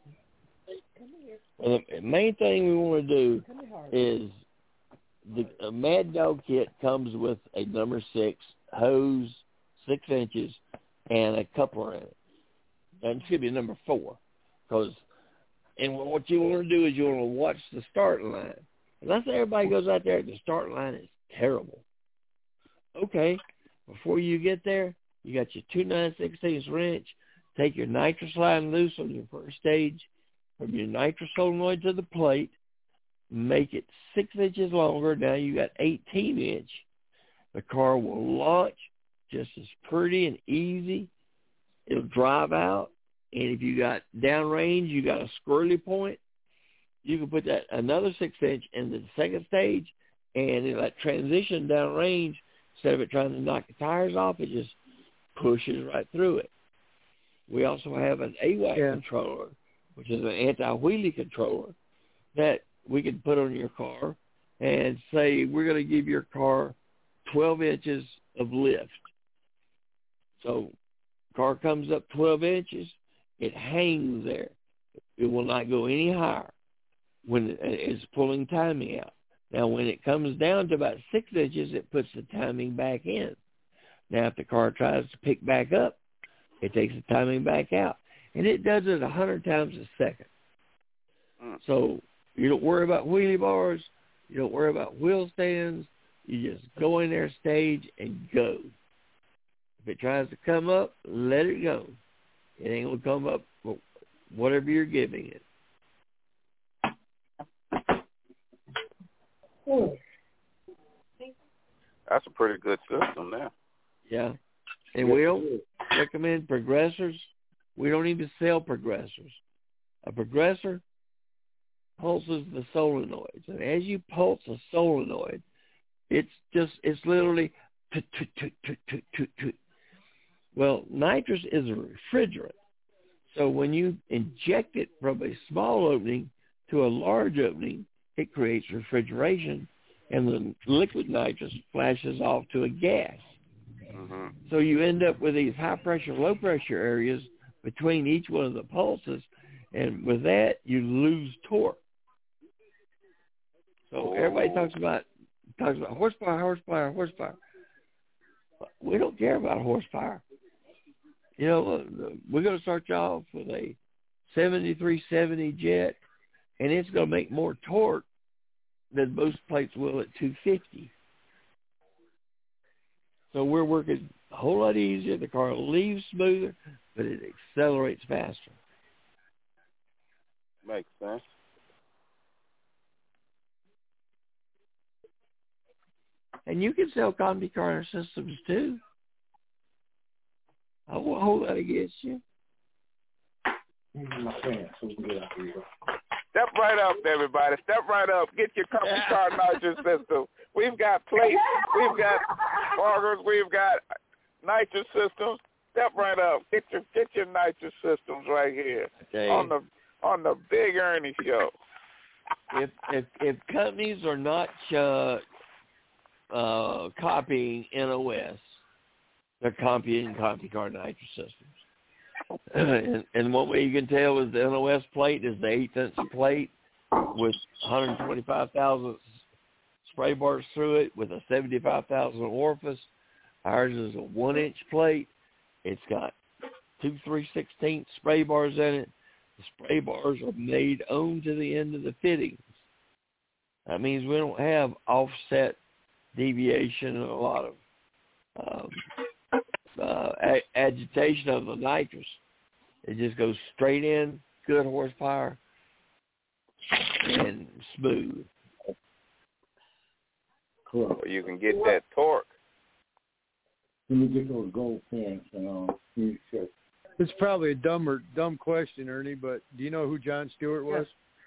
Well, the main thing we want to do is the Mad Dog kit comes with a number 6 hose, 6 inches, and a coupler in it. And it should be number 4. And what you want to do is you want to watch the start line. And let's say everybody goes out there and the start line is terrible. Okay, before you get there, you got your 2 9/16 wrench. Take your nitrous line loose on your first stage from your nitrous solenoid to the plate. Make it 6 inches longer. Now you got 18 inch. The car will launch just as pretty and easy. It'll drive out. And if you got downrange, you got a squirrely point, you can put that another 6 inch into the second stage, and in that transition downrange, instead of it trying to knock the tires off, it just pushes right through it. We also have an AWAC controller, which is an anti-wheelie controller that we can put on your car and say we're going to give your car 12 inches of lift. So car comes up 12 inches, it hangs there. It will not go any higher when it's pulling timing out. Now, when it comes down to about 6 inches, it puts the timing back in. Now, if the car tries to pick back up, it takes the timing back out. And it does it 100 times a second. So you don't worry about wheelie bars. You don't worry about wheel stands. You just go in there, stage, and go. If it tries to come up, let it go. It ain't going to come up whatever you're giving it. That's a pretty good system there. Yeah. And we don't recommend progressors. We don't even sell progressors. A progressor pulses the solenoids. And as you pulse a solenoid, it's literally Well, nitrous is a refrigerant. So when you inject it from a small opening to a large opening, it creates refrigeration, and the liquid nitrous flashes off to a gas. So you end up with these high-pressure, low-pressure areas between each one of the pulses, and with that, you lose torque. So everybody talks about horsepower. We don't care about horsepower. You know, we're going to start you off with a 7370 jet, and it's going to make more torque than most plates will at 250. So we're working a whole lot easier. The car leaves smoother, but it accelerates faster. Makes sense. And you can sell combi car systems too. I won't hold that against you. Step right up, everybody. Step right up. Get your company car nitrous system. We've got plates. We've got foggers. We've got nitrous systems. Step right up. Get your nitrous systems right here on the Big Ernie Show. If companies are not copying NOS, they're copying company car nitrous systems. And one way you can tell is the NOS plate is the 1/8-inch plate with 125,000 spray bars through it with a 75,000 orifice. Ours is a 1-inch plate. It's got 2 3/16 spray bars in it. The spray bars are made onto the end of the fittings. That means we don't have offset deviation and a lot of agitation of the nitrous. It just goes straight in, good horsepower, and smooth. Cool. So you can get that torque. Let me get those gold pants and It's probably a dumb question, Ernie, but do you know who John Stewart was?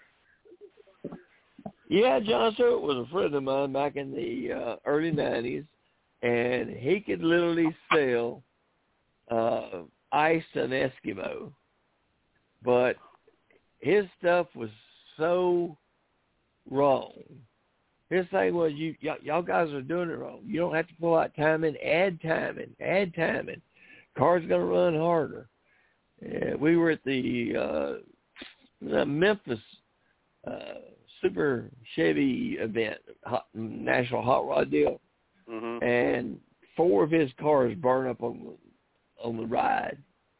Yeah, John Stewart was a friend of mine back in the early 90s, and he could literally sell ice and Eskimo, but his stuff was so wrong. His thing was, y'all guys are doing it wrong. You don't have to pull out timing, add timing. Car's going to run harder. We were at the Memphis Super Chevy event, National Hot Rod Deal, and 4 of his cars burned up on the ride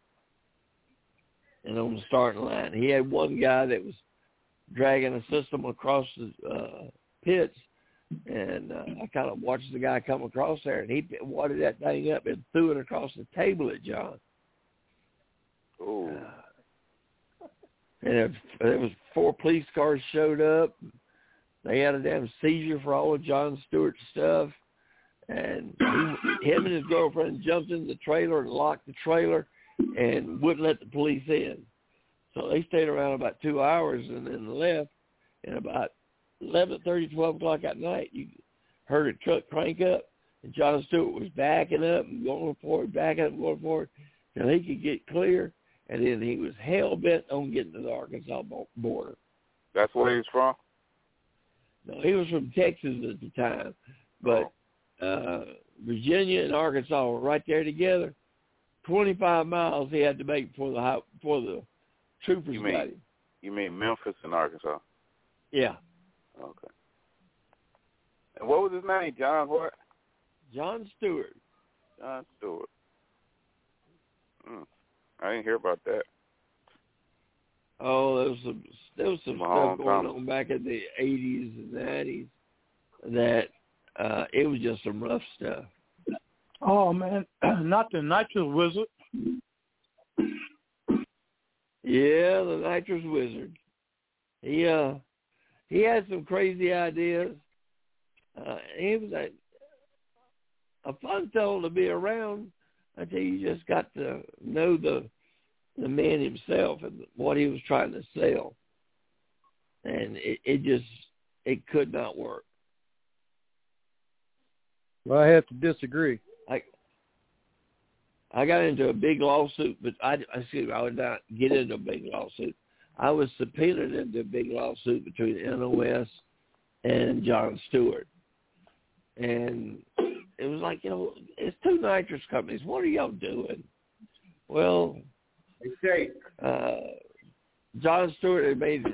and on the starting line. He had one guy that was dragging a system across the pits, and I kind of watched the guy come across there, and he wadded that thing up and threw it across the table at John. Oh. And there was 4 police cars showed up. They had a damn seizure for all of John Stewart's stuff. And him and his girlfriend jumped in the trailer and locked the trailer and wouldn't let the police in. So they stayed around about 2 hours and then left. And about 11:30, 12 o'clock at night, you heard a truck crank up, and John Stewart was backing up and going forward, backing up and going forward till he could get clear. And then he was hell-bent on getting to the Arkansas border. That's where he's from? No, he was from Texas at the time. But Virginia and Arkansas were right there together. 25 miles he had to make before the troopers got him. You mean Memphis and Arkansas? Yeah. Okay. And what was his name? John what? John Stewart. John Stewart. I didn't hear about that. Oh, there was some stuff going on back in the 80s and 90s that it was just some rough stuff. Oh, man, not the Nitrous Wizard. Yeah, the Nitrous Wizard. He had some crazy ideas. He was a fun fellow to be around until you just got to know the man himself and what he was trying to sell. And it could not work. Well, I have to disagree. I got into a big lawsuit, but I would not get into a big lawsuit. I was subpoenaed into a big lawsuit between NOS and John Stewart. And it was like, it's 2 nitrous companies. What are y'all doing? Well, John Stewart had made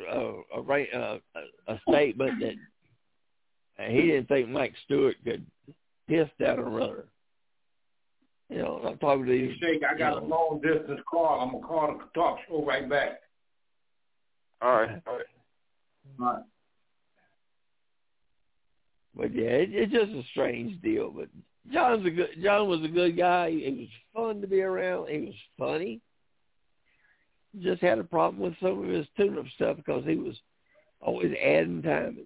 a statement that he didn't think Mike Stewart could piss down a runner. You know, I'm talking to you. Shake, I got a long distance call. I'm gonna call the talk show right back. All right. But yeah, it's just a strange deal. But John was a good guy. It was fun to be around. He was funny. Just had a problem with some of his tune-up stuff because he was always adding timing.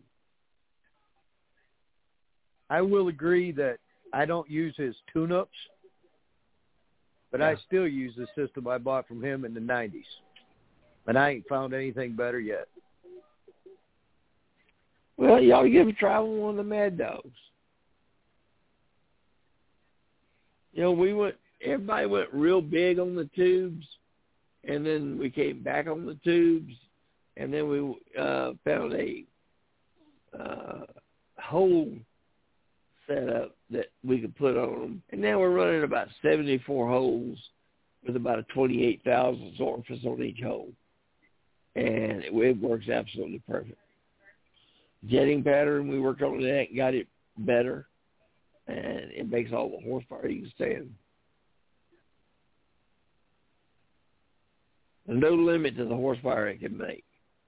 I will agree that I don't use his tune-ups, but I still use the system I bought from him in the 90s. And I ain't found anything better yet. Well, you ought to give him a try with one of the Mad Dogs. You know, everybody went real big on the tubes, and then we came back on the tubes, and then we found a whole setup that we could put on them. And now we're running about 74 holes with about a 28,000 orifice on each hole. And it works absolutely perfect. Jetting pattern, we worked on that and got it better. And it makes all the horsepower you can stand. There's no limit to the horsepower it can make.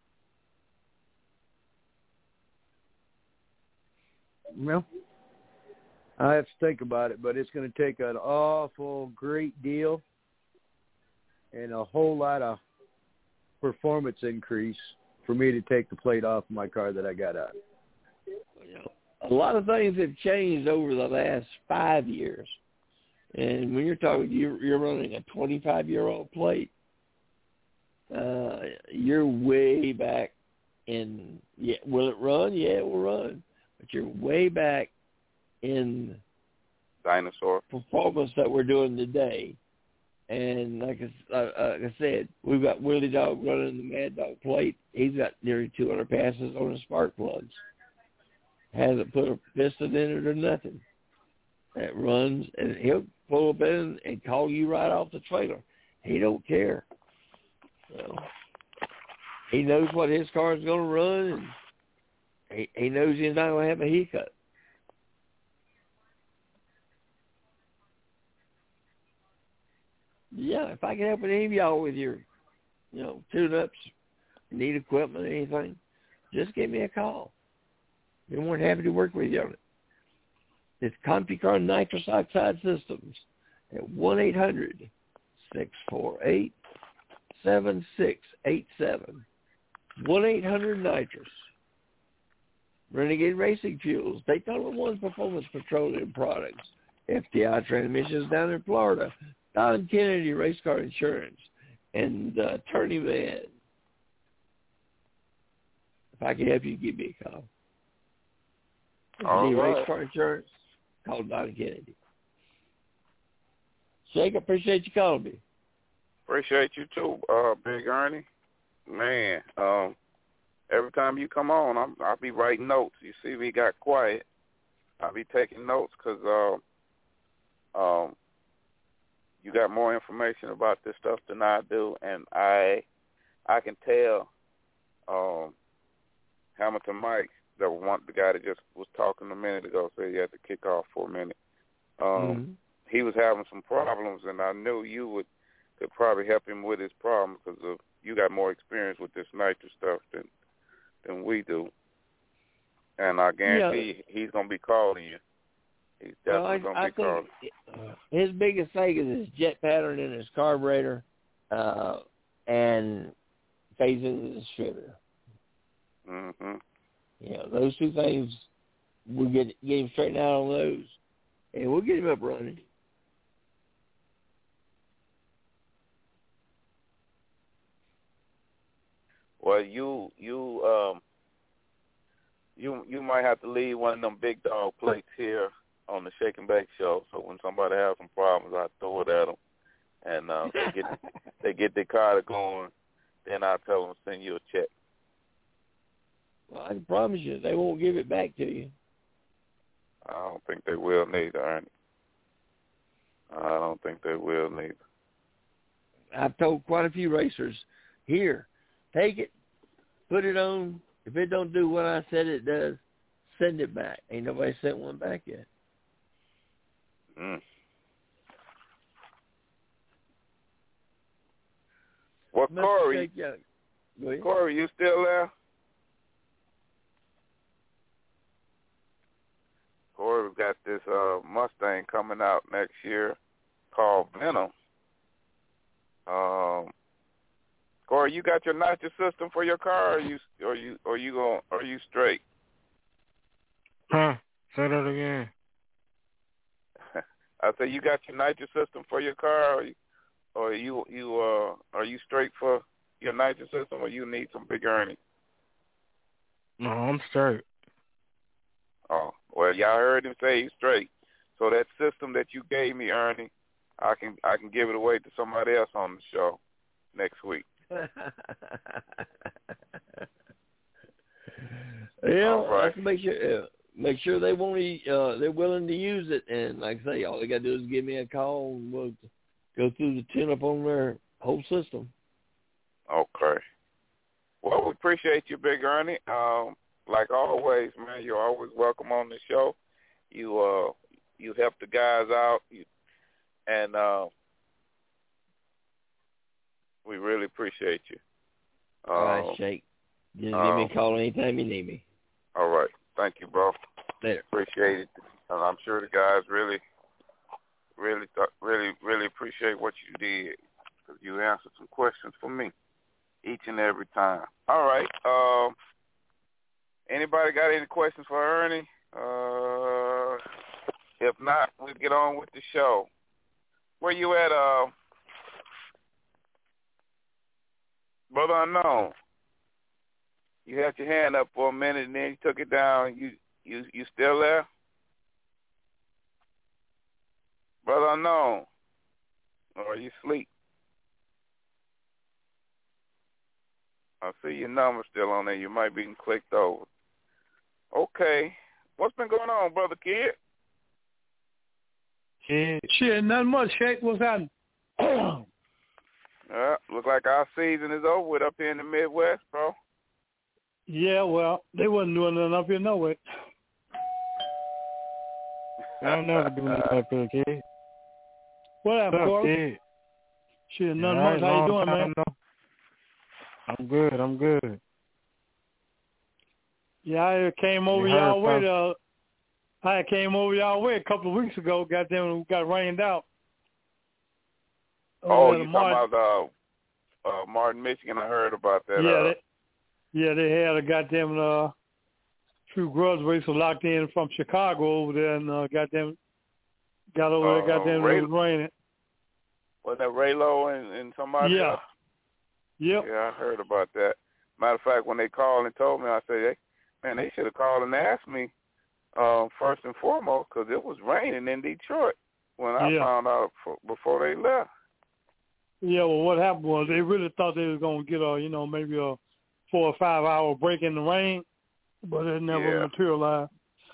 Well, I have to think about it, but it's going to take an awful great deal and a whole lot of performance increase for me to take the plate off of my car that I got out. You know, a lot of things have changed over the last 5 years. And when you're talking, you're running a 25-year-old plate, you're way back in, will it run? Yeah, it will run. But you're way back in dinosaur performance that we're doing today. And like I said, we've got Willie Dog running the Mad Dog plate. He's got nearly 200 passes on his spark plugs. Hasn't put a piston in it or nothing. It runs, and he'll pull up in and call you right off the trailer. He don't care. So he knows what his car is going to run, and he knows he's not going to have a hiccup. Yeah, if I can help any of y'all with your, tune-ups, need equipment, anything, just give me a call. Be more than happy to work with you on it. It's CompuCar Nitrous Oxide Systems at 1-800-648-7687. (1-800-NITROUS). Renegade Racing Fuels, Daytona 1 Performance Petroleum Products, FTI Transmissions down in Florida, Don Kennedy Race Car Insurance, and Attorney Van. If I can help you, give me a call. All right. Race Car Insurance, call Don Kennedy. Shake, I appreciate you calling me. Appreciate you too, Big Ernie. Man, every time you come on, I'll be writing notes. You see me got quiet. I'll be taking notes because you got more information about this stuff than I do, and I can tell Hamilton Mike, the guy that just was talking a minute ago, said he had to kick off for a minute. He was having some problems, and I knew you could probably help him with his problems because you got more experience with this nitrous stuff than we do. And I guarantee he's going to be calling you. He's definitely going to be calling. His biggest thing is his jet pattern in his carburetor and phasing the distributor. Mm-hmm. Those two things, we'll get him straightened out on those, and we'll get him up running. Well, you might have to leave one of them big dog plates here on the Shake and Bake show, so when somebody has some problems, I throw it at them, and they get their car going, then I tell them to send you a check. Well, I can promise you they won't give it back to you. I don't think they will neither, Ernie. I don't think they will neither. I've told quite a few racers, here, take it, put it on. If it don't do what I said it does, send it back. Ain't nobody sent one back yet. Well, Corey, you still there? Corey's got this Mustang coming out next year called Venom. Corey, you got your nitro system for your car, or are you straight? Huh? Say that again. I said you got your nitro system for your car, or are you straight for your nitro system, or you need some big earnings? No, I'm straight. Oh, well, y'all heard him say he's straight. So that system that you gave me, Ernie, I can give it away to somebody else on the show next week. Yeah, right. Let's make sure they want to, they're willing to use it, and like I say, all they got to do is give me a call, and we'll go through the tune-up on their whole system. Okay. Well, we appreciate you, Big Ernie. Like always, man, you're always welcome on the show. You help the guys out, and we really appreciate you. All right, Shake. Just give me a call anytime you need me. All right. Thank you, bro. Later. Appreciate it. And I'm sure the guys really appreciate what you did, because you answered some questions for me each and every time. All right. Anybody got any questions for Ernie? If not, we'll get on with the show. Where you at, Brother Unknown? You had your hand up for a minute and then you took it down. You still there? Brother Unknown? Or are you asleep? I see your number still on there. You might be clicked over. Okay. What's been going on, Brother Kid? Shit, nothing much, Shake. What's happening? Look like our season is over with up here in the Midwest, bro. Yeah, well, they wasn't doing nothing up here, no way. I'll never do nothing up here, kid. What happened, Corey? Shit, nothing much. How you doing, man? I'm good. Yeah, I came over y'all way. I came over y'all way a couple of weeks ago. Goddamn, we got rained out. Oh, you talking about Martin, Michigan? I heard about that. Yeah, they had a goddamn few grudge racers locked in from Chicago over there, and goddamn got over there. Goddamn, it was raining. Was that Raylo and somebody else? Yep. Yeah, I heard about that. Matter of fact, when they called and told me, I said, man, they should have called and asked me first and foremost, because it was raining in Detroit when I found out before they left. Yeah, well, what happened was they really thought they was going to get maybe a 4 or 5 hour break in the rain, but it never materialized.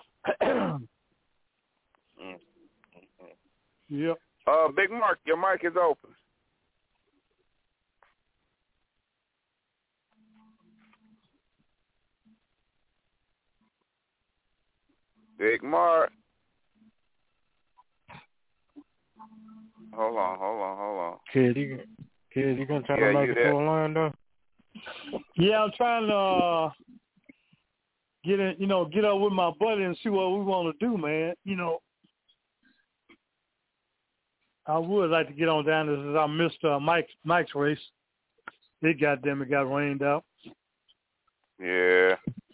Yep. Big Mark, your mic is open. Big Mark. Hold on. Kid, you gonna try to make it to Orlando? Yeah, I'm trying to get up with my buddy and see what we want to do, man. I would like to get on down. This is I missed Mike's race. It got rained out. Yeah.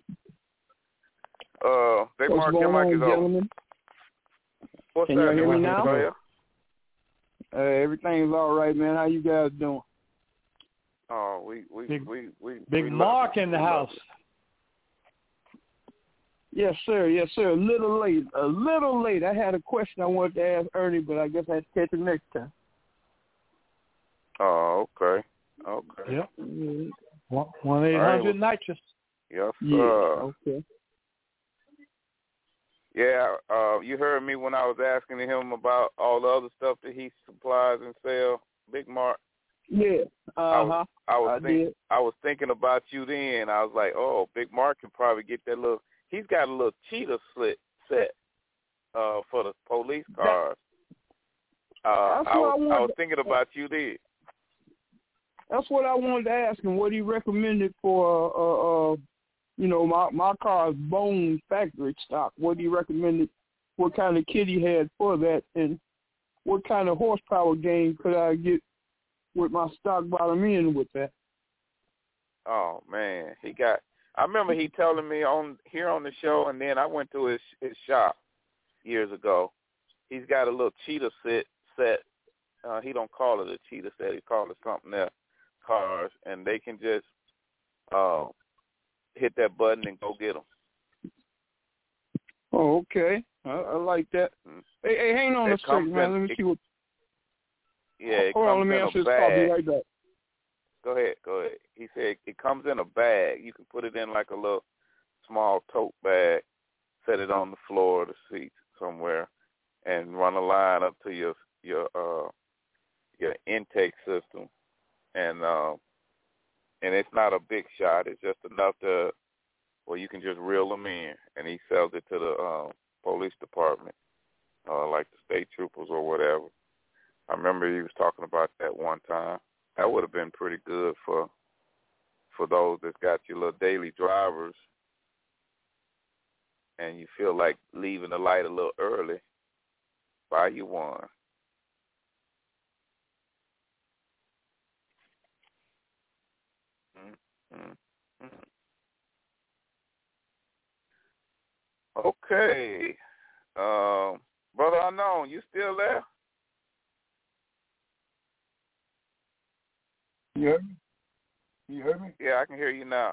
Big Mark, your mic is open. What's Can that? you hear me now? Everything's all right, man. How you guys doing? Oh, we Big Mark in the house. Yes, sir. A little late. I had a question I wanted to ask Ernie, but I guess I had to catch it next time. Oh, okay. Yep. 1-800 nitrous. Yes, sir. Yeah. Okay. Yeah, you heard me when I was asking him about all the other stuff that he supplies and sells. Big Mark, Yeah. I was thinking about you then. I was like, oh, Big Mark can probably get that little. He's got a little cheetah slit set for the police cars. I was thinking about you then. That's what I wanted to ask him. What he recommended for, my car's bone factory stock. What he recommended? What kind of kit he had for that, and what kind of horsepower gain could I get with my stock bottom end with that? Oh man, I remember he telling me here on the show, and then I went to his shop years ago. He's got a little cheetah set. He don't call it a cheetah set. He calls it something else. Cars, and they can just hit that button and go get them. Oh, okay. I like that. Mm-hmm. Hey, hang on a second, man. Let me see what. Yeah, hold on. Let me answer this call. Be right back. Go ahead. He said it comes in a bag. You can put it in like a little small tote bag, set it on the floor of the seat somewhere, and run a line up to your intake system. And it's not a big shot. It's just enough where you can just reel them in. And he sells it to the police department, like the state troopers or whatever. I remember he was talking about that one time. That would have been pretty good for those that's got your little daily drivers, and you feel like leaving the light a little early. Buy you one. Okay. Brother Unknown, you still there? You heard me? You heard me? Yeah, I can hear you now.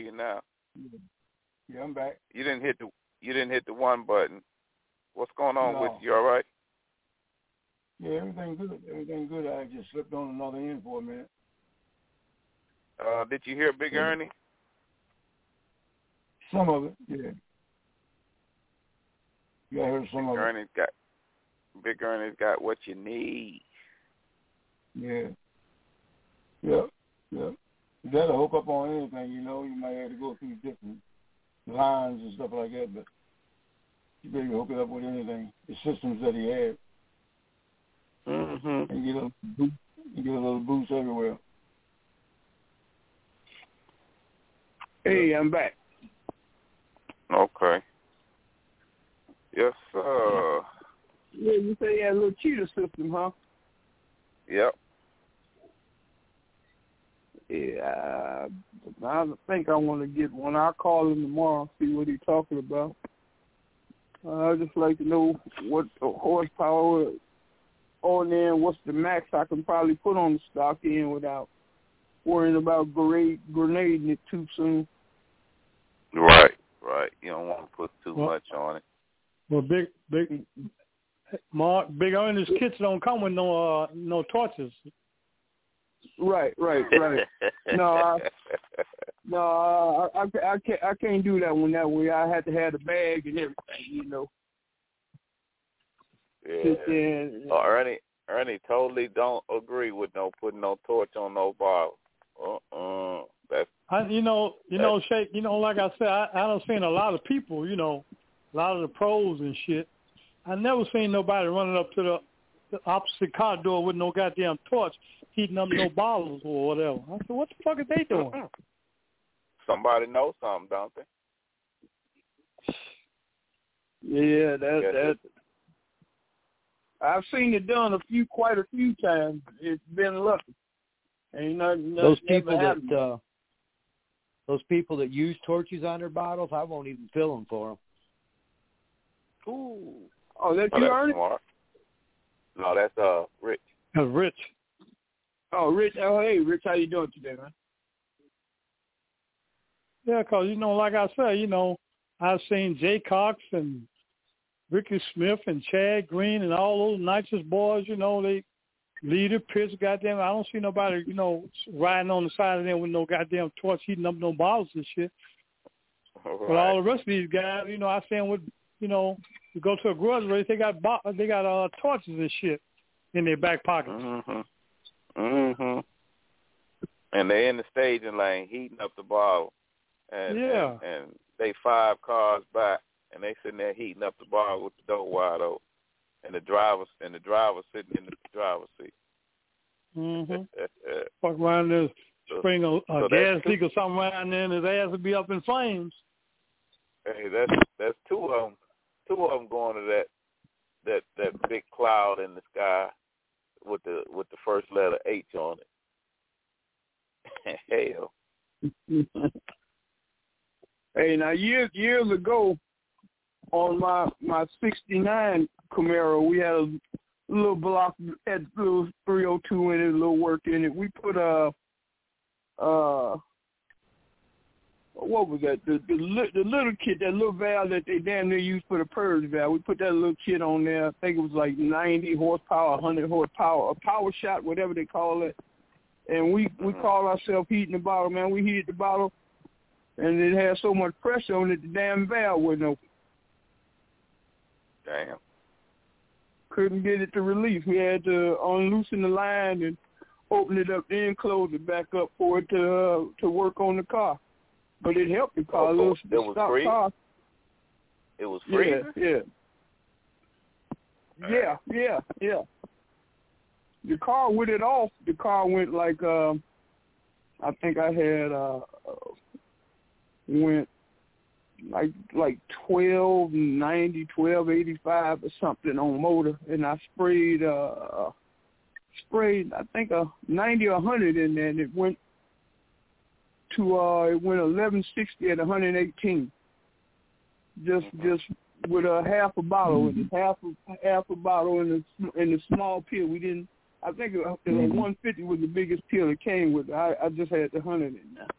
Yeah, I'm back. You didn't hit the one button. What's going on with you? All right? Yeah, everything good. I just slipped on another end for a minute. Did you hear Big Ernie? Some of it, yeah. Yeah, I heard some of it. Big Ernie's got what you need. Yeah. Yep. You got to hook up on anything, you might have to go through different lines and stuff like that, but you better hook it up with anything, the systems that he had. Mm-hmm. And get a little boost everywhere. Hey, I'm back. Okay. Yes, sir. Yeah, you say you had a little cheetah system, huh? Yep. Yeah, I think I want to get one. I'll call him tomorrow, see what he's talking about. I'd just like to know what horsepower on there and what's the max I can probably put on the stock end without worrying about grenading it too soon. Right. You don't want to put too much on it. Well, Big Ernest kits don't come with no torches. Right. No, I can't do that one that way. I had to have the bag and everything, Yeah. Ernie totally don't agree with putting no torch on no bottle. That's Shake. Like I said, I done seen a lot of people. A lot of the pros and shit. I never seen nobody running up to the opposite car door with no goddamn torch, heating up no bottles or whatever. I said, what the fuck are they doing? Somebody knows something, don't they? Yeah, that. I've seen it done quite a few times. It's been lucky. Ain't nothing those people that use torches on their bottles, I won't even fill them for them. Ooh. Oh, that's you, Ernie? No, that's Rich. Rich. Oh, Rich. Oh, hey, Rich, how you doing today, man? Yeah, because, like I said, I've seen Jay Cox and Ricky Smith and Chad Green and all those nicest boys, they leader, pitch, goddamn. I don't see nobody, riding on the side of them with no goddamn torch, heating up no bottles and shit. Right. But all the rest of these guys, I see them with, you go to a grocery race, they got torches and shit in their back pockets. Mm-hmm. And they're in the staging lane heating up the bottle. And they 5 cars back, and they sitting there heating up the bottle with the door wide open. And the driver sitting in the driver's seat. Walk around there, spring a gas leak or something around there, and his ass would be up in flames. Hey, that's 2 of them. 2 of them going to that big cloud in the sky with the first letter H on it. Hell. Hey, now years ago, on my '69 Camaro, we had a little block, had a little 302 in it, a little work in it. We put what was that? The little kit, that little valve that they damn near used for the purge valve. We put that little kit on there. I think it was like 90 horsepower, 100 horsepower, a power shot, whatever they call it. And we call ourselves heating the bottle, man. We heated the bottle, and it had so much pressure on it, the damn valve wouldn't open. Damn. Couldn't get it to release. We had to unloosen the line and open it up, then close it back up for it to work on the car. But it helped the car. It was free? Car. It was free? Yeah. The car with it off, the car went like, I think I had, went like 1290, 1285 or something on motor, and I sprayed I think a 90 or 100 in there, and it went to 1160 at 118. Just with a half a bottle in it, half a bottle in the small pill. We didn't. I think it was 150 was the biggest pill it came with. I just had the 100 in there.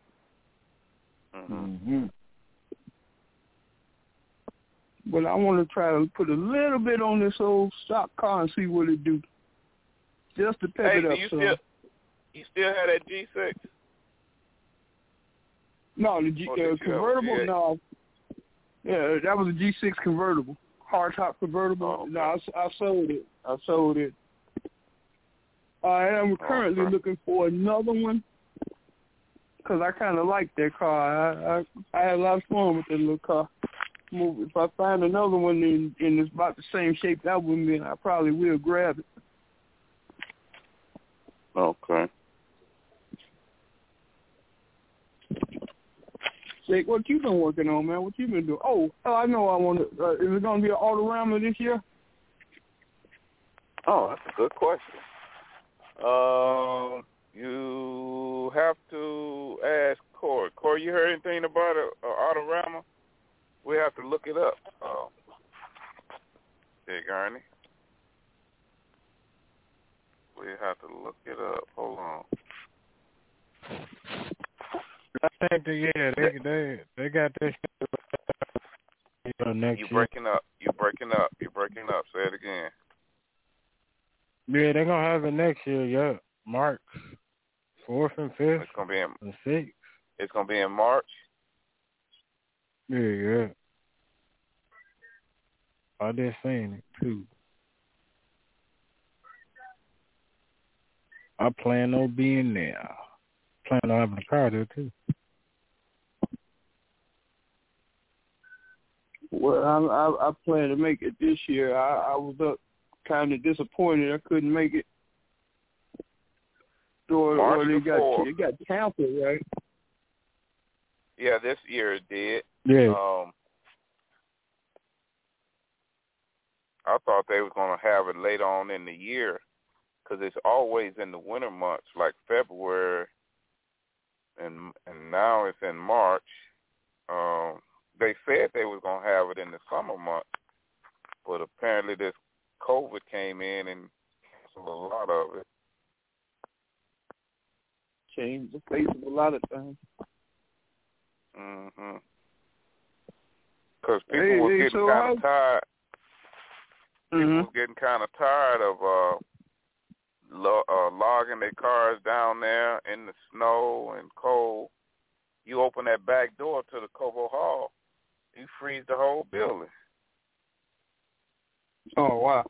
But I want to try to put a little bit on this old stock car and see what it do. Just to pep it up. You still have that G6? No, the convertible. Yeah. No, yeah, that was a G6 convertible, hardtop convertible. Oh, okay. No, I sold it. And I'm currently looking for another one because I kind of like that car. I had a lot of fun with that little car. If I find another one and it's about the same shape that one, then I probably will grab it. Okay. Jake, what you been working on, man? What you been doing? Oh, I know I want to. Is it going to be an Autorama this year? Oh, that's a good question. You have to ask Corey. Corey, you heard anything about an Autorama? We have to look it up. Big Ernie. We have to look it up. Hold on. I think they got this next year. You're breaking up. Say it again. Yeah, they're gonna have it next year. Yeah, March 4th and 5th. It's gonna be in and 6th. It's gonna be in March. Yeah. I just seen it too. I plan on being there. Plan on having a car there too. Well, I plan to make it this year. I was up kind of disappointed I couldn't make it. Or they got canceled, right? Yeah, this year it did. Yeah. I thought they was gonna have it later on in the year, because it's always in the winter months, like February, and now it's in March. They said they was gonna have it in the summer months, but apparently this COVID came in and canceled a lot of it. Changed the face of a lot of things. Because people were getting kind of tired. People were getting kind of tired of logging their cars down there in the snow and cold. You open that back door to the Cobo Hall, you freeze the whole building. Oh, wow.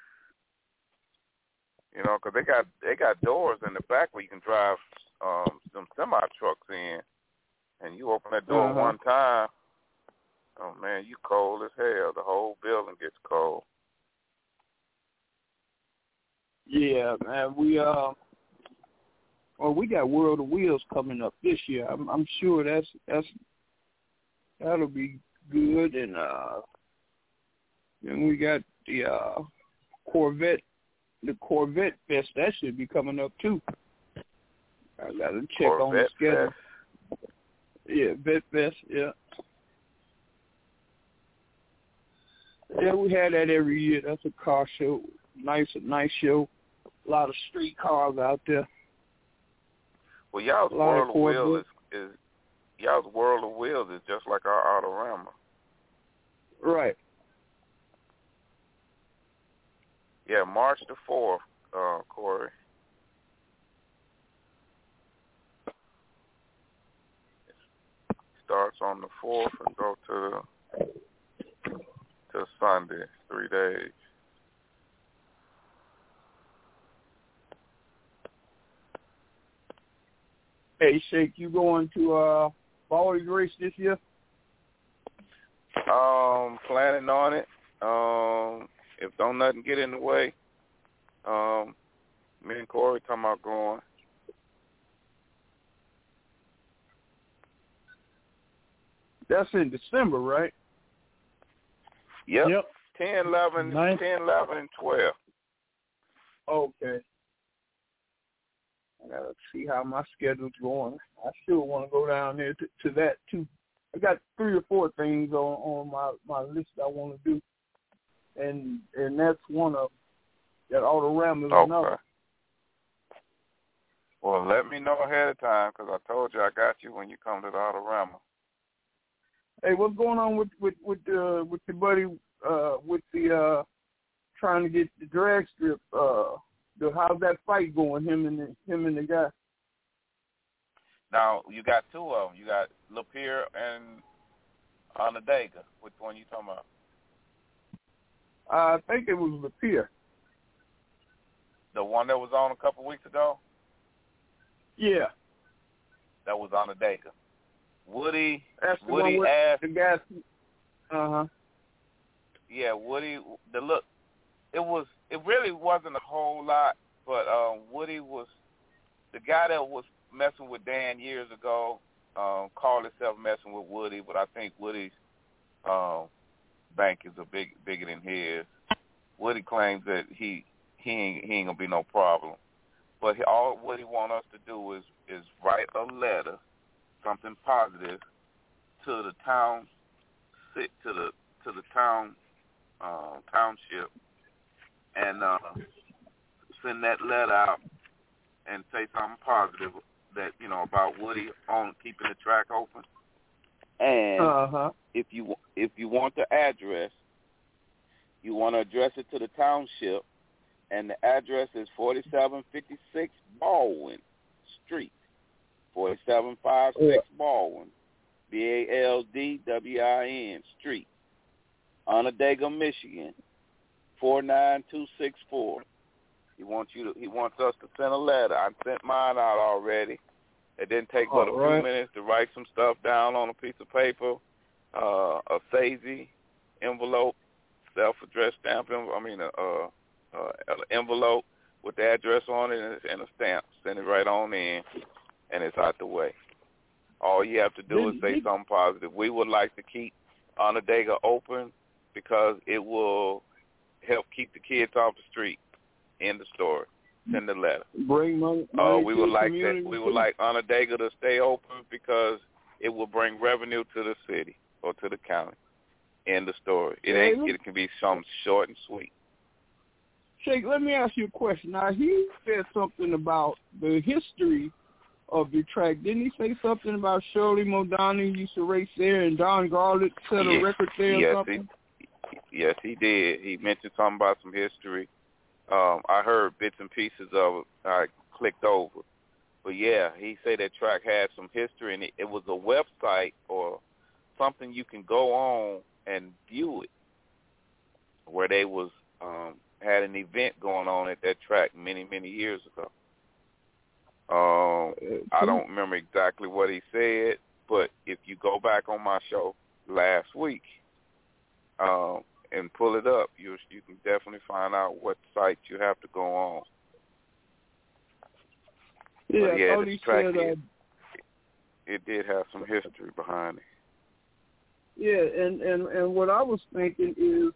You know, because they got doors in the back where you can drive open that door one time, oh man, you cold as hell. The whole building gets cold. Yeah, man. We got World of Wheels coming up this year. I'm sure that'll be good, and then we got the Corvette Fest. That should be coming up too. I gotta check Corvette on the schedule. Fest. Yeah, Vet Fest. Yeah. Yeah, we had that every year. That's a car show. Nice show. A lot of street cars out there. Well, y'all's World of Wheels is y'all's World of Wheels is just like our Autorama. Right. Yeah, March the 4th, Corey. It starts on the 4th and go to Sunday, 3 days. Hey, Shake, you going to Baldy's race this year? Planning on it. If don't nothing get in the way, me and Corey talking about going. That's in December, right? Yep. 10, 11, 10, 11, and 12. Okay. I gotta see how my schedule's going. I still want to go down there to that too. I got 3 or 4 things on my list I want to do, and that's one of that Autorama is another. Well, let me know ahead of time because I told you I got you when you come to the Autorama. Hey, what's going on with your buddy with the trying to get the drag strip? How's that fight going? Him and the guy. Now you got 2 of them. You got Lapeer and Onondaga. Which one you talking about? I think it was Lapeer. The one that was on a couple weeks ago. Yeah. That was Onondaga. Woody. That's the Woody one with asked. The guy. Yeah, Woody. It really wasn't a whole lot, but Woody was the guy that was messing with Dan years ago. Called himself messing with Woody, but I think Woody's bank is bigger than his. Woody claims that he ain't gonna be no problem, but all Woody want us to do is write a letter, something positive, to the town, to the township, and send that letter out and say something positive that about Woody on keeping the track open. And if you want the address, you want to address it to the township, and the address is 4756 Baldwin Street, 4756 Baldwin, Baldwin Street, Onondaga, Michigan, 49264. He wants us to send a letter. I sent mine out already. It didn't take but a few minutes to write some stuff down on a piece of paper, a SAISY envelope, self-addressed stamp. An envelope with the address on it and a stamp. Send it right on in, and it's out the way. All you have to do is say something positive. We would like to keep Onondaga open because it will help keep the kids off the street. End of story. Send the letter. Bring money we would like that. We would like Onondaga to stay open because it will bring revenue to the city or to the county. End of story. It can be something short and sweet. Shake, let me ask you a question. Now, he said something about the history of the track. Didn't he say something about Shirley Muldowney used to race there and Don Garlett set a record there or something? Yes, he did. He mentioned something about some history. I heard bits and pieces of it. I clicked over. But, yeah, he said that track had some history, and it was a website or something you can go on and view it where they was had an event going on at that track many, many years ago. I don't remember exactly what he said, But if you go back on my show last week and pull it up, you can definitely find out what site you have to go on. Yeah, but yeah, Tony said, it did have some history behind it. Yeah, and what I was thinking is,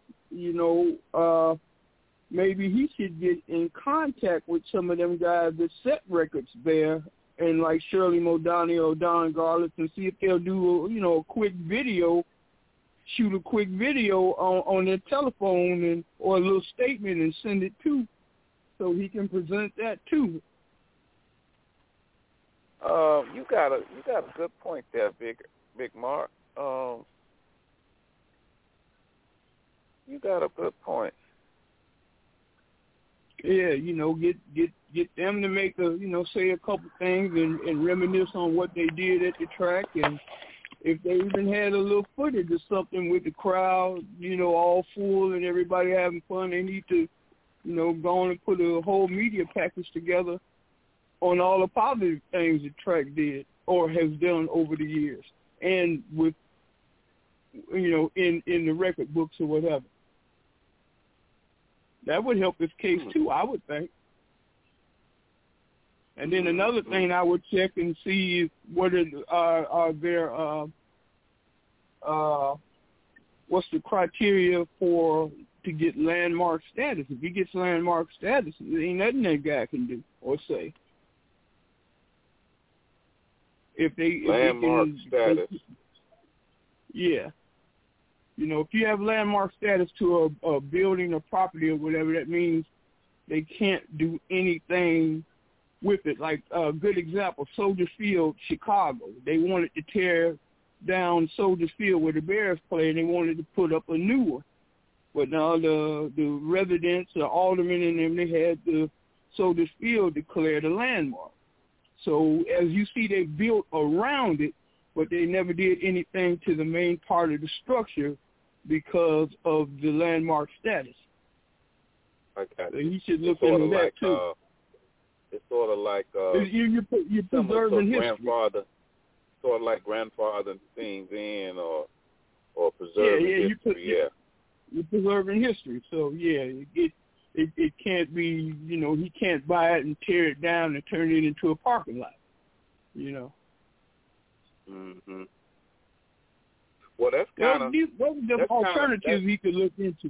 maybe he should get in contact with some of them guys that set records there, and like Shirley Modani or Don Garlitz, and see if they'll do a quick video, shoot a quick video on their telephone or a little statement and send it to, so he can present that too. You got a good point there, Big Mark. You got a good point. Yeah, get them to make say a couple things and reminisce on what they did at the track, and if they even had a little footage or something with the crowd, all full and everybody having fun, they need to, go on and put a whole media package together on all the positive things the track did or has done over the years, and with, in the record books or whatever. That would help his case too, I would think. And then another thing I would check and see what are there what's the criteria to get landmark status. If he gets landmark status, there ain't nothing that guy can do or say. If they status. Yeah. If you have landmark status to a building or property or whatever, that means they can't do anything with it. Like a good example, Soldier Field, Chicago. They wanted to tear down Soldier Field where the Bears play, and they wanted to put up a new one. But now the residents, the aldermen and them, they had the Soldier Field declared a landmark. So as you see, they built around it, but they never did anything to the main part of the structure because of the landmark status. I got so you. He should look into that too. It's sort of like you're preserving history. Sort of like grandfather things in or preserving history. You're preserving history. So it can't be. He can't buy it and tear it down and turn it into a parking lot. Mhm. Well, that's kind of those are the alternatives he could look into.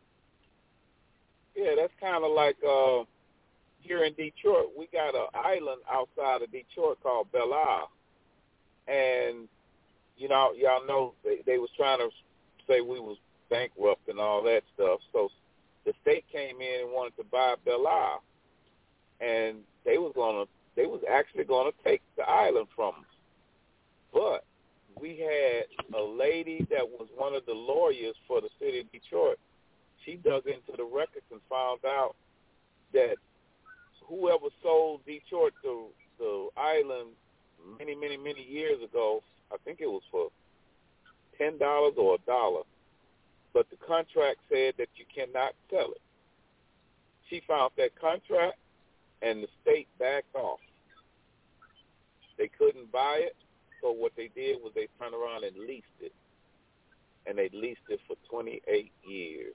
Yeah, that's kind of like here in Detroit, we got an island outside of Detroit called Belle Isle, and y'all know they was trying to say we was bankrupt and all that stuff. So the state came in and wanted to buy Belle Isle, and they was actually gonna take the island from us, but we had a lady that was one of the lawyers for the city of Detroit. She dug into the records and found out that whoever sold Detroit the island many, many, many years ago, I think it was for $10 or $1, but the contract said that you cannot sell it. She found that contract, and the state backed off. They couldn't buy it. So what they did was they turned around and leased it, and they leased it for 28 years.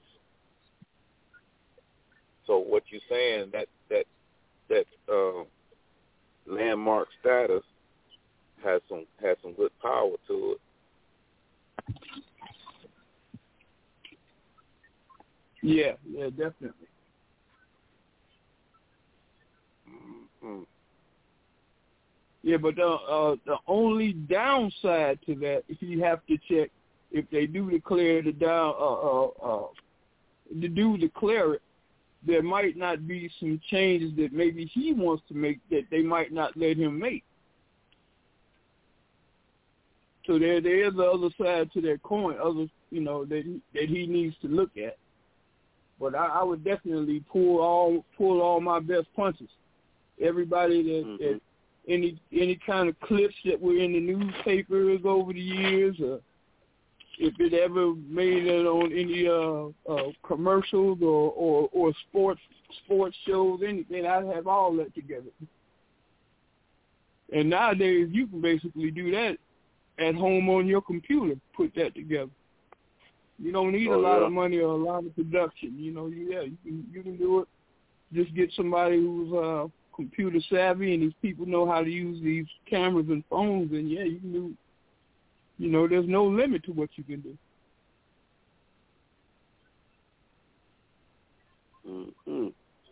So what you're saying that landmark status has some good power to it. Yeah, definitely. Mm-hmm. Yeah, but the only downside to that, if you have to check, if they do declare declare it, there might not be some changes that maybe he wants to make that they might not let him make. So there is the other side to that coin, that he needs to look at. But I would definitely pull all my best punches. Everybody that any kind of clips that were in the newspapers over the years, or if it ever made it on any commercials or sports shows, anything, I'd have all that together. And nowadays, you can basically do that at home on your computer put that together. You don't need a lot of money or a lot of production. You can do it. Just get somebody who's computer savvy, and these people know how to use these cameras and phones, and you can do. There's no limit to what you can do. Mm-hmm.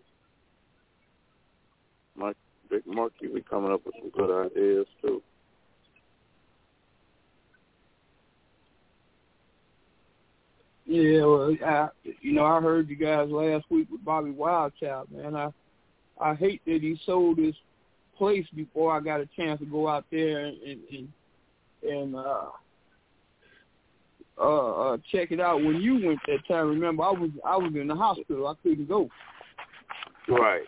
Big Marky, we coming up with some good ideas too. Yeah, well, I heard you guys last week with Bobby Wildchild, man. I hate that he sold his place before I got a chance to go out there and check it out. When you went that time, remember I was in the hospital. I couldn't go. Right.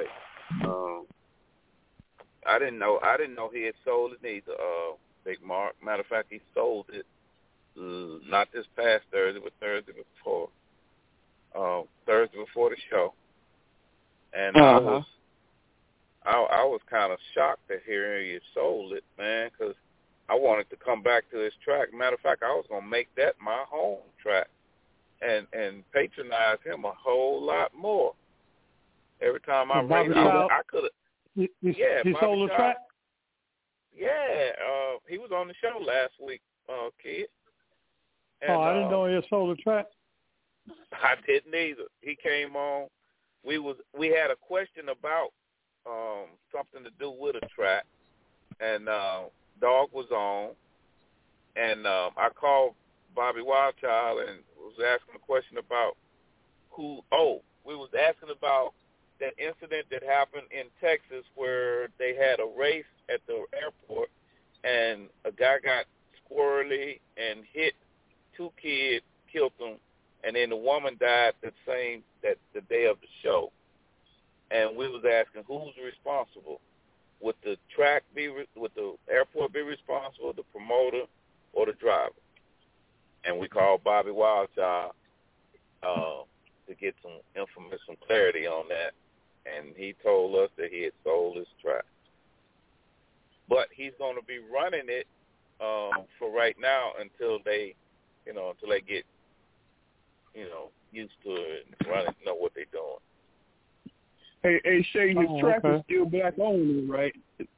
I didn't know he had sold it either. Big Mark. Matter of fact, he sold it not this past Thursday, but Thursday before. Thursday before the show, and I was kind of shocked to hear he had sold it, man, because I wanted to come back to his track. Matter of fact, I was gonna make that my home track, and patronize him a whole lot more. Every time I race, I could have. He sold the track? Yeah, he was on the show last week, kid. And, I didn't know he had sold the track. I didn't either. He came on. We had a question about something to do with a track, and Dog was on, and I called Bobby Wildchild and was asking a question about we was asking about that incident that happened in Texas where they had a race at the airport and a guy got squirrely and hit two kids, killed them, and then the woman died the day of the show. And we was asking who's responsible. Would the airport be responsible, the promoter, or the driver? And we called Bobby Wildchild to get some clarity on that. And he told us that he had sold his track. But he's going to be running it for right now until they get, used to it and running, know what they're doing. Hey, Shay, his track is still black owned, right? Is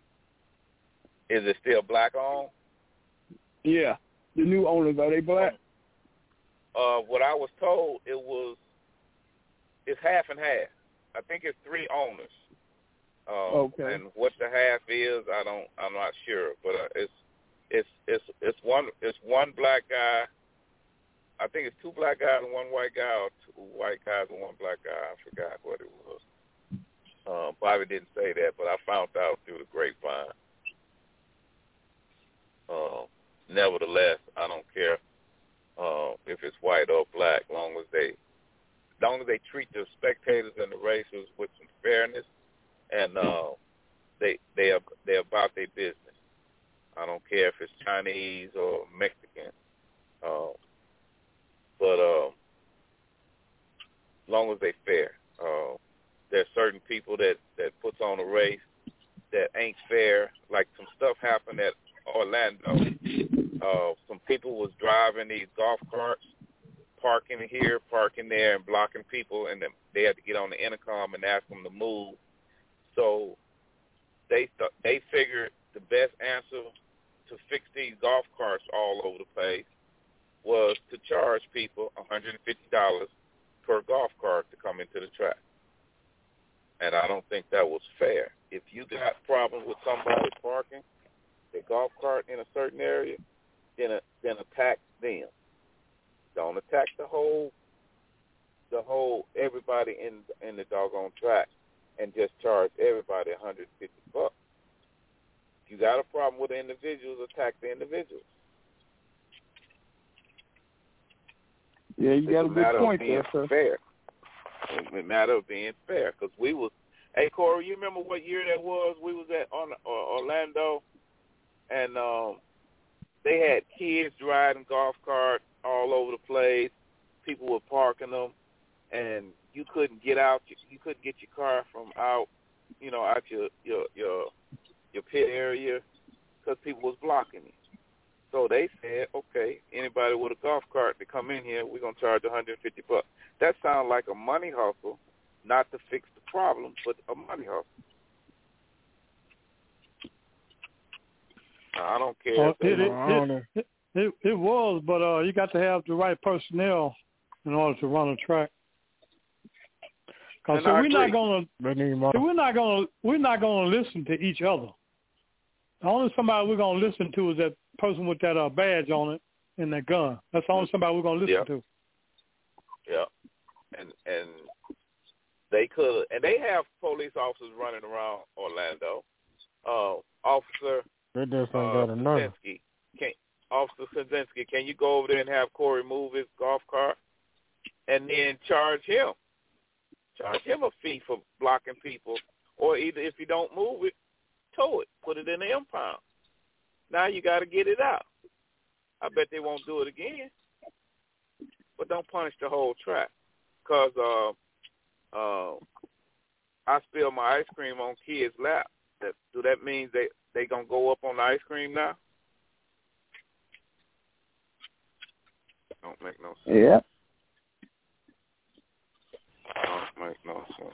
it still black owned? Yeah. The new owners, are they black? What I was told, it's half and half. I think it's three owners. Okay. And what the half is, I'm not sure, but it's one black guy. I think it's two black guys and one white guy, or two white guys and one black guy. I forgot what it was. Bobby didn't say that, but I found out through the grapevine. Nevertheless, I don't care if it's white or black, long as they treat the spectators and the racers with some fairness, and they're about their business. I don't care if it's Chinese or Mexican, but long as they're fair. There's certain people that puts on a race that ain't fair. Like some stuff happened at Orlando. Some people was driving these golf carts, parking here, parking there, and blocking people, and they had to get on the intercom and ask them to move. So they figured the best answer to fix these golf carts all over the place was to charge people $150 per golf cart to come into the track. And I don't think that was fair. If you got problems with somebody parking their golf cart in a certain area, then attack them. Don't attack the whole everybody in the doggone track and just charge everybody $150. If you got a problem with the individuals, attack the individuals. Yeah, you got a good point there, sir. Fair. It's a matter of being fair, because hey, Corey, you remember what year that was? We was at Orlando, and they had kids riding golf carts all over the place. People were parking them, and you couldn't get out. You couldn't get your car from out your pit area because people was blocking it. So they said, okay, anybody with a golf cart to come in here, we're going to charge $150. That sounds like a money hustle, not to fix the problem, but a money hustle. I don't care. It was, but you got to have the right personnel in order to run a track. Because we're not gonna listen to each other. The only somebody we're gonna listen to is that person with that badge on it and that gun. That's the only somebody we're gonna listen to. Yeah, and they could, and they have police officers running around Orlando. Officer Kaczynski, Officer Kaczynski, can you go over there and have Corey move his golf cart, and then charge him a fee for blocking people, or either if you don't move it, tow it, put it in the impound. Now you got to get it out. I bet they won't do it again, but don't punish the whole track. Because I spilled my ice cream on kids' lap. Do that mean they gonna go up on the ice cream now? Don't make no sense. Yeah. Don't make no sense.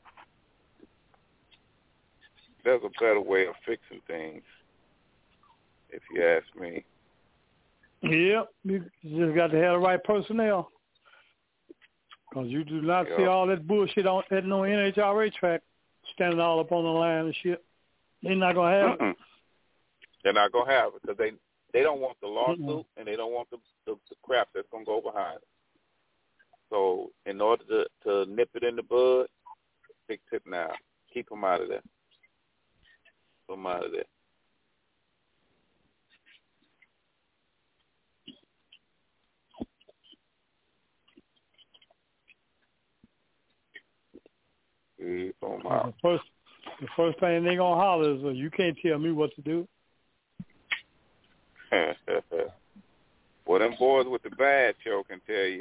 There's a better way of fixing things, if you ask me. Yep, you just got to have the right personnel. Because you do not see all that bullshit at no NHRA track standing all up on the line and shit. They're not going to have it. They're not going to have it because they don't want the lawsuit and they don't want the crap that's going to go behind it. So in order to nip it in the bud, fix it now. Keep them out of there. Keep them out of there. The first thing they're going to holler is, you can't tell me what to do. Well, them boys with the badge show can tell you.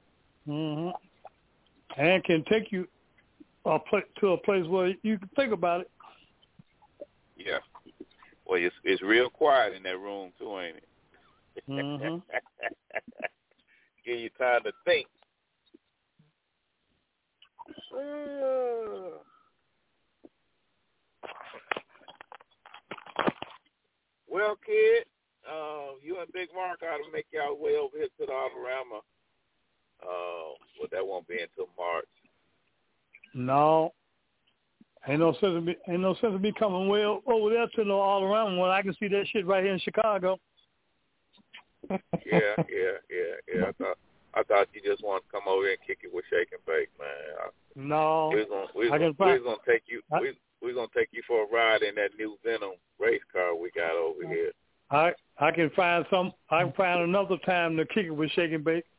Mm-hmm. And can take you to a place where you can think about it. Yeah. Well, it's real quiet in that room, too, ain't it? Mm-hmm. Give you time to think. Well, kid, you and Big Mark ought to make y'all way over here to the Autorama. But that won't be until March. No. Ain't no sense of me coming way over there to the Autorama when I can see that shit right here in Chicago. Yeah. I thought you just wanted to come over here and kick it with Shake and Bake, man. No. We're gonna take you. We're gonna take you for a ride in that new Venom race car we got over here. I can find another time to kick it with Shake and Bake.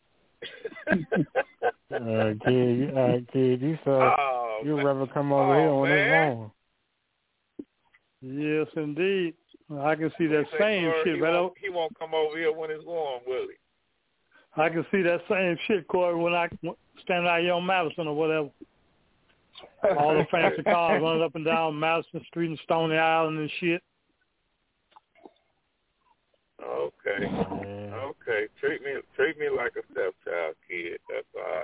Kid, you'd rather come over here on this long. Yes, indeed. I can see that same shit right over. He won't come over here when it's warm, will he? I can see that same shit, Corey, when I stand out here on Madison or whatever. All the fancy cars running up and down Madison Street and Stony Island and shit. Okay. Treat me like a stepchild, kid. That's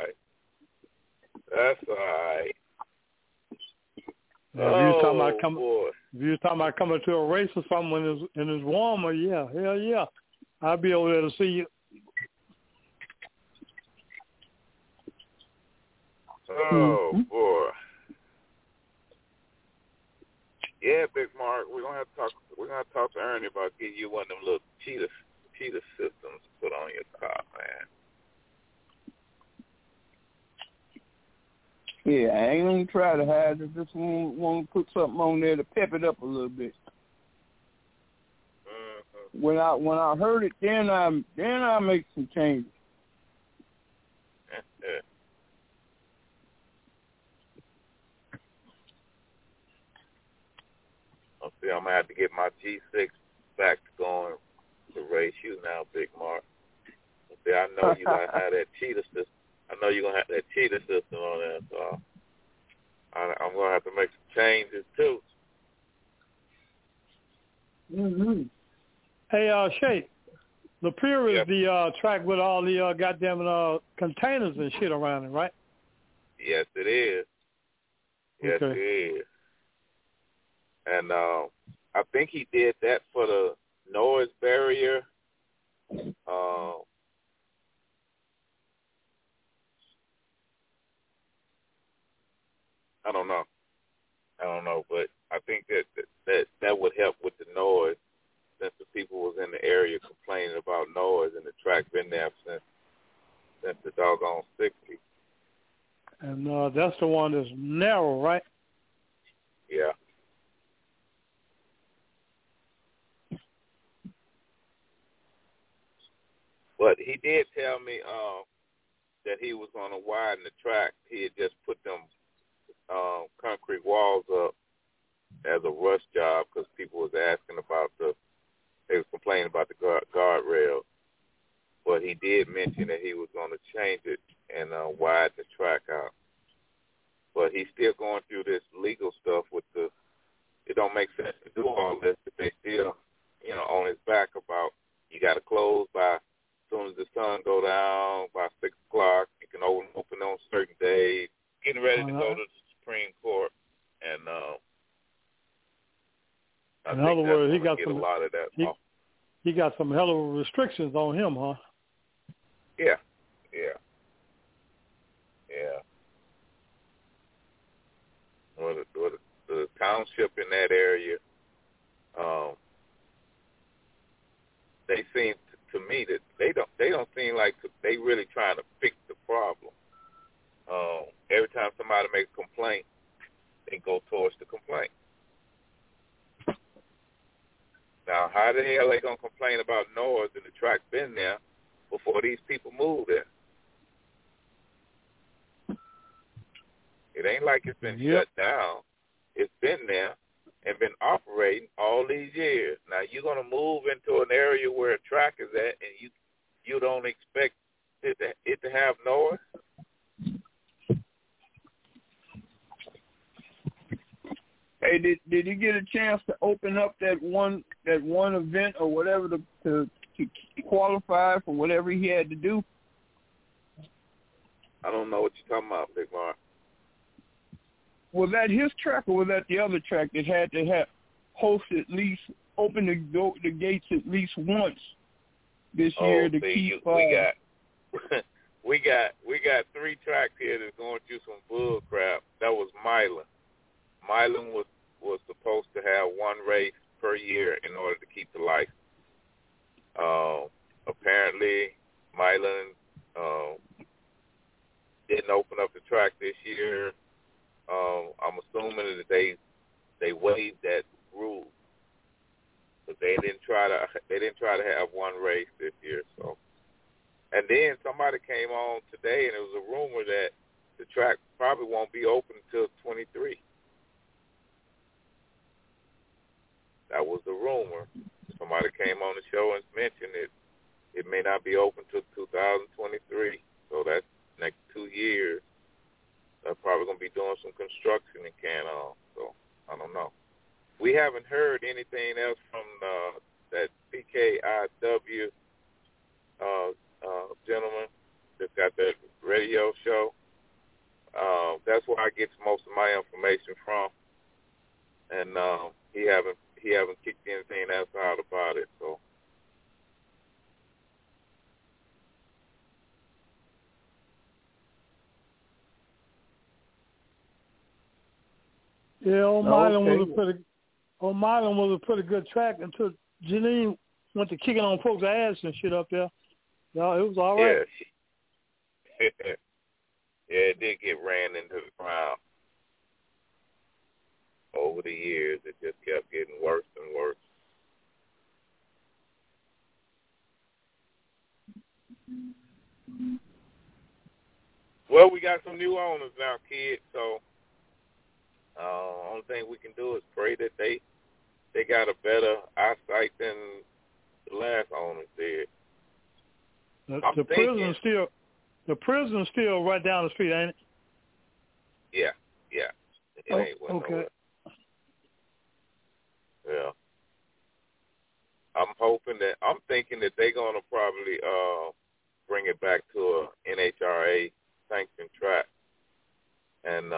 all right. If you was talking about coming to a race or something when it's warmer, yeah, hell yeah. I'll be over there to see you. Oh, boy. Yeah, Big Mark, we're gonna have to talk to Ernie about getting you one of them little cheetah systems to put on your car, man. Yeah, I ain't gonna try to hide it. Just want to put something on there to pep it up a little bit. Mm-hmm. When I heard it, then I make some changes. See, I'm gonna have to get my G6 back to going to race you now, Big Mark. See, I know you gonna have that cheetah system. I know you're gonna have that cheetah system on there, so I'm gonna have to make some changes too. Mm-hmm. Hey, Shay, the pier is the track with all the goddamn containers and shit around it, right? Yes, it is. Yes, okay. it is. And I think he did that for the noise barrier. I don't know, but I think that would help with the noise, since the people was in the area complaining about noise, and the track been there since the doggone 60s. And that's the one that's narrow, right? Yeah. But he did tell me that he was going to widen the track. He had just put them concrete walls up as a rush job because people was asking about they was complaining about the guardrails. But he did mention that he was going to change it and widen the track out. But he's still going through this legal stuff with it don't make sense to do all this if they still, on his back about you got to close by as soon as the sun go down by 6 o'clock. You can open on certain days. Getting ready to go to the Supreme Court, and in other words, he got a lot of that. He got some hell of restrictions on him, huh? Yeah. Well, the township in that area, they seem to me that they don't seem like they really trying to fix the problem. Every time somebody makes a complaint, they go towards the complaint. Now, how the hell are they going to complain about noise and the track been there before these people moved there? It ain't like it's been shut down. It's been there and been operating all these years. Now, you're going to move into an area where a track is at and you don't expect it to have noise? Hey, did you get a chance to open up that one event or whatever to qualify for whatever he had to do? I don't know what you're talking about, Big Mark. Was that his track or was that the other track that had to have open the gates at least once this year to keep? We got 3 tracks here that's going through some bull crap. That was Milan. Milan was supposed to have 1 race per year in order to keep the license. Apparently, Milan didn't open up the track this year. I'm assuming that they waived that rule, but they didn't try to have 1 race this year. So, and then somebody came on today, and it was a rumor that the track probably won't be open until 23. That was the rumor. Somebody came on the show and mentioned it may not be open till 2023. So that's next 2 years. They're probably going to be doing some construction in Canton. So I don't know. We haven't heard anything else from that PKIW gentleman that's got that radio show. That's where I get most of my information from. And he haven't kicked anything else out about it. So. Yeah, Old Milan was a pretty good track until Janine went to kicking on folks' ass and shit up there. No, it was all right. Yeah. Yeah, it did get ran into the ground. Over the years, it just kept getting worse and worse. Well, we got some new owners now, kids, so only thing we can do is pray that they got a better eyesight than the last owners did. The prison's still right down the street, ain't it? Yeah. It ain't okay. Yeah. I'm thinking that they're gonna probably bring it back to a NHRA sanctioned track and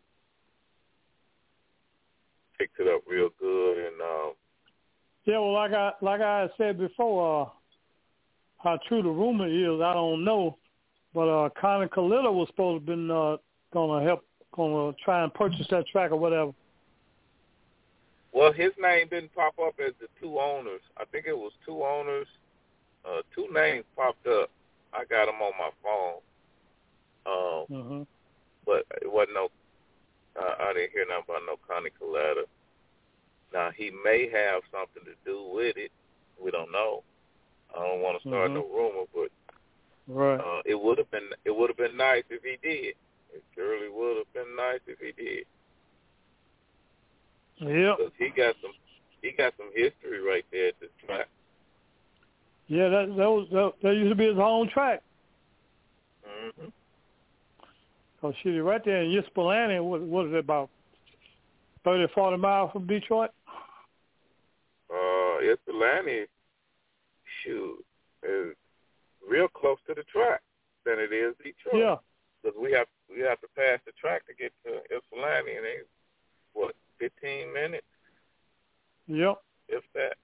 fix it up real good and yeah, well, like I said before, how true the rumor is, I don't know, but Connie Kalitta was supposed to have been gonna try and purchase that track or whatever. Well, his name didn't pop up as the two owners. I think it was two owners. Two names popped up. I got them on my phone. But it wasn't no. I didn't hear nothing about no Connie Kalitta. Now he may have something to do with it. We don't know. I don't want to start no rumor, but it would have been nice if he did. It surely would have been nice if he did. Yeah. Because he got some history right there at this track. Yeah, that used to be his home track. Mm-hmm. So she right there in Ypsilanti. What is it, about 30, 40 miles from Detroit? Ypsilanti, is real close to the track than it is Detroit. Yeah. Because we have to pass the track to get to Ypsilanti, and it's 15 minutes? Yep. If that.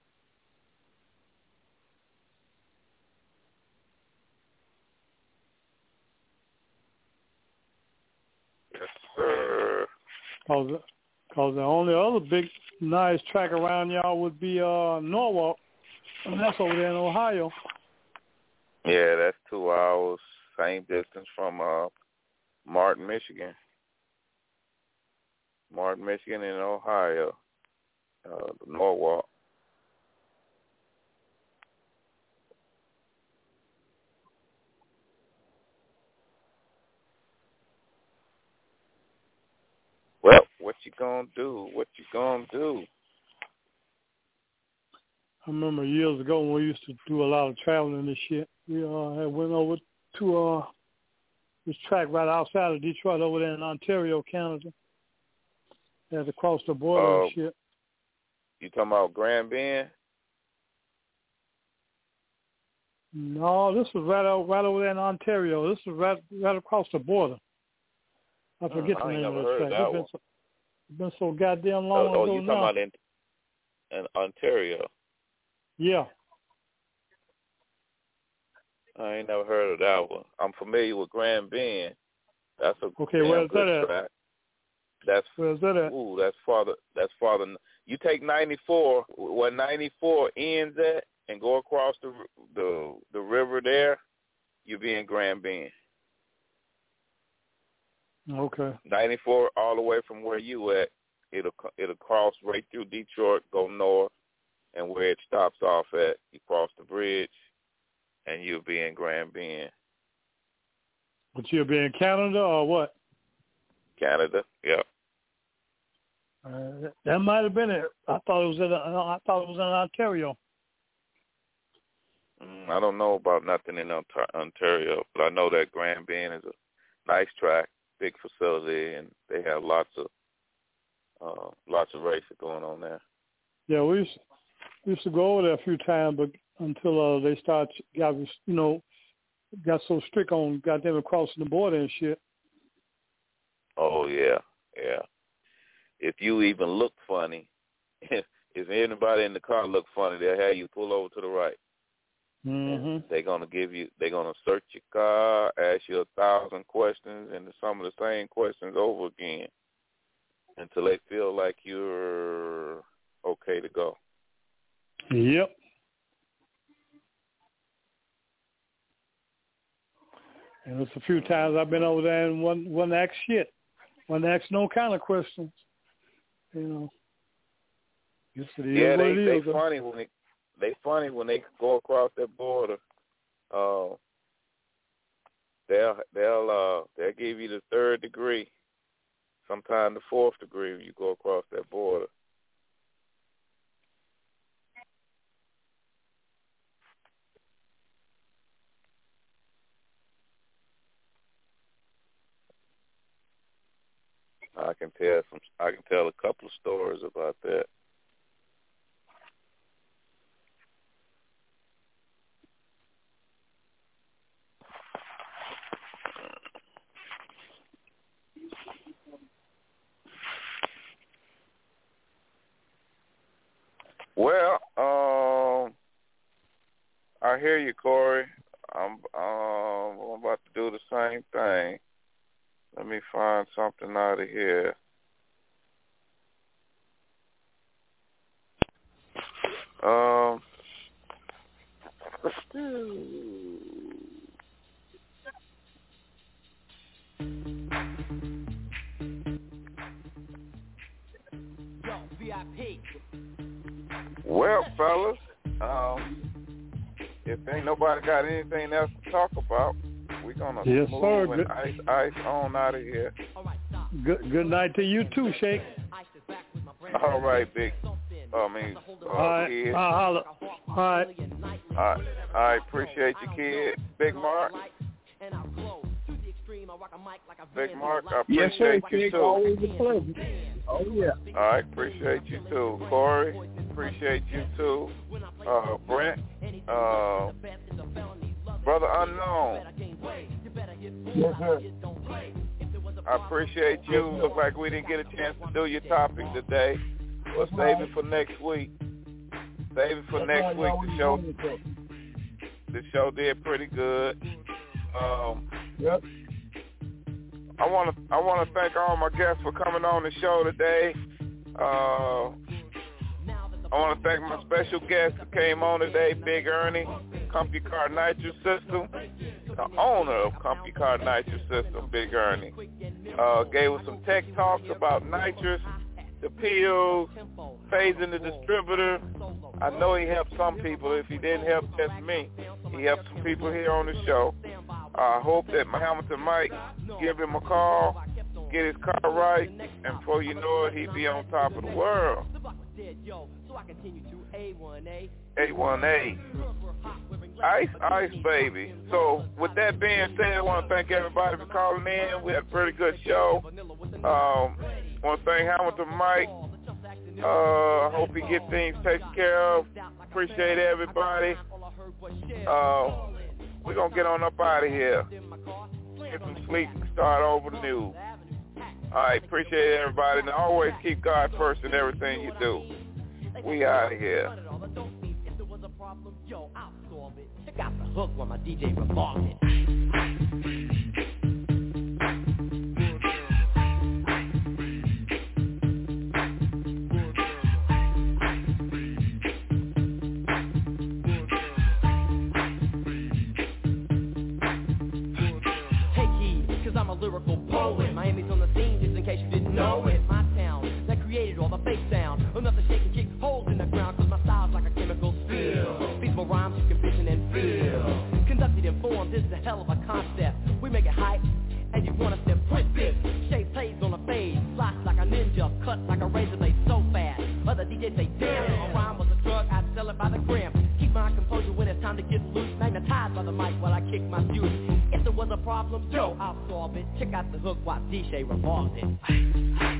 Yes, sir. Because the only other big, nice track around y'all would be Norwalk, and that's over there in Ohio. Yeah, that's 2 hours, same distance from Martin, Michigan. Martin, Michigan, and Ohio, Norwalk. Well, what you gonna do? I remember years ago when we used to do a lot of traveling and shit. We had went over to this track right outside of Detroit over there in Ontario, Canada. Had to cross the border and shit. You talking about Grand Bend? No, this was right over there in Ontario. This was right across the border. I forget the name of the track. It's been so goddamn long ago now. You talking about in Ontario? Yeah. I ain't never heard of that one. I'm familiar with Grand Bend. That's a where's that track. at? Where's that at? Ooh, that's farther. You take 94, where 94 ends at, and go across the river there, you'll be in Grand Bend. Okay. 94 all the way from where you at, it'll cross right through Detroit, go north, and where it stops off at, you cross the bridge, and you'll be in Grand Bend. But you'll be in Canada or what? Canada, yep. That might have been it. I thought it was in Ontario. I don't know about nothing in Ontario, but I know that Grand Bend is a nice track, big facility, and they have lots of racing going on there. Yeah, we used to go over there a few times, but until they got so strict on goddamn crossing the border and shit. Oh yeah. If you even look funny, if anybody in the car look funny, they'll have you pull over to the right. Mm-hmm. They're gonna search your car, ask you 1,000 questions, and some of the same questions over again until they feel like you're okay to go. Yep. And it's a few times I've been over there and one ask shit, one ask no kind of questions. You know. Yeah, they funny when they go across that border. They'll give you the 3rd degree, sometime the 4th degree when you go across that border. I can tell a couple of stories about that. Well, I hear you, Corey. I'm about to do the same thing. Let me find something out of here. Well, fellas, if ain't nobody got anything else to talk about, we're gonna move and ice on out of here. Good night to you too, Shake. All right, Big. Kid. All right. I appreciate you, kid. Big Mark. Big Mark, I appreciate you too. Always a pleasure. Oh yeah. I appreciate you too, Corey. Appreciate you too, Brent. Brother Unknown. Yes, sir. I appreciate you. Look like we didn't get a chance to do your topic today. We'll save it for next week. Save it for next week. The show did pretty good. Yep. I want to thank all my guests for coming on the show today. I want to thank my special guest that came on today, Big Ernie, Company Car Nitrous System, the owner of Company Car Nitrous System, Big Ernie. Gave us some tech talks about nitrous, the pills, phasing the distributor. I know he helped some people. If he didn't help just me, he helped some people here on the show. I hope that Hamilton Mike give him a call, get his car right, and before you know it, he'd be on top of the world. A1A. Ice, baby. So with that being said, I want to thank everybody for calling in. We had a pretty good show. Want to thank Hamilton Mike. Hope he get things taken care of. Appreciate everybody. We're going to get on up out of here. Get some sleep and start over the news. All right, appreciate everybody. And always keep God first in everything you do. We out of here. Check out the hook while my DJ revolves it. Lyrical poet, Miami's on the scene, just in case you didn't know it. My town that created all the bass sound, enough to shake and kick holes in the ground, cause my style's like a chemical spill. Feasible rhymes you can vision and feel. Conducted in form, this is a hell of a concept. We make it hype, and you wanna step with this. Shape plays on a fade, slice like a ninja, cut like a razor blade so fast. Other DJs say, damn, a rhyme was a drug, I'd sell it by the gram. Keep my composure when it's time to get loose, magnetized by the mic while I kick my views. If there was a problem, yo, I'll solve it. Check out the hook while DJ revolves it.